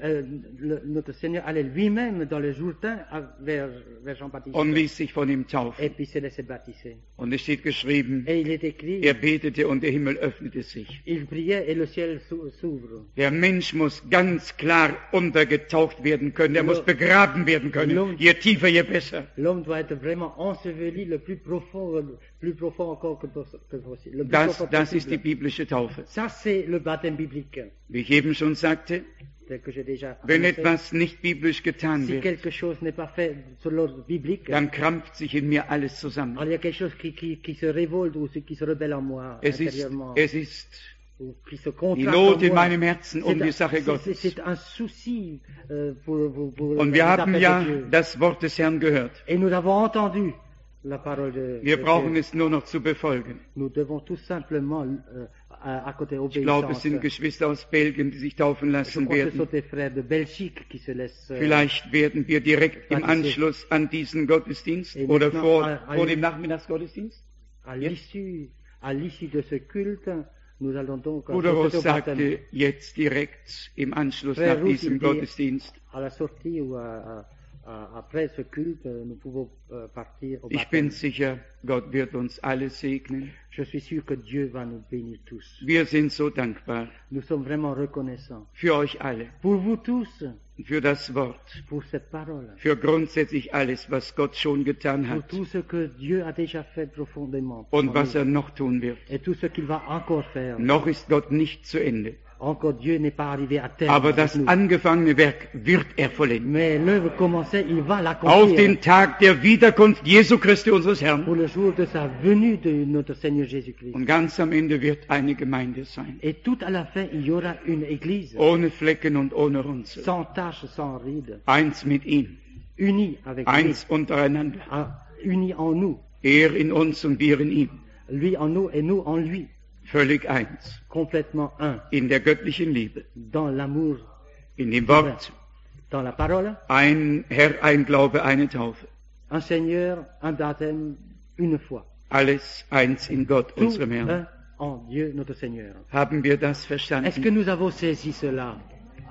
Speaker 2: notre Seigneur allait lui-même dans le Jourdain vers Jean-Baptiste.
Speaker 1: und ließ sich von ihm
Speaker 2: Et
Speaker 1: taufen.
Speaker 2: puis s'est laissé baptiser.
Speaker 1: Und es steht geschrieben,
Speaker 2: Et il est écrit,
Speaker 1: er betete und der Himmel öffnete sich.
Speaker 2: il priait et le ciel s'ouvre.
Speaker 1: Der Mensch muss ganz klar untergetaucht werden können. Er muss begraben werden können. Je tiefer, je besser.
Speaker 2: L'homme doit être vraiment enseveli lit le plus profond encore que possible. Le plus
Speaker 1: Das
Speaker 2: profond
Speaker 1: ist die
Speaker 2: possible.
Speaker 1: biblische Taufe.
Speaker 2: Ça, c'est le baptême biblique.
Speaker 1: Wie ich eben schon sagte,
Speaker 2: Tel que j'ai déjà
Speaker 1: wenn
Speaker 2: annoncé.
Speaker 1: etwas nicht biblisch getan
Speaker 2: Si
Speaker 1: wird,
Speaker 2: quelque chose n'est pas fait sur l'ordre biblique,
Speaker 1: dann krampft sich in mir alles
Speaker 2: alors
Speaker 1: zusammen.
Speaker 2: il y a quelque chose qui se révolte ou qui se rebelle en moi intérieurement,
Speaker 1: Es ist
Speaker 2: ou qui se
Speaker 1: die
Speaker 2: contracte
Speaker 1: Not
Speaker 2: en
Speaker 1: in
Speaker 2: moi.
Speaker 1: meinem Herzen um die Sache Gottes.
Speaker 2: C'est un souci pour
Speaker 1: Und
Speaker 2: les
Speaker 1: wir haben
Speaker 2: appels
Speaker 1: ja
Speaker 2: de Dieu.
Speaker 1: das Wort des Herrn gehört.
Speaker 2: Et nous avons entendu la parole de
Speaker 1: Wir brauchen
Speaker 2: Dieu.
Speaker 1: es nur noch zu befolgen.
Speaker 2: Nous devons tout simplement à côté
Speaker 1: Ich glaube, es
Speaker 2: obéissance.
Speaker 1: sind Geschwister aus Belgien, die sich taufen
Speaker 2: Je
Speaker 1: lassen
Speaker 2: crois que ce sont
Speaker 1: werden.
Speaker 2: des frères de Belgique qui se laissent
Speaker 1: Vielleicht werden wir direkt im Anschluss an diesen Gottesdienst
Speaker 2: Et
Speaker 1: oder
Speaker 2: maintenant,
Speaker 1: vor dem Nachmittagsgottesdienst.
Speaker 2: à l'issue de ce culte, nous allons donc
Speaker 1: Bruder
Speaker 2: procéder
Speaker 1: Ross
Speaker 2: au baptême.
Speaker 1: sagte jetzt direkt im Anschluss
Speaker 2: Frère
Speaker 1: nach
Speaker 2: Ruth,
Speaker 1: diesem
Speaker 2: il dit,
Speaker 1: Gottesdienst.
Speaker 2: à la sortie ou après ce culte, nous pouvons partir au
Speaker 1: Ich
Speaker 2: baptême.
Speaker 1: bin sicher, Gott wird uns alle segnen.
Speaker 2: Je suis sûr que Dieu va nous bénir tous.
Speaker 1: Wir sind so dankbar
Speaker 2: Nous sommes vraiment reconnaissants
Speaker 1: für euch alle,
Speaker 2: pour vous tous,
Speaker 1: für das Wort,
Speaker 2: pour cette parole,
Speaker 1: für grundsätzlich alles, was Gott schon getan
Speaker 2: pour
Speaker 1: hat
Speaker 2: tout ce que Dieu a déjà fait profondément
Speaker 1: und
Speaker 2: en
Speaker 1: was
Speaker 2: nous,
Speaker 1: noch tun wird.
Speaker 2: et tout ce qu'il va encore faire.
Speaker 1: Noch ist Gott nicht zu Ende.
Speaker 2: Encore Dieu n'est pas arrivé à terme
Speaker 1: Aber
Speaker 2: avec
Speaker 1: das
Speaker 2: nous.
Speaker 1: angefangene Werk wird er vollenden.
Speaker 2: Mais l'œuvre commençait, il va
Speaker 1: Auf
Speaker 2: l'accomplir
Speaker 1: den Tag der Wiederkunft Jesu Christi unseres Herrn.
Speaker 2: pour le jour de sa venue de notre Seigneur Jésus-Christ.
Speaker 1: Und ganz am Ende wird eine Gemeinde sein.
Speaker 2: Et tout à la fin, il y aura une église
Speaker 1: Ohne Flecken und ohne Runzel.
Speaker 2: sans tache, sans ride,
Speaker 1: Eins mit ihm.
Speaker 2: unie avec lui,
Speaker 1: Eins untereinander.
Speaker 2: unie en nous,
Speaker 1: Er in uns und wir in ihm.
Speaker 2: lui en nous et nous en lui,
Speaker 1: Völlig eins.
Speaker 2: complètement un,
Speaker 1: In der göttlichen Liebe.
Speaker 2: dans l'amour,
Speaker 1: In dem Wort.
Speaker 2: dans la parole,
Speaker 1: Ein Herr, ein Glaube, eine Taufe.
Speaker 2: un Seigneur, un baptême, une foi.
Speaker 1: Alles eins in Gott,
Speaker 2: Tout
Speaker 1: unserem Herrn.
Speaker 2: un en Dieu, notre Seigneur.
Speaker 1: Haben wir das
Speaker 2: Est-ce que
Speaker 1: verstanden?
Speaker 2: nous avons saisi cela?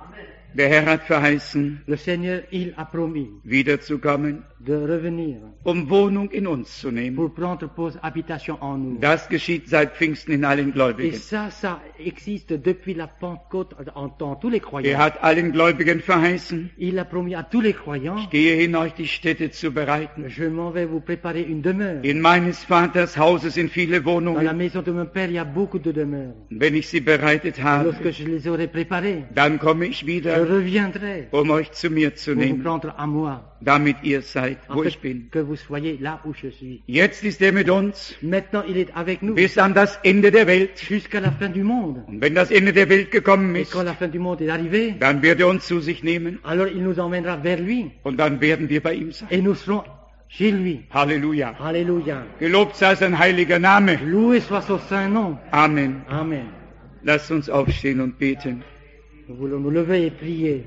Speaker 1: Der Herr hat verheißen,
Speaker 2: Le Seigneur, il a promis
Speaker 1: wiederzukommen,
Speaker 2: de revenir
Speaker 1: Wohnung in uns zu nehmen.
Speaker 2: pour prendre habitation en nous.
Speaker 1: Das geschieht seit Pfingsten in allen
Speaker 2: Et
Speaker 1: Gläubigen.
Speaker 2: ça existe depuis la Pentecôte en tous les
Speaker 1: Er
Speaker 2: croyants.
Speaker 1: hat allen Gläubigen verheißen,
Speaker 2: Il a promis à tous les croyants,
Speaker 1: ich gehe hin, euch die Städte zu bereiten.
Speaker 2: je m'en vais vous préparer une demeure.
Speaker 1: In meines Vaters Hause sind viele
Speaker 2: Dans la
Speaker 1: Wohnungen.
Speaker 2: maison de mon Père, il y a beaucoup de demeures.
Speaker 1: Und wenn ich sie bereitet habe,
Speaker 2: Lorsque je les aurai préparées,
Speaker 1: dann komme ich
Speaker 2: je
Speaker 1: wieder,
Speaker 2: reviendrai
Speaker 1: euch zu mir zu
Speaker 2: pour vous
Speaker 1: nehmen,
Speaker 2: prendre à moi,
Speaker 1: damit ihr seid, wo
Speaker 2: afin
Speaker 1: ich bin.
Speaker 2: que vous soyez là où je suis.
Speaker 1: Jetzt ist er mit uns
Speaker 2: Maintenant, il est avec nous
Speaker 1: bis an das Ende der Welt.
Speaker 2: jusqu'à la fin du monde.
Speaker 1: Und wenn das Ende der Welt gekommen
Speaker 2: Et
Speaker 1: ist,
Speaker 2: quand la fin du monde est arrivée,
Speaker 1: dann wird er uns zu sich nehmen
Speaker 2: alors il nous emmènera vers lui
Speaker 1: und dann werden wir bei ihm sein.
Speaker 2: et nous serons chez lui.
Speaker 1: Halleluja.
Speaker 2: Alléluia.
Speaker 1: Gelobt sei sein heiliger Name.
Speaker 2: Loué soit son saint nom.
Speaker 1: Amen.
Speaker 2: Amen.
Speaker 1: Lasst uns aufstehen und beten.
Speaker 2: Nous voulons nous lever et prier.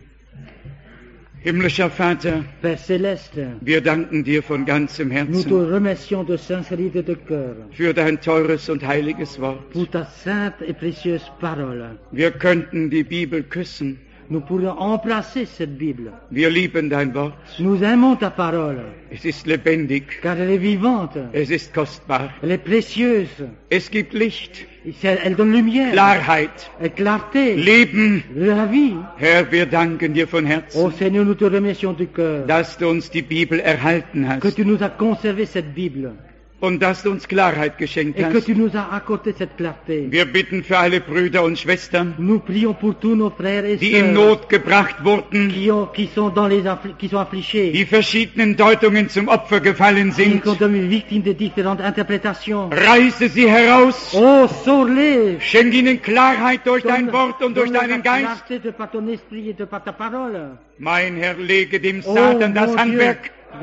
Speaker 1: Himmlischer Vater,
Speaker 2: Père céleste,
Speaker 1: wir danken dir von ganzem
Speaker 2: nous te
Speaker 1: Herzen
Speaker 2: remercions de sincérité de cœur
Speaker 1: für dein teures und heiliges Wort.
Speaker 2: pour ta sainte et précieuse parole.
Speaker 1: Wir könnten die Bibel küssen.
Speaker 2: Nous pourrions embrasser cette Bible.
Speaker 1: Wir lieben dein Wort.
Speaker 2: Nous aimons ta parole,
Speaker 1: Es ist lebendig.
Speaker 2: car elle est vivante,
Speaker 1: Es ist kostbar.
Speaker 2: elle est précieuse,
Speaker 1: Es gibt Licht,
Speaker 2: elle donne lumière,
Speaker 1: Klarheit,
Speaker 2: et clarté,
Speaker 1: Leben.
Speaker 2: la vie.
Speaker 1: Herr, wir danken dir von
Speaker 2: Ô
Speaker 1: Herzen,
Speaker 2: Seigneur, nous te remercions du cœur
Speaker 1: dass du uns die Bibel erhalten
Speaker 2: que
Speaker 1: hast
Speaker 2: tu nous as conservé cette Bible
Speaker 1: und dass du uns Klarheit geschenkt
Speaker 2: et que
Speaker 1: hast.
Speaker 2: tu nous as accordé cette clarté.
Speaker 1: Wir bitten für alle Brüder und Schwestern,
Speaker 2: Nous prions pour tous nos frères et
Speaker 1: die in
Speaker 2: sœurs
Speaker 1: Not gebracht wurden,
Speaker 2: qui sont qui sont affligés,
Speaker 1: die verschiedenen Deutungen zum Opfer gefallen
Speaker 2: qui
Speaker 1: sind.
Speaker 2: sont devenus victimes de différentes interprétations.
Speaker 1: Reiße sie heraus,
Speaker 2: Oh, sors-les!
Speaker 1: schenk ihnen Klarheit durch dein Wort und durch
Speaker 2: Donne-leur
Speaker 1: deinen
Speaker 2: la
Speaker 1: Geist.
Speaker 2: clarté de par ton esprit et de par ta parole.
Speaker 1: Mein Herr, lege dem
Speaker 2: Oh,
Speaker 1: Satan das
Speaker 2: mon
Speaker 1: Handwerk.
Speaker 2: Dieu,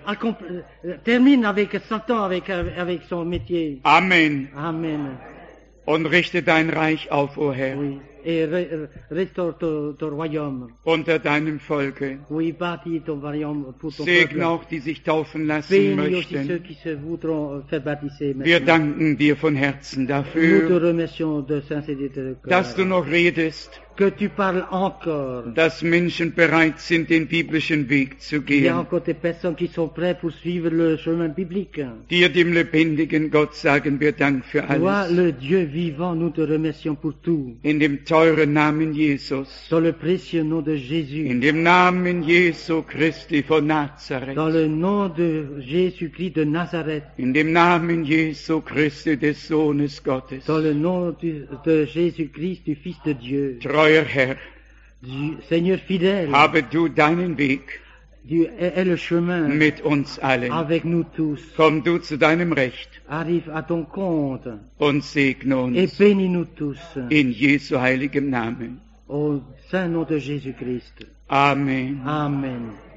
Speaker 2: termine avec Satan, avec son métier.
Speaker 1: Amen.
Speaker 2: Amen.
Speaker 1: Und richte dein Reich auf, o Herr,
Speaker 2: Oui. Et restaure ton royaume.
Speaker 1: unter deinem Volke.
Speaker 2: Oui, bâtis ton royaume pour ton
Speaker 1: Segne
Speaker 2: peuple.
Speaker 1: auch, die sich taufen lassen
Speaker 2: Bénis aussi ceux
Speaker 1: möchten.
Speaker 2: qui se voudront faire baptiser
Speaker 1: Wir
Speaker 2: maintenant.
Speaker 1: danken dir von Herzen
Speaker 2: Nous te
Speaker 1: dafür,
Speaker 2: remercions de sincérité de
Speaker 1: dass du
Speaker 2: cœur.
Speaker 1: noch redest,
Speaker 2: Que tu parles encore.
Speaker 1: dass Menschen bereit sind, den biblischen Weg zu
Speaker 2: Il y a
Speaker 1: gehen.
Speaker 2: encore des personnes qui sont prêtes pour suivre le chemin biblique.
Speaker 1: Dir, dem lebendigen Gott, sagen wir Dank für
Speaker 2: Toi,
Speaker 1: alles.
Speaker 2: le Dieu vivant, nous te remercions pour tout.
Speaker 1: In dem teuren Namen Jesus,
Speaker 2: dans le précieux nom de Jésus,
Speaker 1: in dem Namen Jesu Christi von Nazareth,
Speaker 2: dans le nom de Jésus-Christ de Nazareth,
Speaker 1: in dem Namen Jesu Christi des Sohnes Gottes.
Speaker 2: dans le nom de Jésus-Christ, du Fils de Dieu.
Speaker 1: Treuer Herr,
Speaker 2: Du Seigneur fidèle,
Speaker 1: habe du deinen Weg
Speaker 2: Dieu est le chemin
Speaker 1: mit uns allen.
Speaker 2: avec nous tous.
Speaker 1: Komm du zu deinem Recht
Speaker 2: Arrive à ton compte
Speaker 1: und segne
Speaker 2: et
Speaker 1: uns
Speaker 2: bénis-nous tous
Speaker 1: in Jesu heiligem Namen.
Speaker 2: au saint nom de Jésus-Christ.
Speaker 1: Amen.
Speaker 2: Amen.